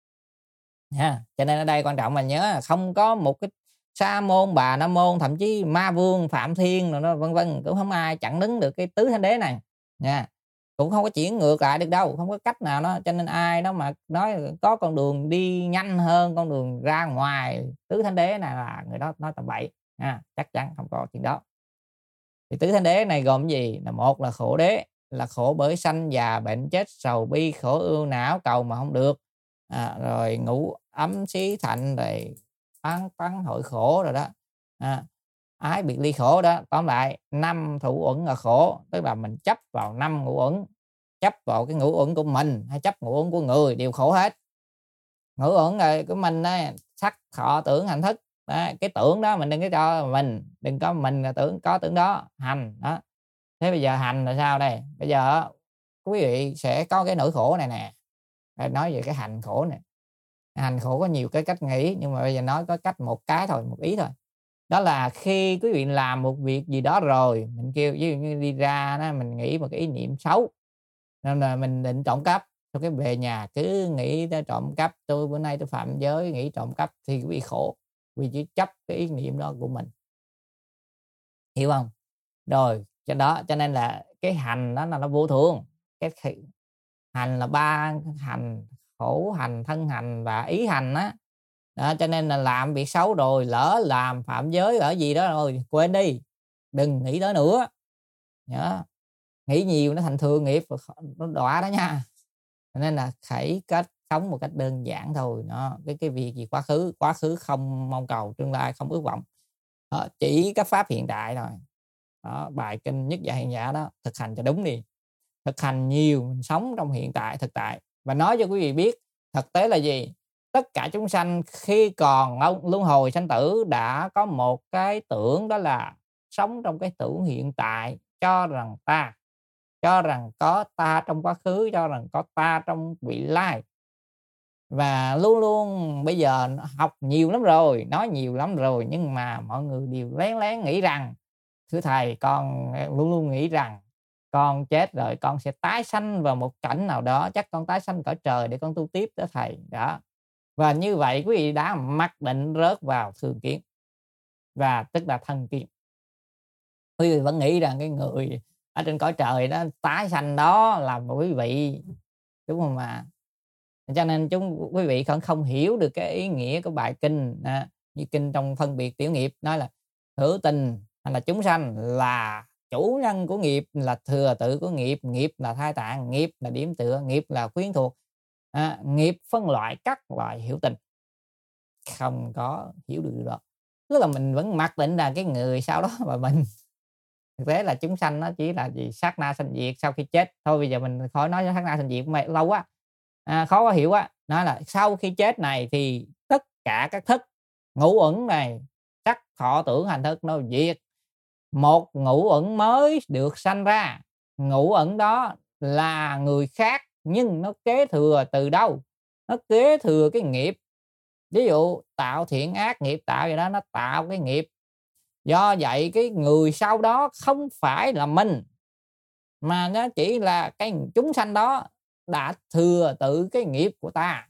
Ha, cho nên ở đây quan trọng là nhớ là không có một cái sa môn, bà la môn, thậm chí ma vương, phạm thiên rồi nó vân vân, cũng không ai chặn đứng được cái tứ thánh đế này nha. Cũng không có chuyển ngược lại được đâu, không có cách nào đó. Cho nên ai đó mà nói có con đường đi nhanh hơn con đường ra ngoài tứ thánh đế này là người đó nói tầm bậy nha, chắc chắn không có chuyện đó. Thì tứ thánh đế này gồm gì? Là một là khổ đế, là khổ bởi sanh già bệnh chết, sầu bi khổ ưu não, cầu mà không được. À, rồi ngũ ấm xí thạnh, rồi tán tán hội khổ rồi đó. À, ái biệt ly khổ đó. Tóm lại năm thủ uẩn là khổ, tức là mình chấp vào năm ngũ uẩn, chấp vào cái ngũ uẩn của mình hay chấp ngũ uẩn của người đều khổ hết. Ngũ uẩn rồi của mình đó, sắc thọ tưởng hành thức đó, cái tưởng đó mình đừng có cho mình, đừng có mình là tưởng có tưởng đó hành đó. Thế bây giờ hành là sao đây? Bây giờ quý vị sẽ có cái nỗi khổ này nè. Nói về cái hành khổ này, hành khổ có nhiều cái cách nghĩ, nhưng mà bây giờ nói có cách một cái thôi, một ý thôi. Đó là khi quý vị làm một việc gì đó rồi, mình kêu ví dụ như đi ra đó, mình nghĩ một cái ý niệm xấu, nên là mình định trộm cắp, sau cái về nhà cứ nghĩ tới trộm cắp, tôi bữa nay tôi phạm giới nghĩ trộm cắp, thì quý vị khổ vì chỉ chấp cái ý niệm đó của mình, hiểu không? Rồi cho đó, cho nên là cái hành đó là nó vô thường. Cái hành là ba hành: khổ hành, thân hành và ý hành á. Đó, cho nên là làm việc xấu rồi, lỡ làm phạm giới ở gì đó rồi, quên đi, đừng nghĩ tới nữa. Nhớ, nghĩ nhiều nó thành thường nghiệp, nó đọa đó nha. Cho nên là hãy cách sống một cách đơn giản thôi. Đó, cái cái việc gì quá khứ, quá khứ không mong cầu, tương lai không ước vọng. Đó, chỉ các pháp hiện tại thôi. Đó, bài kinh nhất dạ hiện giả đó, thực hành cho đúng đi. Thực hành nhiều, mình sống trong hiện tại, thực tại. Và nói cho quý vị biết, thực tế là gì? Tất cả chúng sanh khi còn luân hồi sanh tử đã có một cái tưởng, đó là sống trong cái tưởng hiện tại, cho rằng ta, cho rằng có ta trong quá khứ, cho rằng có ta trong vị lai. Và luôn luôn bây giờ học nhiều lắm rồi, nói nhiều lắm rồi, nhưng mà mọi người đều lén lén nghĩ rằng, thưa thầy, con luôn luôn nghĩ rằng con chết rồi con sẽ tái sanh vào một cảnh nào đó, chắc con tái sanh cõi trời để con tu tiếp đó thầy. Đó. Và như vậy quý vị đã mặc định rớt vào thường kiến, và tức là thân kiến. Quý vị vẫn nghĩ rằng cái người ở trên cõi trời đó tái sanh đó là một quý vị, đúng không mà? Cho nên chúng quý vị không không hiểu được cái ý nghĩa của bài kinh. À, như kinh trong phân biệt tiểu nghiệp nói là hữu tình hay là chúng sanh là chủ nhân của nghiệp, là thừa tự của nghiệp, nghiệp là thai tạng, nghiệp là điểm tựa, nghiệp là quyến thuộc. À, nghiệp phân loại các loại hữu tình, không có hiểu được điều đó. Tức là mình vẫn mặc định là cái người sau đó mà mình, thực tế là chúng sanh nó chỉ là gì, sát na sanh diệt sau khi chết thôi. Bây giờ mình khỏi nói sát na sanh diệt mày lâu quá, à, khó có hiểu quá. Nói là sau khi chết này thì tất cả các thức ngũ uẩn này, sắc thọ tưởng hành thức nó diệt, một ngũ uẩn mới được sanh ra. Ngũ uẩn đó là người khác, nhưng nó kế thừa từ đâu? Nó kế thừa cái nghiệp. Ví dụ tạo thiện ác nghiệp tạo vậy đó, nó tạo cái nghiệp. Do vậy cái người sau đó không phải là mình, mà nó chỉ là cái chúng sanh đó đã thừa tự cái nghiệp của ta.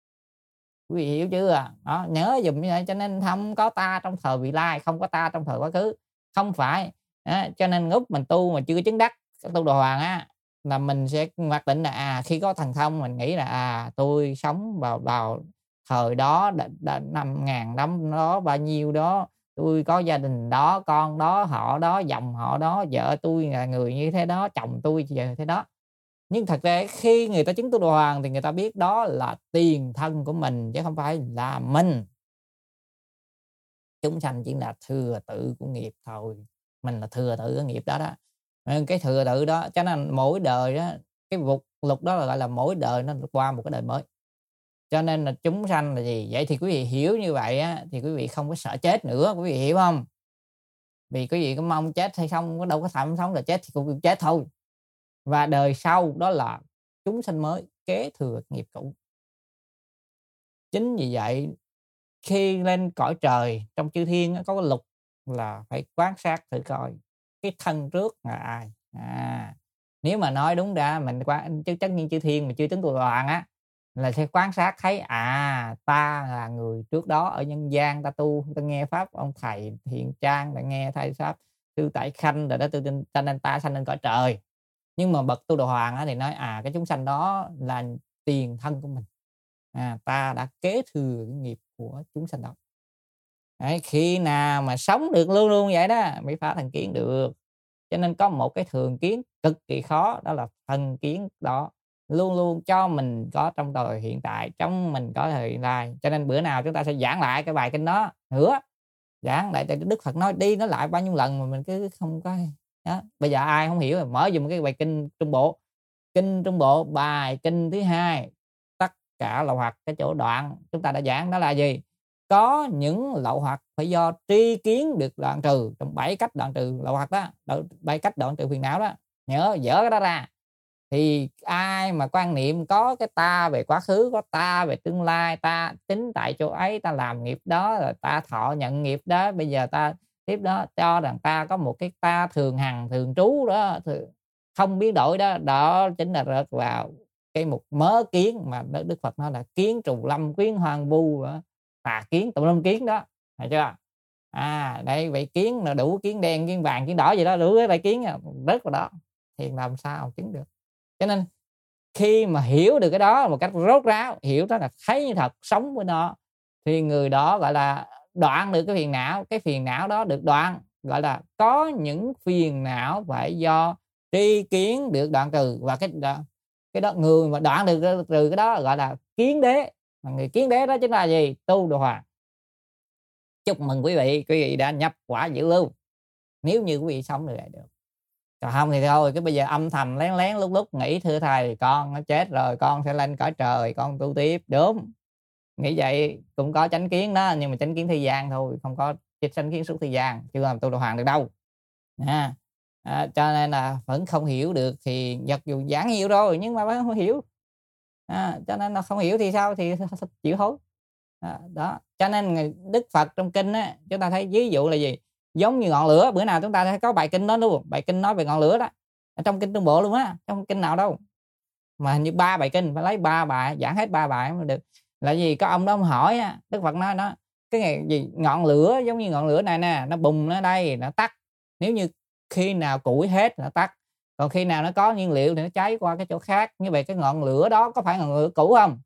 Quý vị hiểu chưa? Đó, nhớ dùm như vậy. Cho nên không có ta trong thời vị lai, không có ta trong thời quá khứ, không phải. Đó, cho nên lúc mình tu mà chưa chứng đắc tu Đà Hoàng á, là mình sẽ mặc định là à khi có thần thông mình nghĩ là à tôi sống vào vào thời đó, năm ngàn năm đó, bao nhiêu đó, tôi có gia đình đó, con đó, họ đó, dòng họ đó, vợ tôi là người như thế đó, chồng tôi như thế đó. Nhưng thật ra khi người ta chứng tu Đà Hoàng thì người ta biết đó là tiền thân của mình, chứ không phải là mình. Chúng sanh chỉ là thừa tự của nghiệp thôi, mình là thừa tự của nghiệp đó đó. Cái thừa tự đó, cho nên mỗi đời đó cái vụt lục đó là gọi là mỗi đời nó qua một cái đời mới. Cho nên là chúng sanh là gì? Vậy thì quý vị hiểu như vậy á, thì quý vị không có sợ chết nữa, quý vị hiểu không? Vì quý vị có mong chết hay không, có đâu có thầm sống là chết thì cũng chết thôi. Và đời sau đó là chúng sanh mới kế thừa nghiệp cũ. Chính vì vậy khi lên cõi trời trong chư thiên có cái lục là phải quan sát thử coi cái thân trước là ai. À, nếu mà nói đúng ra mình quan chứ tất nhiên chư thiên mà chưa tính tu đoàn á là sẽ quan sát thấy à ta là người trước đó ở nhân gian ta tu, ta nghe pháp ông thầy Thiện Trang, ta nghe thầy pháp Sư Tại Khanh rồi đó, tư cho nên ta sanh lên cõi trời. Nhưng mà bậc tu đồ hoàng á thì nói à cái chúng sanh đó là tiền thân của mình. À, ta đã kế thừa cái nghiệp của chúng sanh đó. Đấy, khi nào mà sống được luôn luôn vậy đó mới phá thành kiến được. Cho nên có một cái thường kiến cực kỳ khó, đó là thành kiến đó luôn luôn cho mình có trong đời hiện tại, trong mình có thời hiện tại. Cho nên bữa nào chúng ta sẽ giảng lại cái bài kinh đó nữa, giảng lại tại Đức Phật nói đi nói lại bao nhiêu lần mà mình cứ không có đó. Bây giờ ai không hiểu mở dùm cái bài kinh Trung Bộ, kinh Trung Bộ bài kinh thứ hai, tất cả lậu hoặc cái chỗ đoạn chúng ta đã giảng đó là gì? Có những lậu hoặc phải do tri kiến được đoạn trừ, trong bảy cách đoạn trừ lậu hoặc đó, bảy cách đoạn trừ phiền não đó, nhớ dỡ cái đó ra. Thì ai mà quan niệm có cái ta về quá khứ, có ta về tương lai, ta tính tại chỗ ấy, ta làm nghiệp đó, rồi ta thọ nhận nghiệp đó, bây giờ ta tiếp đó cho rằng ta có một cái ta thường hằng thường trú đó, không biến đổi đó, đó chính là rớt vào cái một mớ kiến mà Đức Phật nói là kiến trù lâm, kiến hoang vu, tà kiến, tùm lum kiến đó, thấy chưa? À đây vậy kiến là đủ kiến đen, kiến vàng, kiến đỏ gì đó, đủ cái loại kiến rất là đó thì làm sao chứng được. Cho nên khi mà hiểu được cái đó một cách rốt ráo, hiểu đó là thấy như thật, sống với nó, thì người đó gọi là đoạn được cái phiền não. Cái phiền não đó được đoạn gọi là có những phiền não phải do tri kiến được đoạn trừ. Và cái đó, cái đó người mà đoạn được trừ cái đó gọi là kiến đế. Mà người kiến đế đó chính là gì? Tu đồ hoàng. Chúc mừng quý vị, quý vị đã nhập quả dự lưu, nếu như quý vị sống được lại được. Còn không thì thôi, cái bây giờ âm thầm lén lén lúc lúc nghĩ thưa thầy con nó chết rồi, con sẽ lên cõi trời, con tu tiếp. Đúng, nghĩ vậy cũng có chánh kiến đó, nhưng mà chánh kiến thế gian thôi, không có chánh kiến suốt thế gian, chưa làm tu đồ hoàng được đâu. À, à, cho nên là vẫn không hiểu được thì mặc dù giảng nhiều rồi nhưng mà vẫn không hiểu. À, cho nên là không hiểu thì sao, thì chịu thôi. À, đó, cho nên Đức Phật trong kinh á, chúng ta thấy ví dụ là gì? Giống như ngọn lửa, bữa nào chúng ta thấy có bài kinh đó luôn, bài kinh nói về ngọn lửa đó, ở trong kinh Trung Bộ luôn á, trong kinh nào đâu mà hình như ba bài kinh, phải lấy ba bài giảng hết ba bài mới được. Là gì? Có ông đó ông hỏi á, Đức Phật nói nó cái ngày gì ngọn lửa giống như ngọn lửa này nè, nó bùng nó đây nó tắt, nếu như khi nào củi hết nó tắt, còn khi nào nó có nhiên liệu thì nó cháy qua cái chỗ khác. Như vậy cái ngọn lửa đó có phải ngọn lửa cũ không?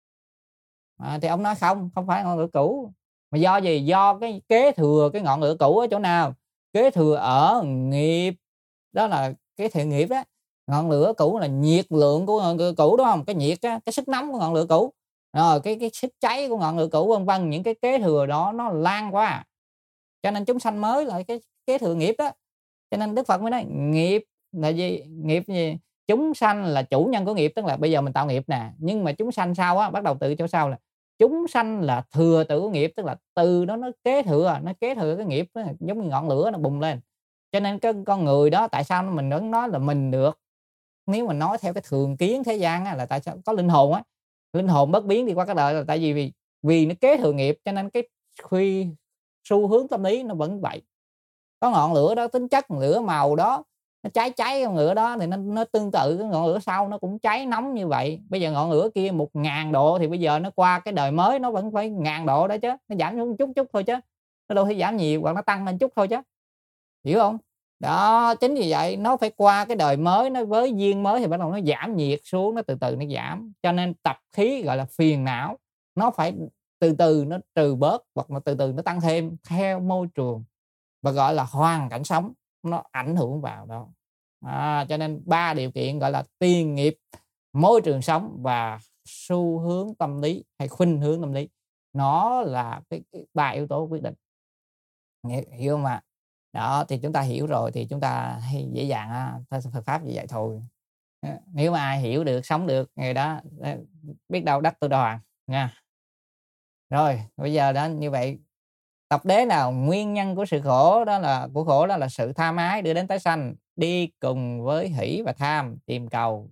À, thì ông nói không, không phải ngọn lửa cũ. Mà do gì? Do cái kế thừa cái ngọn lửa cũ ở chỗ nào? Kế thừa ở nghiệp, đó là cái thiện nghiệp đó. Ngọn lửa cũ là nhiệt lượng của ngọn lửa cũ, đúng không? Cái nhiệt á, cái sức nóng của ngọn lửa cũ, rồi cái cái sức cháy của ngọn lửa cũ, vân vân, những cái kế thừa đó nó lan quá, cho nên chúng sanh mới là cái kế thừa nghiệp đó. Cho nên Đức Phật mới nói nghiệp là gì? Nghiệp gì? Chúng sanh là chủ nhân của nghiệp, tức là bây giờ mình tạo nghiệp nè, nhưng mà chúng sanh sau á, bắt đầu từ chỗ sau là chúng sanh là thừa tử của nghiệp, tức là từ đó nó kế thừa, nó kế thừa cái nghiệp đó, giống như ngọn lửa nó bùng lên. Cho nên cái con người đó tại sao mình vẫn nói là mình được? Nếu mà nói theo cái thường kiến thế gian á, là tại sao có linh hồn á, linh hồn bất biến đi qua cái đời là tại vì vì, vì nó kế thừa nghiệp, cho nên cái khi xu hướng tâm lý nó vẫn vậy. Có ngọn lửa đó, tính chất lửa màu đó nó cháy cháy, ngọn lửa đó thì nó, nó tương tự cái ngọn lửa sau nó cũng cháy nóng như vậy. Bây giờ ngọn lửa kia một ngàn độ thì bây giờ nó qua cái đời mới nó vẫn phải ngàn độ đó chứ, nó giảm xuống chút chút thôi chứ, nó đâu thể giảm nhiều, hoặc nó tăng lên chút thôi chứ, hiểu không? Đó, chính vì vậy nó phải qua cái đời mới, nó với duyên mới thì bắt đầu nó giảm nhiệt xuống, nó từ từ nó giảm. Cho nên tập khí gọi là phiền não, nó phải từ từ nó trừ bớt, hoặc là từ từ nó tăng thêm theo môi trường và gọi là hoàn cảnh sống nó ảnh hưởng vào đó. À, cho nên ba điều kiện gọi là tiền nghiệp, môi trường sống và xu hướng tâm lý hay khuynh hướng tâm lý, nó là cái, cái ba yếu tố quyết định, hiểu không ạ? Đó thì chúng ta hiểu rồi thì chúng ta hay dễ dàng á, Phật pháp như vậy thôi. Nếu mà ai hiểu được, sống được người đó biết đâu đắc Tu Đà Hoàng nha. Rồi, bây giờ đó như vậy tập đế nào nguyên nhân của sự khổ đó là của khổ đó là sự tham ái đưa đến tái sanh, đi cùng với hỷ và tham tìm cầu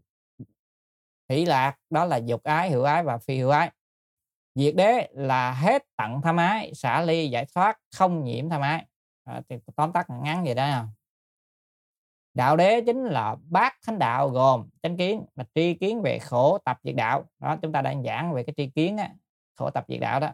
hỷ lạc, đó là dục ái, hữu ái và phi hữu ái. Diệt đế là hết tận tham ái, xả ly giải thoát, không nhiễm tham ái. À, thì tóm tắt ngắn vậy đó nào. Đạo đế chính là bát thánh đạo gồm chánh kiến và tri kiến về khổ tập diệt đạo. Đó, chúng ta đang giảng về cái tri kiến á, khổ tập diệt đạo đó.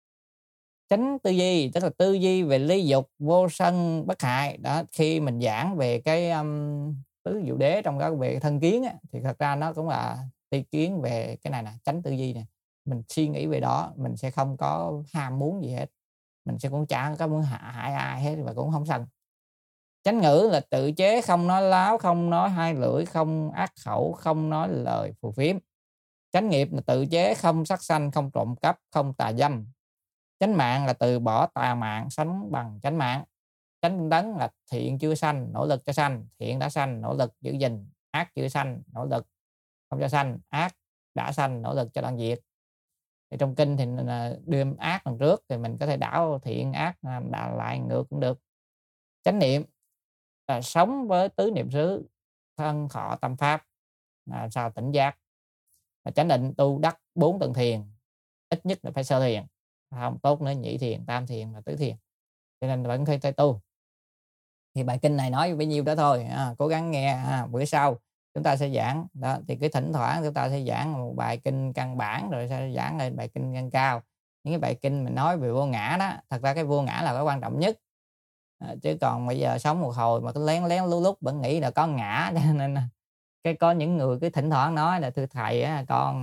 Chánh tư duy tức là tư duy về ly dục, vô sân, bất hại. Đó, khi mình giảng về cái um, tứ diệu đế trong các về thân kiến á, thì thật ra nó cũng là tri kiến về cái này nè, chánh tư duy nè. Mình suy nghĩ về đó, mình sẽ không có ham muốn gì hết, mình sẽ cũng chẳng có muốn hại ai hết và cũng không sân. Chánh ngữ là tự chế, không nói láo, không nói hai lưỡi, không ác khẩu, không nói lời phù phiếm. Chánh nghiệp là tự chế, không sát sanh, không trộm cắp, không tà dâm. Chánh mạng là từ bỏ tà mạng, sánh bằng chánh mạng. Chánh tinh tấn là thiện chưa sanh, nỗ lực cho sanh, thiện đã sanh, nỗ lực giữ gìn, ác chưa sanh, nỗ lực không cho sanh, ác đã sanh, nỗ lực cho đoạn diệt. Thì trong kinh thì đưa ác đằng trước, thì mình có thể đảo thiện ác đảo lại ngược cũng được. Chánh niệm là sống với tứ niệm xứ, thân thọ tâm pháp, là sao tỉnh giác. Và chánh định tu đắc bốn tầng thiền, ít nhất là phải sơ thiền, không tốt nữa nhị thiền, tam thiền và tứ thiền, cho nên vẫn phải tu. Thì bài kinh này nói bấy nhiêu đó thôi, à, cố gắng nghe. À, bữa sau chúng ta sẽ giảng đó, thì cái thỉnh thoảng chúng ta sẽ giảng một bài kinh căn bản rồi sẽ giảng lên bài kinh nâng cao. Những cái bài kinh mình nói về vô ngã đó, thật ra cái vô ngã là cái quan trọng nhất. À, chứ còn bây giờ sống một hồi mà cứ lén lén lúc lúc vẫn nghĩ là có ngã, cho nên cái có những người cứ thỉnh thoảng nói là thưa thầy á, con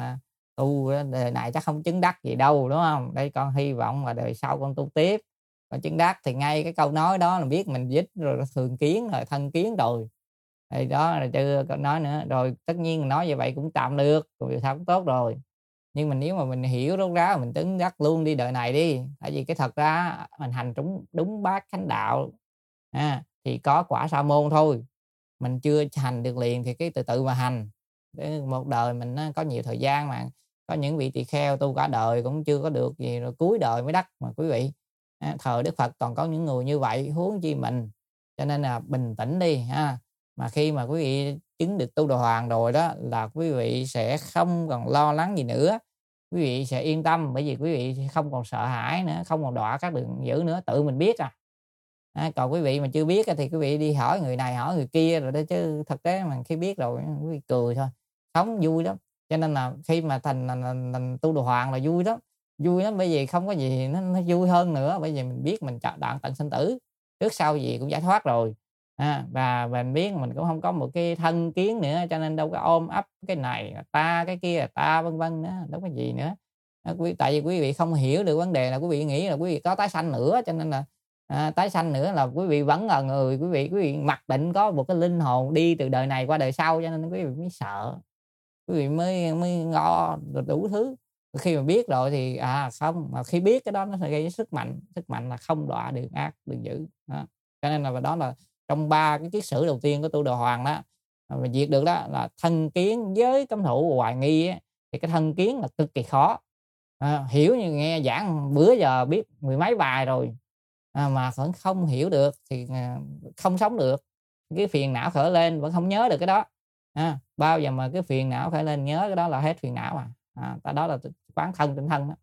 tu đời này chắc không chứng đắc gì đâu, đúng không? Đây con hy vọng là đời sau con tu tiếp, còn chứng đắc thì ngay cái câu nói đó là biết mình dích rồi, thường kiến rồi, thân kiến rồi. Thì đó là chưa có nói nữa. Rồi tất nhiên nói như vậy cũng tạm được, rồi sao cũng tốt rồi. Nhưng mà nếu mà mình hiểu rốt ráo mình chứng đắc luôn đi đời này đi. Tại vì cái thật ra mình hành đúng đúng bát chánh đạo à, thì có quả sa môn thôi. Mình chưa hành được liền thì cái từ từ mà hành. Để một đời mình có nhiều thời gian mà. Có những vị tỳ kheo tu cả đời cũng chưa có được gì, rồi cuối đời mới đắc mà quý vị. À, thời Đức Phật còn có những người như vậy, huống chi mình. Cho nên là bình tĩnh đi ha. Mà khi mà quý vị chứng được Tu Đà Hoàng rồi đó là quý vị sẽ không còn lo lắng gì nữa. Quý vị sẽ yên tâm, bởi vì quý vị không còn sợ hãi nữa, không còn đọa các đường dữ nữa, tự mình biết à. À, còn quý vị mà chưa biết thì quý vị đi hỏi người này hỏi người kia rồi đó, chứ thực tế mà khi biết rồi quý vị cười thôi, sống vui lắm. Cho nên là khi mà thành, thành, thành, thành Tu Đà Hoàng là vui lắm, vui lắm, bởi vì không có gì nó, nó vui hơn nữa, bởi vì mình biết mình đoạn tận sinh tử, trước sau gì cũng giải thoát rồi. À, và mình biết mình cũng không có một cái thân kiến nữa, cho nên đâu có ôm ấp cái này là ta, cái kia là ta, vân vân nữa, đâu có gì nữa. À, quý, tại vì quý vị không hiểu được vấn đề là quý vị nghĩ là quý vị có tái sanh nữa, cho nên là à, tái sanh nữa là quý vị vẫn là người, quý vị quý vị mặc định có một cái linh hồn đi từ đời này qua đời sau, cho nên quý vị mới sợ, quý vị mới mới ngó đủ thứ. Khi mà biết rồi thì à không, mà khi biết cái đó nó sẽ gây sức mạnh, sức mạnh là không đọa đường ác đường dữ đó. Cho nên là đó là trong ba cái kiết sử đầu tiên của Tu Đà Hoàng đó mà diệt được đó là thân kiến với cấm thủ hoài nghi ấy, thì cái thân kiến là cực kỳ khó. À, hiểu như nghe giảng bữa giờ biết mười mấy bài rồi à, mà vẫn không hiểu được thì à, không sống được. Cái phiền não khởi lên vẫn không nhớ được cái đó à, bao giờ mà cái phiền não khởi lên nhớ cái đó là hết phiền não mà à, tại đó là quán thân trên thân đó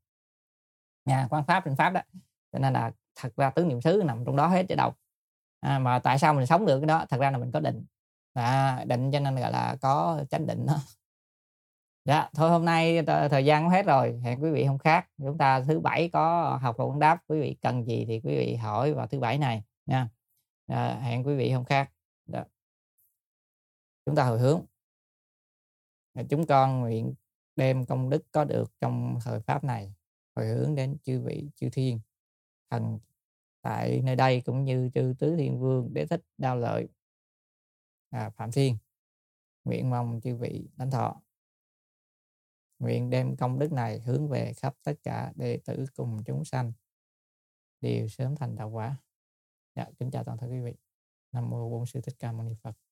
nha, quán pháp trên pháp đó. Cho nên là thật ra tứ niệm xứ nằm trong đó hết chứ đâu. À, mà tại sao mình sống được cái đó? Thật ra là mình có định, à, định cho nên gọi là có chánh định đó. Dạ, thôi hôm nay thời gian cũng hết rồi, hẹn quý vị hôm khác. Chúng ta thứ bảy có học và vấn đáp, quý vị cần gì thì quý vị hỏi vào thứ bảy này nha. À, hẹn quý vị hôm khác. Đó. Chúng ta hồi hướng. Chúng con nguyện đem công đức có được trong thời pháp này hồi hướng đến chư vị chư thiên thần tại nơi đây, cũng như chư tứ thiên vương Đế Thích Đao Lợi à, Phạm Thiên. Nguyện mong chư vị lãnh thọ, nguyện đem công đức này hướng về khắp tất cả đệ tử cùng chúng sanh đều sớm thành đạo quả. Dạ, kính chào toàn thể quý vị. Nam mô Bổn Sư Thích Ca Mâu Ni Phật.